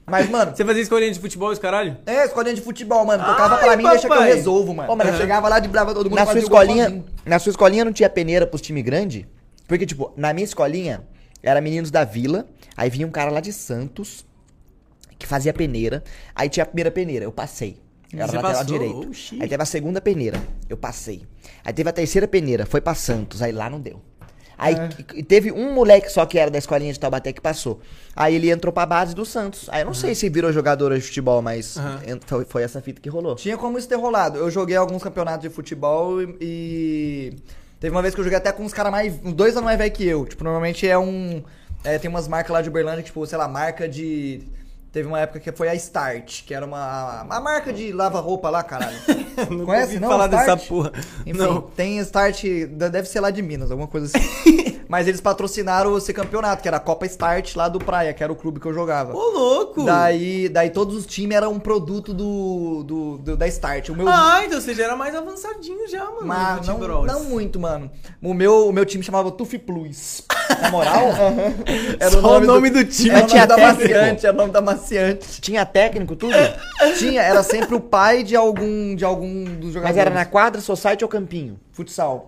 Mas, mano, Você fazia escolinha de futebol e os caralho? é, escolinha de futebol, mano. Tocava Ai, pra mim e deixa que eu papai. resolvo, mano. Ô, mas Eu na- chegava lá de brava todo mundo Na sua, fazia o gol escolinha, sozinho. na sua escolinha não tinha peneira pros time grande? Porque, tipo, na minha escolinha, era meninos da vila, aí vinha um cara lá de Santos, que fazia peneira, aí tinha a primeira peneira, eu passei. Era Você lateral passou? direito. Oxi. Aí teve a segunda peneira, eu passei. Aí teve a terceira peneira, foi pra Santos, aí lá não deu. Aí e- e teve um moleque só que era da escolinha de Taubaté que passou. Aí ele entrou pra base do Santos. Aí eu não sei se virou jogador de futebol, mas Aham. ent- foi, foi essa fita que rolou. Tinha como isso ter rolado. Eu joguei alguns campeonatos de futebol e, e teve uma vez que eu joguei até com uns caras mais. uns dois anos mais velho que eu. Tipo, normalmente é um. É, tem umas marcas lá de Uberlândia que, tipo, sei lá, marca de. Teve uma época que foi a Start, que era uma. Uma marca de lava-roupa lá, caralho. Nunca Conhece? ouvi Não, falar Start? dessa porra. Enfim, Não. tem Start, deve ser lá de Minas, alguma coisa assim. Mas eles patrocinaram esse campeonato, que era a Copa Start lá do Praia, que era o clube que eu jogava. Ô, louco! Daí, daí todos os times eram um produto do, do, do- da Start. O meu, Ah, então você já era mais avançadinho já, mano. mas no não, futebol. não muito, mano. O meu, o meu time chamava Tufi Plus. Na moral, era Só o nome do time. Era o nome Tinha da técnico. maciante, era o nome da maciante. Tinha técnico, tudo? Tinha, era sempre o pai de algum, de algum dos jogadores. Mas era na quadra, society ou campinho? futsal.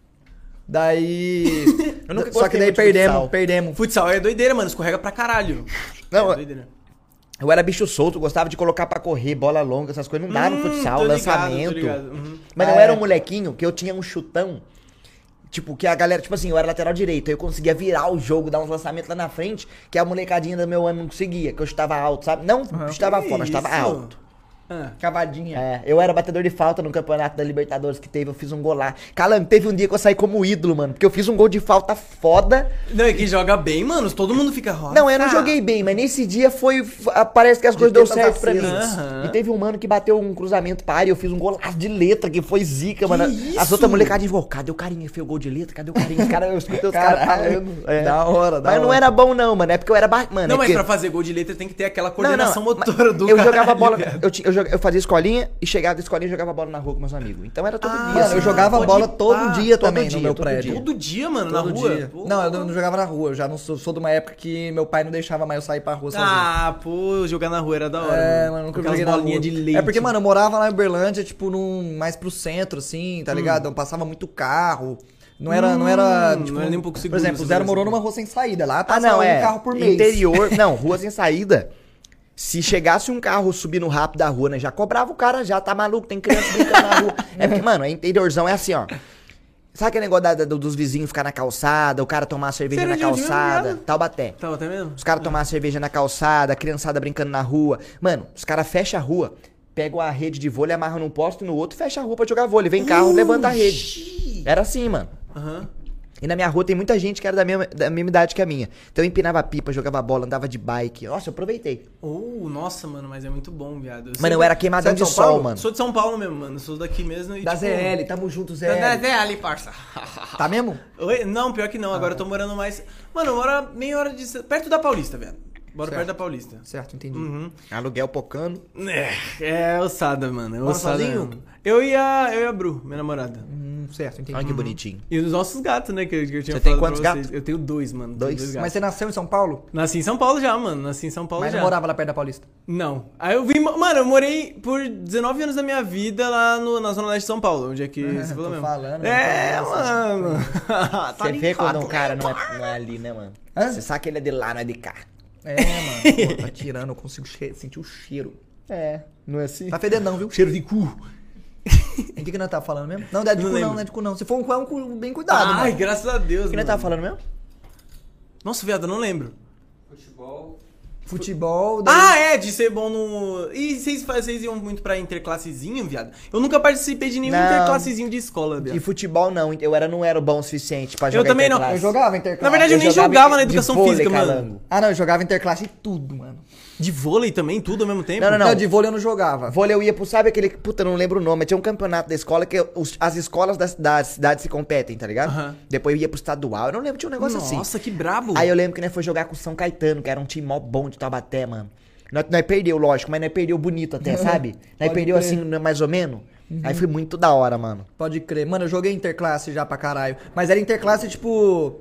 Daí. Eu nunca Só que gostei daí muito de perdemos, futsal. perdemos. Futsal é doideira, mano. Escorrega pra caralho. Não, é eu- doideira. Eu era bicho solto, gostava de colocar pra correr, bola longa, essas coisas. Não dá no Hum, futsal, tô ligado, lançamento. tô ligado. Uhum. Mas eu É. era um molequinho que eu tinha um chutão. Tipo, que a galera, tipo assim, eu era lateral direito, aí eu conseguia virar o jogo, dar uns lançamentos lá na frente, que a molecadinha do meu ano não conseguia, que eu chutava alto, sabe? Não chutava Que fora, mas chutava isso? alto. Ah. Cavadinha. É, eu era batedor de falta no campeonato da Libertadores que teve, eu fiz um gol lá. Calango, teve um dia que eu saí como ídolo, mano, porque eu fiz um gol de falta foda. Não, é que joga bem, mano. Todo mundo fica rosa. Não, eu não joguei bem, mas nesse dia foi. f- ah, Parece que as coisas deu tetas certo pra mim. acesas. Aham. E teve um mano que bateu um cruzamento pra área e eu fiz um golaço de letra, que foi zica, mano. As isso? outras molecadinhas falou, cadê o carinha que fez o gol de letra? Cadê o carinha? Os caras, eu escutei os caras Caralho, falando. É. da hora, da Mas não hora. era bom não, mano, é porque eu era ba... mano, Não, é mas porque... pra fazer gol de letra tem que ter aquela Não, coordenação não, motora mas do eu caralho, jogava bola, viado. eu, tinha, eu, joga- eu fazia escolinha e chegava da escolinha e jogava bola na rua com meus amigos. Então era todo Ah, dia. Mano, assim. eu jogava pode bola ir todo pá, dia todo também dia, no meu todo prédio. Todo dia, mano, Todo na rua? dia. Pô. Não, eu não, não jogava na rua. Eu já não sou, sou de uma época que meu pai não deixava mais eu sair pra rua sozinho. Ah, pô, jogar na rua era da hora. É, mano, nunca Com aquelas joguei na rua. bolinhas de leite. É porque, mano, eu morava lá em Uberlândia, tipo, num, mais pro centro, assim, tá ligado? Eu passava muito carro. Não era, não era, Hum, tipo... não era nem um pouco seguro Por exemplo, você o Zero fazer morou assim. numa rua sem saída. Lá Ah, passava não, é. um carro por mês. Interior, não, rua sem saída. Se chegasse um carro subindo rápido da rua, né? Já cobrava o cara, já tá maluco, tem criança brincando na rua. É porque, mano, é interiorzão é assim, ó. Sabe aquele negócio da- da- dos vizinhos ficar na calçada, o cara tomar cerveja Você na era de onde mesmo, calçada? viado? Taubaté. Tava até mesmo? Os caras tomar cerveja na calçada, a criançada brincando na rua. Mano, os caras fecham a rua, pegam a rede de vôlei, amarram num posto e no outro, fecha a rua pra jogar vôlei. Vem carro, levanta a rede. Era assim, mano. Aham. E na minha rua tem muita gente que era da mesma, da mesma idade que a minha. Então eu empinava pipa, jogava bola, andava de bike. Nossa, eu aproveitei. Oh, nossa, mano, mas é muito bom, viado. Mano, sempre- eu era queimadão Você é de de São sol, Paulo? mano. Sou de São Paulo mesmo, mano. Sou daqui mesmo e, Da tipo... Z L, tamo junto, Z Da L. Z L, parça. Tá mesmo? Oi? Não, pior que não. Agora eu tô morando mais... Mano, eu moro meia hora de... Perto da Paulista, velho. Moro Certo. perto da Paulista. Certo, entendi. Uhum. Aluguel pocando. É, é ossada, mano. É Mora ossada sozinho? mesmo. Eu e a, eu e a Bru, minha namorada. Hum, certo, entendi. Olha que bonitinho. E os nossos gatos, né? Que, eu- que eu tinha Você tem falado quantos pra vocês. gatos? Eu tenho dois, mano. Tenho Dois? dois gatos. Mas você nasceu em São Paulo? Nasci em São Paulo já, mano. Nasci em São Paulo Mas já. não morava lá perto da Paulista? Não. Aí eu vim... Mano, eu morei por dezenove anos da minha vida lá no, na Zona Leste de São Paulo. Onde é que você falou tô mesmo? falando, É, não tô mano. Tá Você vê ligado. quando um cara não é, não é ali, né, mano? Hã? Você sabe que ele é de lá, não é de cá. É, mano. Pô, tá tirando, eu consigo che- sentir o cheiro. É, não é assim? Tá fedendo não, viu? Cheiro de cu. Em que que nós tá falando mesmo? Não, não é de Não cu não, lembro. não é de cu não. Se for um cu, é um cu bem cuidado, Ai, mano. graças a Deus, O que nós mano. tava falando mesmo? Nossa, viado, eu não lembro. Futebol. Futebol... daí- Ah, é, de ser bom no... E vocês, vocês iam muito pra interclassezinho, viado? Eu nunca participei de nenhum Não. interclassezinho de escola, De viado. futebol, não. Eu era, não era bom o suficiente pra Eu jogar também não. interclasse. Eu jogava interclasse. Na verdade, eu nem jogava na educação de vôlei, física, mano. calango. Ah, não, eu jogava interclasse em tudo, mano. De vôlei também, tudo ao mesmo tempo? Não, não, Não, de vôlei eu não jogava. Vôlei eu ia pro, sabe aquele, puta, não lembro o nome, tinha um campeonato da escola que os- as escolas das, das cidades se competem, tá ligado? Aham. Depois eu ia pro estadual, eu não lembro, tinha um negócio assim. Nossa, que brabo. Aí eu lembro que nós foi jogar com o São Caetano, que era um time mó bom de Taubaté, mano. Nós, nós perdeu, lógico, mas nós perdeu bonito até, sabe? Nós Pode perdeu crer. assim, mais ou menos. Aí foi muito da hora, mano. Pode crer. Mano, eu joguei interclasse já pra caralho. Mas era interclasse, tipo...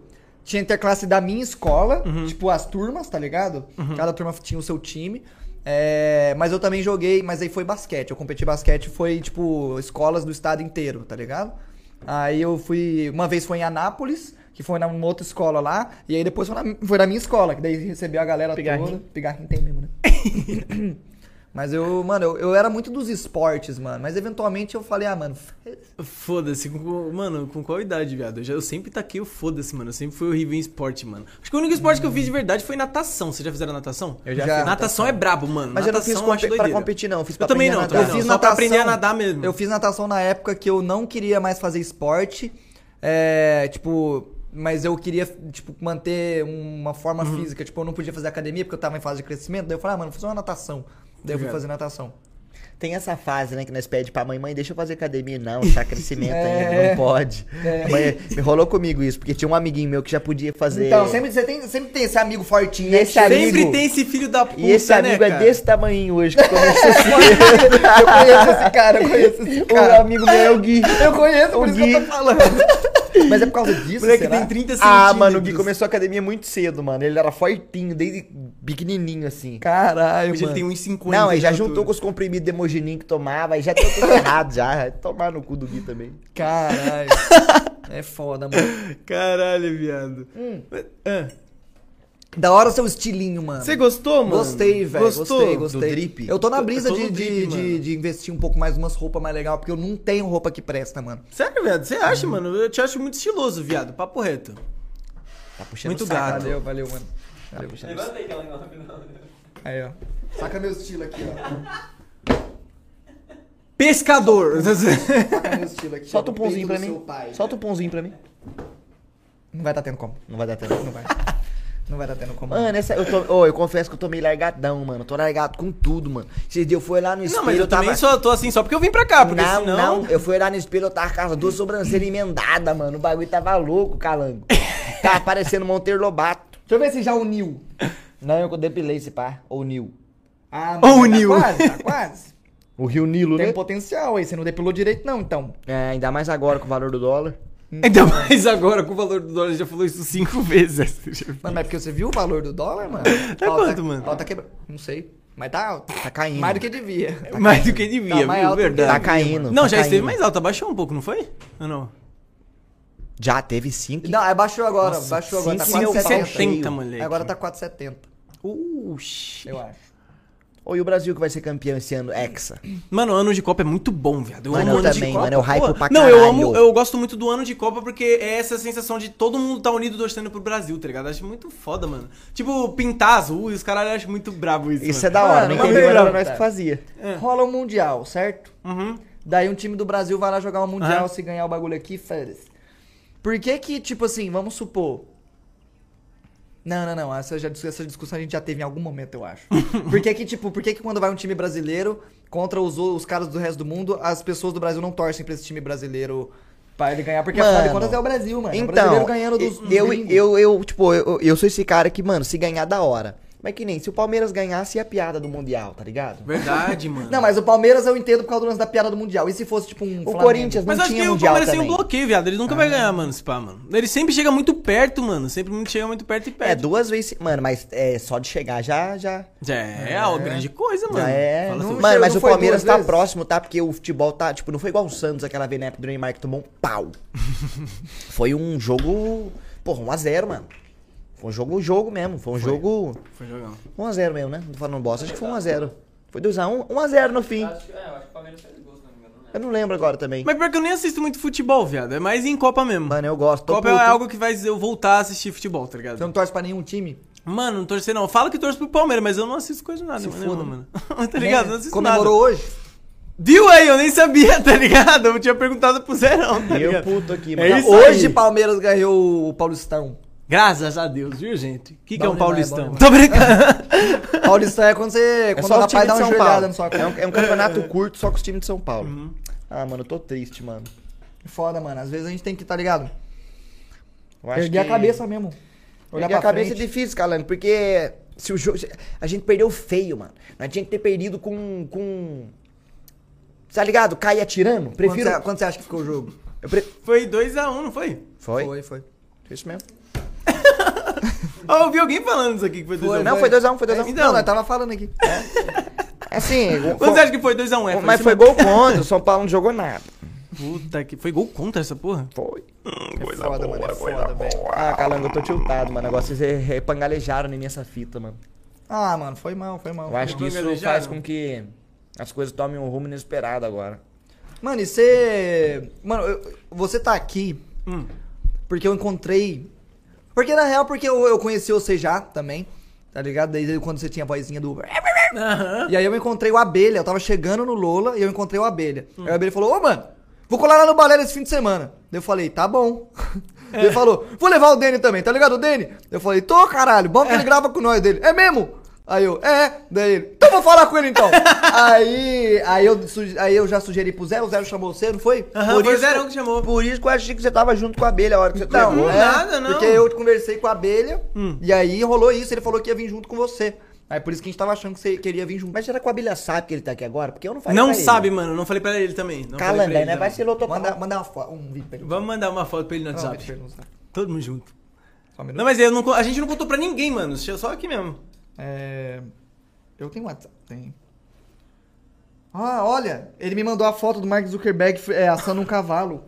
tinha interclasse da minha escola, tipo as turmas, tá ligado? Cada turma tinha o seu time. É, mas eu também joguei, mas aí foi basquete. Eu competi basquete, foi tipo escolas do estado inteiro, tá ligado? Aí eu fui, uma vez foi em Anápolis, que foi numa outra escola lá, e aí depois foi na, foi na minha escola, que daí recebeu a galera Pigarrinho. toda. Pigarrinho tem mesmo, né? Mas eu, mano, eu, eu era muito dos esportes, mano. Mas eventualmente eu falei, ah, mano. Foda-se, com, mano, com qual idade, viado? Eu, já, eu sempre taquei o foda-se, mano. Eu sempre fui horrível em esporte, mano. Acho que o único esporte que eu fiz de verdade foi natação. Vocês já fizeram natação? Eu já, Já. fiz. Natação é brabo, mano. Mas eu não natação fiz eu acho compe- pra doideira. competir, não. Eu fiz pra Eu também aprender não, a também nadar. não. fiz Só pra natação, aprender a nadar mesmo. Eu fiz natação na época que eu não queria mais fazer esporte. É, tipo, mas eu queria, tipo, manter uma forma física. Tipo, eu não podia fazer academia porque eu tava em fase de crescimento. Daí eu falei, ah, mano, vou fazer uma natação. Daí eu fui Obrigado. fazer natação. Tem essa fase, né, que nós pedimos pra mãe, mãe, deixa eu fazer academia. Não, tá crescimento É. ainda, não pode. É. Mãe, me rolou comigo isso, porque tinha um amiguinho meu que já podia fazer... Então, sempre, você tem, sempre tem esse amigo fortinho. E né, esse que chega- Sempre amigo- tem esse filho da puta, E esse amigo né, é cara? desse tamanho hoje, que começou a se... Eu conheço esse cara, eu conheço esse O cara. amigo meu é o Gui. Eu conheço, por O isso que eu tô Gui. falando. Mas é por causa disso, Moleque será? tem trinta Ah, centímetros. mano, o Gui começou a academia muito cedo, mano. Ele era fortinho, desde pequenininho, assim. Caralho, Hoje ele mano. tem um e cinquenta. Não, aí já de juntou altura. com os comprimidos de hemogenin que tomava, aí já deu tudo errado, já. Vai tomar no cu do Gui também. Caralho. É foda, mano. Caralho, viado. Ah. Da hora o seu estilinho, mano. Você gostou, mano? Gostei, velho. Gostou? Gostei, gostei. Do drip? Eu tô na Eu- eu brisa tô de, no de, drip, de, mano. de investir um pouco mais umas roupas mais legais, porque eu não tenho roupa que presta, mano. Sério, viado? Você acha, mano? Eu te acho muito estiloso, viado. Papo reto. Tá puxando Muito o saco. gato. Valeu, valeu, mano. Valeu. Levanta aí que ela não não. Aí, ó. Saca meu estilo aqui, ó. Pescador. Saca meu estilo aqui. Solta ó, um no pãozinho peito pra do mim. seu pai. Solta um pãozinho pra mim. Não vai tá tendo como. Não vai dar tempo. Não vai. Não vai tá tendo como. Mano, essa, eu, tô, ô, eu confesso que eu tô meio largadão, mano. Eu tô largado com tudo, mano. Esses dias eu fui lá no espelho. Não, mas eu tava... também só tô assim só porque eu vim pra cá, porque não, senão... não, eu fui lá no espelho, eu tava com as duas sobrancelhas emendadas, mano. O bagulho tava louco, calango. Tava parecendo Monteiro Lobato. Deixa eu ver se já uniu. Não, eu depilei esse pá. Ou Nil. Ah, Ó, mas uniu. tá quase, tá quase. O Rio Nilo, Tem né? potencial aí, você não depilou direito não, então. É, ainda mais agora com o valor do dólar. Ainda mais agora, com o valor do dólar, já falou isso cinco vezes. Mano, mas é porque você viu o valor do dólar, mano? Tá Ó, quanto, mano? Ó, tá quebrando. Não sei. Mas tá alto. Tá caindo. Mais do que devia. Mais do que devia, Tá mais viu? alto do que Verdade. Tá caindo. Não, tá já esteve caindo. mais alto, abaixou um pouco, não foi? Ou não? Já teve cinco. Não, baixou agora. Nossa, baixou agora. Tá cinco mil quatro e pau setenta. cheio. setenta, moleque. Agora tá quatro e setenta, Uxi. eu acho. Ou e o Brasil que vai ser campeão esse ano? Hexa. Mano, o ano de Copa é muito bom, viado. Eu Mano, amo eu ano também, de Copa. mano, eu hypo Pô, pra Não, eu caralho. amo, eu gosto muito do ano de Copa porque é essa sensação de todo mundo tá unido torcendo pro Brasil, tá ligado? Acho muito foda, mano. Tipo, pintar azul e os caralho, eu acho muito brabo isso. Isso é mano. da hora, Mano, não mas entendi, mas legal, era nós tá. que fazia. Rola o Mundial, certo? Uhum. Daí um time do Brasil vai lá jogar o Mundial, Aham. se ganhar o bagulho aqui, férias. Por que que, tipo assim, vamos supor... Não, não, não, essa, já, essa discussão a gente já teve em algum momento, eu acho. Por que que, tipo, por que que quando vai um time brasileiro contra os, os caras do resto do mundo, as pessoas do Brasil não torcem pra esse time brasileiro pra ele ganhar? Porque afinal de Mano, contas é o Brasil, mano. é o Então, brasileiro ganhando dos, dos eu, gringos. eu, eu, tipo, eu, eu sou esse cara que, mano, se ganhar da hora. Mas que nem, se o Palmeiras ganhasse, é a piada do Mundial, tá ligado? Verdade, mano. Não, mas o Palmeiras eu entendo por causa do lance da piada do Mundial. E se fosse, tipo, um O Flamengo? Corinthians não Mas acho tinha que o Mundial Palmeiras tem um também. bloqueio, viado. Ele nunca vai ganhar, mano, esse pá, mano. Ele sempre chega muito perto, mano. Sempre muito- chega muito perto e É, perde. duas vezes, mano, mas é só de chegar já, já, Já é, uma grande coisa, mano. já é. Fala Não- sobre- mano, mas não o foi Palmeiras duas tá vezes? próximo, tá? Porque o futebol tá, tipo, não foi igual o Santos aquela vez na época do Neymar que tomou um pau. Foi um jogo, porra, um a zero, mano. Foi um jogo, jogo mesmo, foi um jogo Foi jogão. um a zero mesmo, né? Não tô falando bosta, acho que foi um a zero. Foi dois a um, um a zero no fim. Acho que, é, eu acho que o Palmeiras fez gol, se não me engano, né? Eu não lembro agora também. Mas pior que eu nem assisto muito futebol, viado. É mais em Copa mesmo. Mano, eu gosto. Tô Copa puto. é algo que faz eu voltar a assistir futebol, tá ligado? Você não torce pra nenhum time? Mano, não torcer não. Fala que torce pro Palmeiras, mas eu não assisto coisa nada, Se mano. foda, mano. tá ligado? Não assisto Comemorou nada. hoje? Viu aí? Eu nem sabia, tá ligado? Eu tinha perguntado pro Zerão, tá E eu ligado? puto aqui, É mano. isso Hoje aí. Palmeiras ganhou o Paulistão. Graças a Deus, viu, gente? O que, que é Bom um demais, paulistão? bom Tô brincando. Paulistão é quando você. É quando só o o time rapaz dá de uma São joelhada Paulo. na sua É cara. um, é um campeonato curto só com os times de São Paulo. Uhum. Ah, mano, eu tô triste, mano. Foda, mano. Às vezes a gente tem que, tá ligado? Eu acho Erguer que- a cabeça mesmo. Olhar Erguer pra a cabeça frente. é difícil, Calando, porque se o jogo. A gente perdeu feio, mano. Nós tinha que ter perdido com. com... Tá ligado? Cair atirando. Quanto Prefiro. você- Quanto você acha que ficou o jogo? Eu pre... Foi dois a um, não foi? Foi? Foi, foi. Isso mesmo. Eu ouvi alguém falando isso aqui que foi dois a um. Não, foi dois a um, foi dois a um. Então, nós tava falando aqui. Assim, Quando você acha que foi dois a um? É, mas isso foi mesmo? gol contra, o São Paulo não jogou nada. Puta que... Foi gol contra essa porra? Foi. É foda, mano, é foda, velho. Ah, Calango, eu tô tiltado, mano. Agora vocês re- repangalejaram em mim essa fita, mano. Ah, mano, foi mal, foi mal. Eu acho que isso Repangalejaram? faz com que as coisas tomem um rumo inesperado agora. Mano, e você... Mano, eu- você tá aqui Hum. porque eu encontrei... Porque, na real, porque eu, eu conheci você já também, tá ligado? Desde quando você tinha a vozinha do... Aham. E aí eu encontrei o Abelha, eu tava chegando no Lola e eu encontrei o Abelha. Hum. Aí o Abelha falou, ô, mano, vou colar lá no balé esse fim de semana. Daí eu falei, tá bom. É. Ele falou, vou levar o Dene também, tá ligado o Dene? Eu falei, tô, caralho, bom que ele grava com nós dele. É mesmo? Aí eu, é, daí ele, então vou falar com ele então. aí, aí, eu, suge- aí eu já sugeri pro Zé, o Zé chamou você, não foi? Aham, Por foi o isso Zerão que chamou. Por isso que eu achei que você tava junto com a abelha a hora que você Não, chegou. é, nada, não. Porque eu conversei com a Abelha Hum. e aí rolou isso, ele falou que ia vir junto com você. Aí por isso que a gente tava achando que você queria vir junto. Mas será que a abelha sabe que ele tá aqui agora? Porque eu não falei Não pra ele. sabe, mano. Não falei pra ele também. Não falei pra Calanda, ele né? Vai também. ser loto. Manda, manda uma fo- um vídeo pra ele. Vamos mandar uma foto pra ele no Não, WhatsApp. deixa ele no WhatsApp. Todo mundo junto. Só um minuto. Não, mas eu não, co- a gente não contou pra ninguém, mano. Só aqui mesmo. É... Eu tenho WhatsApp, tem. Ah, olha, ele me mandou a foto do Mark Zuckerberg é, assando um cavalo.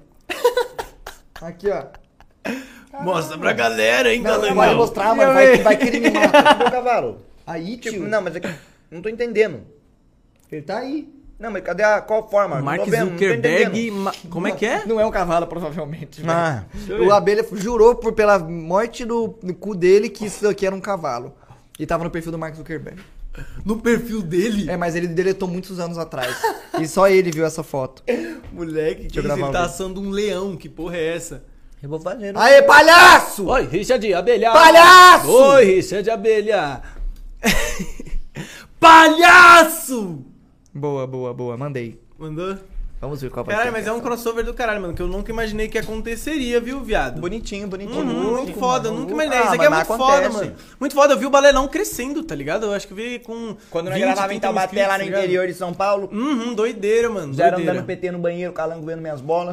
Aqui, ó. Mostra pra galera, hein, Não, não galera. pode mostrar, mas vai, que- vai que ele me mata. Cadê o cavalo? Aí, tio. Tipo, não, mas é que não tô entendendo. Ele tá aí. Não, mas cadê a... Qual forma? Não Mark tô vendo, não tô Zuckerberg... entendendo. ma- Como é que é? Não é um cavalo, provavelmente. velho. Ah, O Abelha jurou por, pela morte do, do cu dele que isso aqui era um cavalo. E tava no perfil do Mark Zuckerberg. No perfil dele? É, mas ele deletou muitos anos atrás. E só ele viu essa foto. Moleque, que eu gravar ele um tá vídeo. assando um leão. Que porra é essa? eu vou fazer. não. Aê, palhaço! Oi, Richard Abelha. Palhaço! Oi, Richard Abelha. Palhaço! Boa, boa, boa. Mandei. Mandou? Vamos ver qual vai Caralho, ser. mas é um crossover do caralho, mano. Que eu nunca imaginei que aconteceria, viu, viado? Bonitinho, bonitinho. Uhum, muito foda, mano. nunca imaginei. Ah, Isso aqui é mas muito acontece. foda, mano. Muito foda, eu vi o Balelão crescendo, tá ligado? Eu acho que eu vi com. Quando nós vinte, gravava em trinta mil Taubaté, lá no inscritos, tá ligado? interior de São Paulo, Uhum, doideira, mano. zero doideira. dando P T no banheiro, Calango vendo minhas bolas.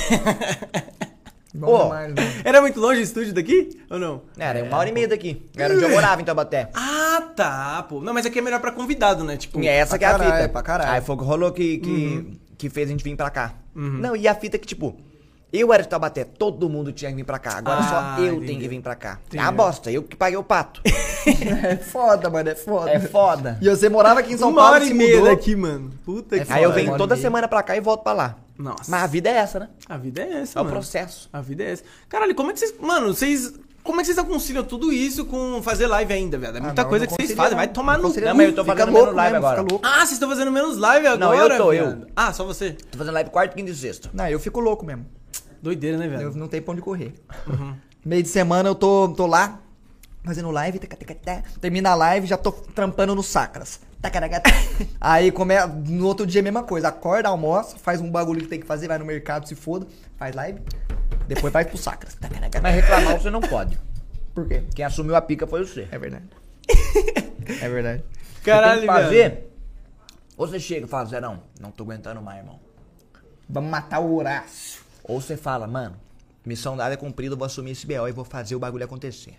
Bom Pô. demais, mano. Era muito longe o estúdio daqui? Ou não? Era uma hora e meia daqui. Era onde eu morava em Taubaté. Ah, tá, pô. Não, mas aqui é melhor pra convidado, né? Tipo. E é essa pra que é a caralho, fita. pra caralho. Aí foi o que rolou que, que, que fez a gente vir pra cá. Não, e a fita é que, tipo, eu era de Taubaté, todo mundo tinha que vir pra cá. Agora Ah, só eu entendi. tenho que vir pra cá. É Entendi. uma bosta, eu que paguei o pato. É foda, mano, é foda. É foda. E você morava aqui em São Uma Paulo hora e e se meia mudou. daqui, mano. Puta É que Aí eu foda, venho mano. toda semana pra cá e volto pra lá. Nossa. Mas a vida é essa, né? A vida é essa, É o mano. processo. A vida é essa. Caralho, como é que vocês. Mano, vocês. Como é que vocês conciliam tudo isso com fazer live ainda, velho? É muita não, coisa não que vocês concilia, fazem. não. Vai tomar Não no. concilia, Não, mas eu tô fica fazendo louco menos live mesmo, agora. Fica louco. Ah, vocês estão fazendo menos live agora? Não, eu tô, viado? eu. Ah, só você. Tô fazendo live quarto, quinto e sexta. Não, eu fico louco mesmo. Doideira, né, Eu velho? não tenho pra onde correr. Meio de semana eu tô, tô lá, fazendo live, taca, taca, taca. Termina a live, já tô trampando no Sacras. Taca, taca, taca. Aí come... no outro dia a mesma coisa, acorda, almoça, faz um bagulho que tem que fazer, vai no mercado, se foda, faz live, depois vai pro Sacras. Taca, taca, taca. Mas reclamar você não pode. Por quê? Quem assumiu a pica foi você. É verdade. É verdade. Caralho, Você tem que velho. fazer. Ou você chega e fala, Zerão, não tô aguentando mais, irmão. Vamos matar o Horácio. Ou você fala, mano, missão dada é cumprida, eu vou assumir esse B O e vou fazer o bagulho acontecer.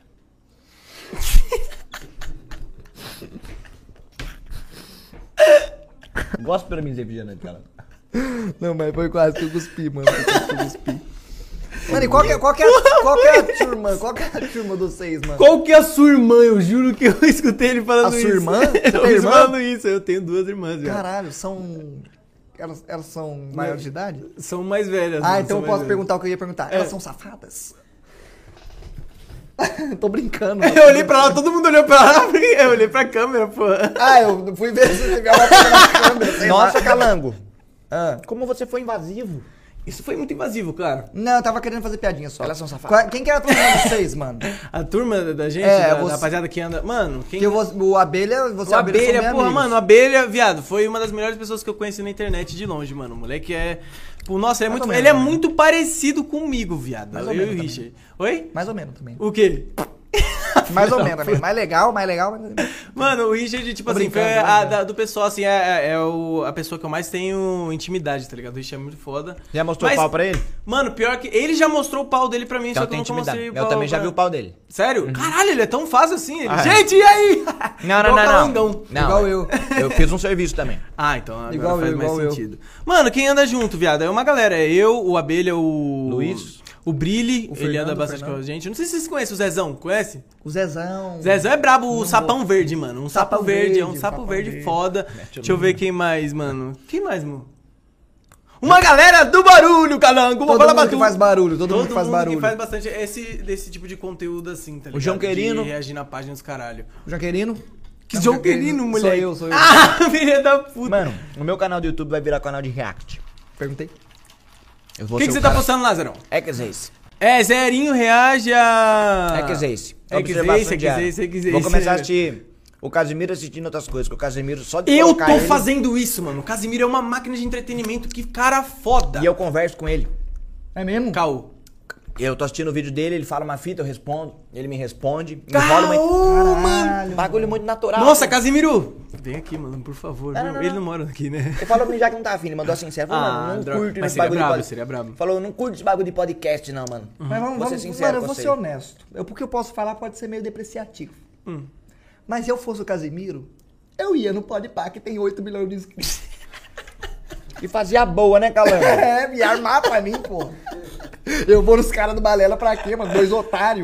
Gosto pela minha refrigerante, cara. Não, mas foi quase que eu cuspi, mano. Foi quase que eu cuspi. Mano, e qual que, é, qual, que é, qual que é a turma? Qual que é a turma dos seis, mano? Qual que é a sua irmã? Eu juro que eu escutei ele falando A isso. sua irmã? Você Eu tem ouvi irmã? falando isso. Eu tenho duas irmãs, velho. Caralho, são... Elas, elas são maiores de idade? São mais velhas. Ah, mano, então são eu mais posso velhas. perguntar o que eu ia perguntar. É. Elas são safadas? Tô brincando. Eu olhei pra lá, todo mundo olhou pra lá, eu olhei pra câmera, pô. Ah, eu fui ver se você viu uma coisa na câmera. sei lá. Nossa, Calango, Ah. como você foi invasivo. Isso foi muito invasivo, claro. Não, eu tava querendo fazer piadinha só. Elas são safadas. Qual- Quem que era a turma de vocês, mano? A turma da- da gente, É, da, você- da rapaziada que anda... Mano, quem... Que eu vou, o Abelha, você O e a Abelha, Abelha, são bem porra, amigos. mano, o Abelha, viado, foi uma das melhores pessoas que eu conheci na internet de longe, mano. O moleque é... Pô, nossa, ele é, Mais muito, ou menos, ele é né? muito parecido comigo, viado. Mais ou eu e o menos Richard. Oi? Mais ou menos também. O quê? Mais ou menos, amigo. Mais legal, mais legal. Mais... Mano, o Richard, tipo Tô assim, foi brincando, tô a, brincando. da- do pessoal, assim, é, é- é o, a pessoa que eu mais tenho intimidade, tá ligado? O Richard é muito foda. Já mostrou Mas, o pau pra ele? Mano, pior que ele já mostrou o pau dele pra mim, Então só que eu tem nunca intimidade. mostrei o Eu pau também já pra- vi o pau dele. Sério? Caralho, ele é tão fácil assim. Ele... Ah, é. Gente, e aí? Não, não, Igual não, não. calangão. Não, Igual eu. Eu fiz um serviço também. Ah, então agora Igual faz eu, mais igual eu. sentido. Mano, quem anda junto, viado? É uma galera. É eu, o Abelha, o... Luiz. O Brilli. O ele Fernando, anda o bastante Fernando. com a gente. Eu não sei se vocês conhecem o Zezão. Conhece? O Zezão. Zezão é brabo, o Não sapão vou. verde, mano. Um sapo Sapão verde, é um verde, sapo sapão verde, verde. foda. Deixa eu ver quem mais, mano. Quem mais, mano? Uma galera do barulho, calango. Todo Bola mundo que batu. faz barulho, todo, Todo mundo que faz barulho. que faz bastante esse, desse tipo de conteúdo assim, tá ligado? João Querino. De reagir na página dos caralho. O Jaquerino? Que Não, João Jaquerino Querino, Sou moleque. eu, sou eu. Ah, filha da puta. Mano, o meu canal do YouTube vai virar canal de react. Perguntei. Eu O vou que, que ser você o tá cara- postando, Lázaro? É que é esse. É, Zerinho reage a... É que é esse. É que Observação esse, é que diária. esse, é que esse. Vou começar a assistir o Casimiro assistindo outras coisas, porque o Casimiro só de Eu colocar tô ele, fazendo isso, mano. O Casimiro é uma máquina de entretenimento. Que cara foda. E eu converso com ele. É mesmo? Caô. Eu tô assistindo o vídeo dele, ele fala uma fita, eu respondo, ele me responde. Caô, Enrola uma... mano. Caralho. Bagulho muito natural. Nossa, Casimiro. Vem aqui, mano, por favor. Não, viu? não, Ele não. não mora aqui, né? Ele falou pra mim já que não tá afim, ele mandou assim, sincero. Falou, Ah, mano, não droga. curto Mas esse seria bagulho brabo, de pod- seria brabo. Falou, não curto esse bagulho de podcast não, mano. Mas vamos, Vou ser vamos, sincero mano, eu com vou você. ser honesto. Eu, porque eu posso falar pode ser meio depreciativo. Hum. Mas se eu fosse o Casimiro, eu ia no Podpah que tem oito milhões de inscritos. E fazia boa, né, Calango? É, me armar pra mim, pô. Eu vou nos caras do Balela pra quê, mano? Dois otários.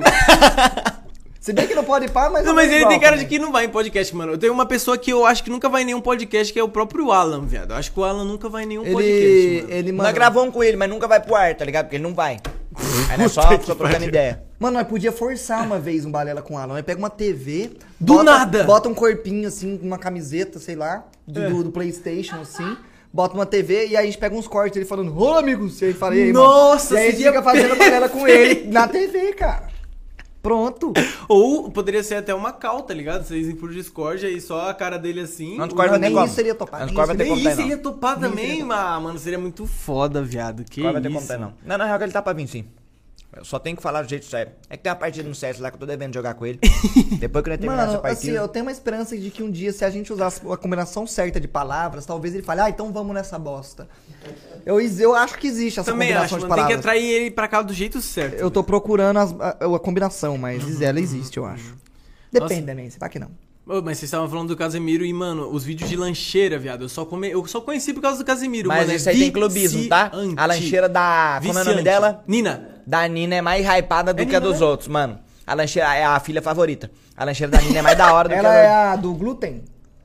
Se bem que não pode pá, mas... Não, é mas ele igual tem cara de também. que não vai em podcast, mano. Eu tenho uma pessoa que eu acho que nunca vai em nenhum podcast, que é o próprio Alan, viado. Eu acho que o Alan nunca vai em nenhum podcast, Ele, mano. ele, mano... Nós gravamos com ele, mas nunca vai pro ar, tá ligado? Porque ele não vai. Aí nós só, só trocando ideia. Mano, nós podia forçar uma vez um Balela com o Alan. Nós pega uma T V... Do bota, nada! Bota um corpinho, assim, uma camiseta, sei lá, do, É. do, do Playstation, assim... Bota uma T V e aí a gente pega uns cortes, ele falando, ô amigos, e aí fala, e aí, Nossa, mano? E aí a gente seria fica fazendo Balela com ele na T V, cara. Pronto. Ou poderia ser até uma cal, tá ligado? Vocês ir pro Discord aí só a cara dele assim. Não, o- Discord Não, vai ter nem como. isso seria topar. Não, nem Discord vai isso ter Nem como isso ter, não. ele ia topar Nem também, seria mas, mano, seria muito foda, viado. Que Agora vai ter isso? como ter, não. Não, na real que ele tá pra vir, sim. Eu só tenho que falar do jeito sério. É que tem uma partida no C S lá que eu tô devendo jogar com ele. Depois que eu terminar essa Mano, assim, partida... eu tenho uma esperança de que um dia, se a gente usasse a combinação certa de palavras, talvez ele fale, ah, então vamos nessa bosta. Eu, eu acho que existe essa Também combinação acho, de mano. Tem que palavras. atrair ele pra cá do jeito certo. Eu tô procurando as- a, a combinação, mas ela existe, eu acho. Depende Nossa. também, você vai que não. Ô, mas vocês estavam falando do Casemiro e, mano, os vídeos de lancheira, viado. Eu só, come... eu só conheci por causa do Casemiro, Mas mano. é isso aí tem clubismo, tá? viciante. A lancheira da... Como é o nome Viciante. dela? Nina. Da Nina é mais hypada do É que a Nina, dos né? outros, mano. A lancheira é a filha favorita. A lancheira da Nina é mais da hora do Ela que é a... a do glúten?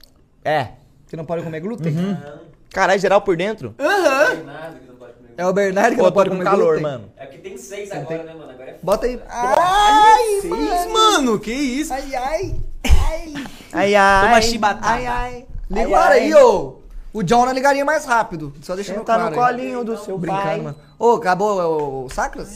É. Que não pode comer glúten? Caralho, geral por dentro. Aham. Tem nada que não pode comer. É o Bernardo que Pô, não tô pode com comer calor, glúten? mano. É porque tem seis agora, né, mano? Agora é Bota aí. Ai, mano. Mano, que isso? Ai, ai. Ai, Ai, ai. Toma chibatada. ai, ai. Liga Ai, o ar ai. aí, ô. O John não ligaria mais rápido. Só deixa no Senta no claro aí. colinho do seu Brincando, pai. mano. Ô, acabou o, o Sacras?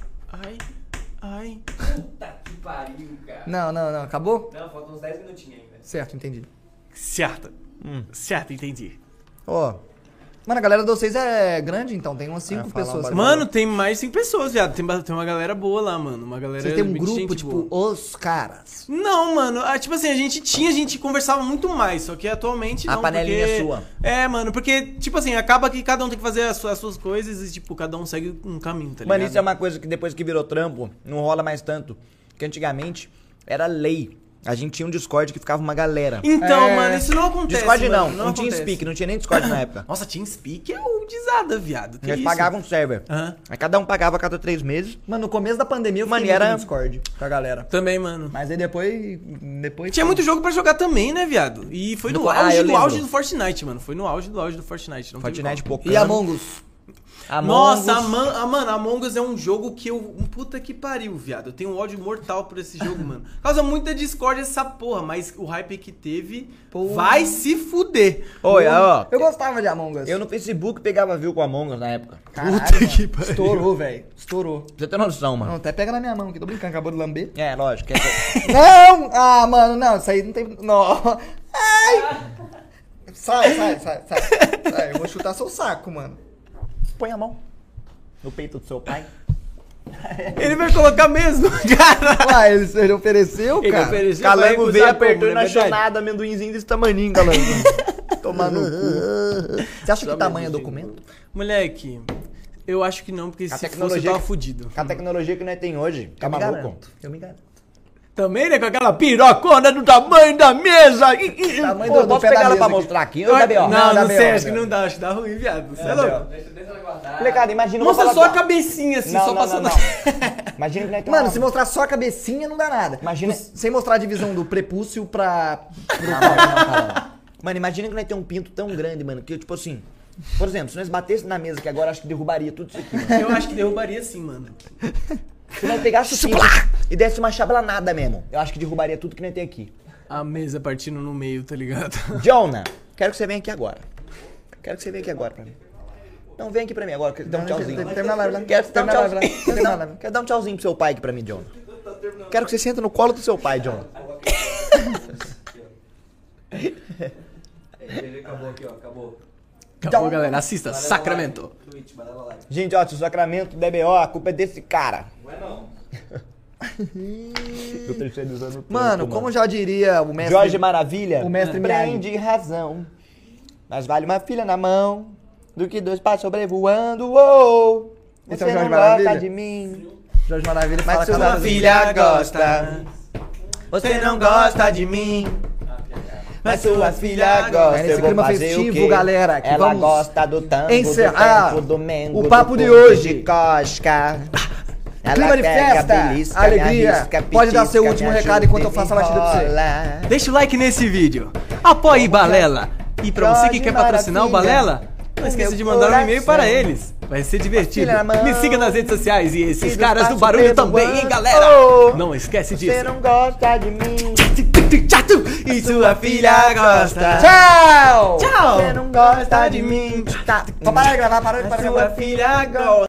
Ai, ai. puta que pariu, cara. Não, não, não. Acabou? Não, faltam uns dez minutinhos ainda. Certo, entendi. Certo. Certo, entendi. Ó. Mano, a galera de vocês é grande, então. Tem umas cinco É, falar um pessoas. bagulho. Mano, tem mais de cinco pessoas, viado. Tem, ba- tem uma galera boa lá, mano. Uma galera. Vocês têm um muito grupo, gente tipo, boa. os caras. Não, mano. Ah, tipo assim, a gente tinha, a gente conversava muito mais, só que atualmente A não. panelinha porque... é sua. É, mano, porque, tipo assim, acaba que cada um tem que fazer as suas, as suas coisas e, tipo, cada um segue um caminho, tá ligado? Mano, isso é uma coisa que depois que virou trampo, não rola mais tanto. Porque antigamente era lei. A gente tinha um Discord que ficava uma galera. Então, É. mano, isso não acontece. Discord não, mano, não, tinha acontece. Speak, não tinha nem Discord na época. Nossa, TeamSpeak é o desada, viado. Que Eles isso? pagavam um server. Aham. Aí cada um pagava a cada três meses. Mano, no começo da pandemia eu Mano, fiquei e era- muito no Discord com a galera. Também, mano. Mas aí depois... depois Tinha muito jogo pra jogar também, né, viado? E foi no, No- ah, auge eu do lembro. auge do Fortnite, mano. Foi no auge do auge do Fortnite. Não teve Fortnite como. pouco. E Among Us? Nossa, Among, ah, mano, Among Us é um jogo que eu... Puta que pariu, viado. Eu tenho um ódio mortal por esse jogo, mano. Causa muita discórdia essa porra, mas o hype que teve Porra. vai se fuder. Oi, ó. Eu gostava de Among Us. Eu no Facebook pegava view com Among Us na época. Caralho, Puta mano. que pariu. Estourou, velho. Estourou. Pra você ter noção, Não, mano. até pega na minha mão aqui. Tô brincando, acabou de lamber. É, lógico. É... Não! Ah, mano, não. Isso aí não tem... Não. Ai! Sai, sai, sai, sai. Sai, eu vou chutar seu saco, mano. Põe a mão no peito do seu pai. Ele vai colocar mesmo, cara. Uai, ele, ele ofereceu, Ele cara? ofereceu, Calango vai recusar veio, como, apertou e não não é achou verdade? nada, amendoinzinho desse tamaninho, Calango. Tomar no cu. Você acha Só que tamanho é mesmo, documento? Moleque, eu acho que não, porque A se fosse eu tecnologia tava que- fudido. Com a tecnologia que nós tem hoje, tá Eu me maluco? garanto. Eu me garanto. Também, né? Com aquela pirocona do tamanho da mesa. Tamanho Pô, do, do posso pé pegar da ela mesa pra aqui. mostrar aqui? Ô, Gabriel. Não, Não, dá não B O, sei, acho dá que B O. não dá, acho que dá ruim, viado. Você é Gabriel. louco? Deixa, deixa ela guardar. Molecada, imagina... Mostra vou só a falar aqui, ó. cabecinha assim, Não, só não, passando. não, não. Imagina que nós tem Mano, uma- se mostrar só a cabecinha, não dá nada. Imagina- S- Sem mostrar a divisão do prepúcio pra... Mano, imagina que nós temos um pinto tão grande, mano, que tipo assim... Por exemplo, se nós batêssemos na mesa aqui agora, acho que derrubaria tudo isso aqui, mano. Eu acho que derrubaria sim, mano. Se nós pegássemos o pinto e desse uma chablanada mesmo, eu acho que derrubaria tudo que nós tem aqui. A mesa partindo no meio, tá ligado? Jonah, quero que você venha aqui agora. Quero que você venha aqui agora pra mim. Não, vem aqui pra mim agora, quero dar um tchauzinho. Termina a live lá. Quero dar um Termina a live lá. tchauzinho. Quero dar- Quero dar um tchauzinho pro seu pai aqui pra mim, Jonah. Quero que você senta no colo do seu pai, Jonah. Ele acabou aqui, ó. Acabou. Acabou, galera. Assista, Sacramento. Twitch, Balela Live. Gente, ó, se o Sacramento D B O, a culpa é desse cara. Não é não. Eu terceirizando tudo, Mano, como já diria o mestre... Jorge Maravilha, O mestre prende razão. Mas vale uma filha na mão do que dois pais sobrevoando. Uou, Esse você é o Jorge não gosta Maravilha? de mim. Jorge Maravilha Mas fala sua cada filha gosta. Você não gosta de mim. Mas sua filha gosta. É nesse eu vou clima fazer festivo, o quê? galera, que Ela vamos gosta do tango, encerrar do tempo, do mengo, o do papo de ponto hoje. de cosca. Ela Clima de pega, festa, belisca, me alegria. arrisca, Pode dar seu pitisca, último me recado ajuda enquanto eu e faço a batida pra você. enrola. Deixa o like nesse vídeo. Apoie Balela. E pra você que Jorge quer patrocinar o Maravilha. Balela, não O esqueça meu de mandar um e-mail para coração. eles. Vai ser divertido. Filha na mão. Me siga nas redes sociais e esses Que caras do espaço barulho preto também, hein, voando. galera? Oh. Não esquece Você disso. não gosta de mim. E sua filha gosta. Tchau! Tchau! Você não gosta de mim. Tá, vamos parar de gravar, parou de A parar de sua gravar. filha gosta.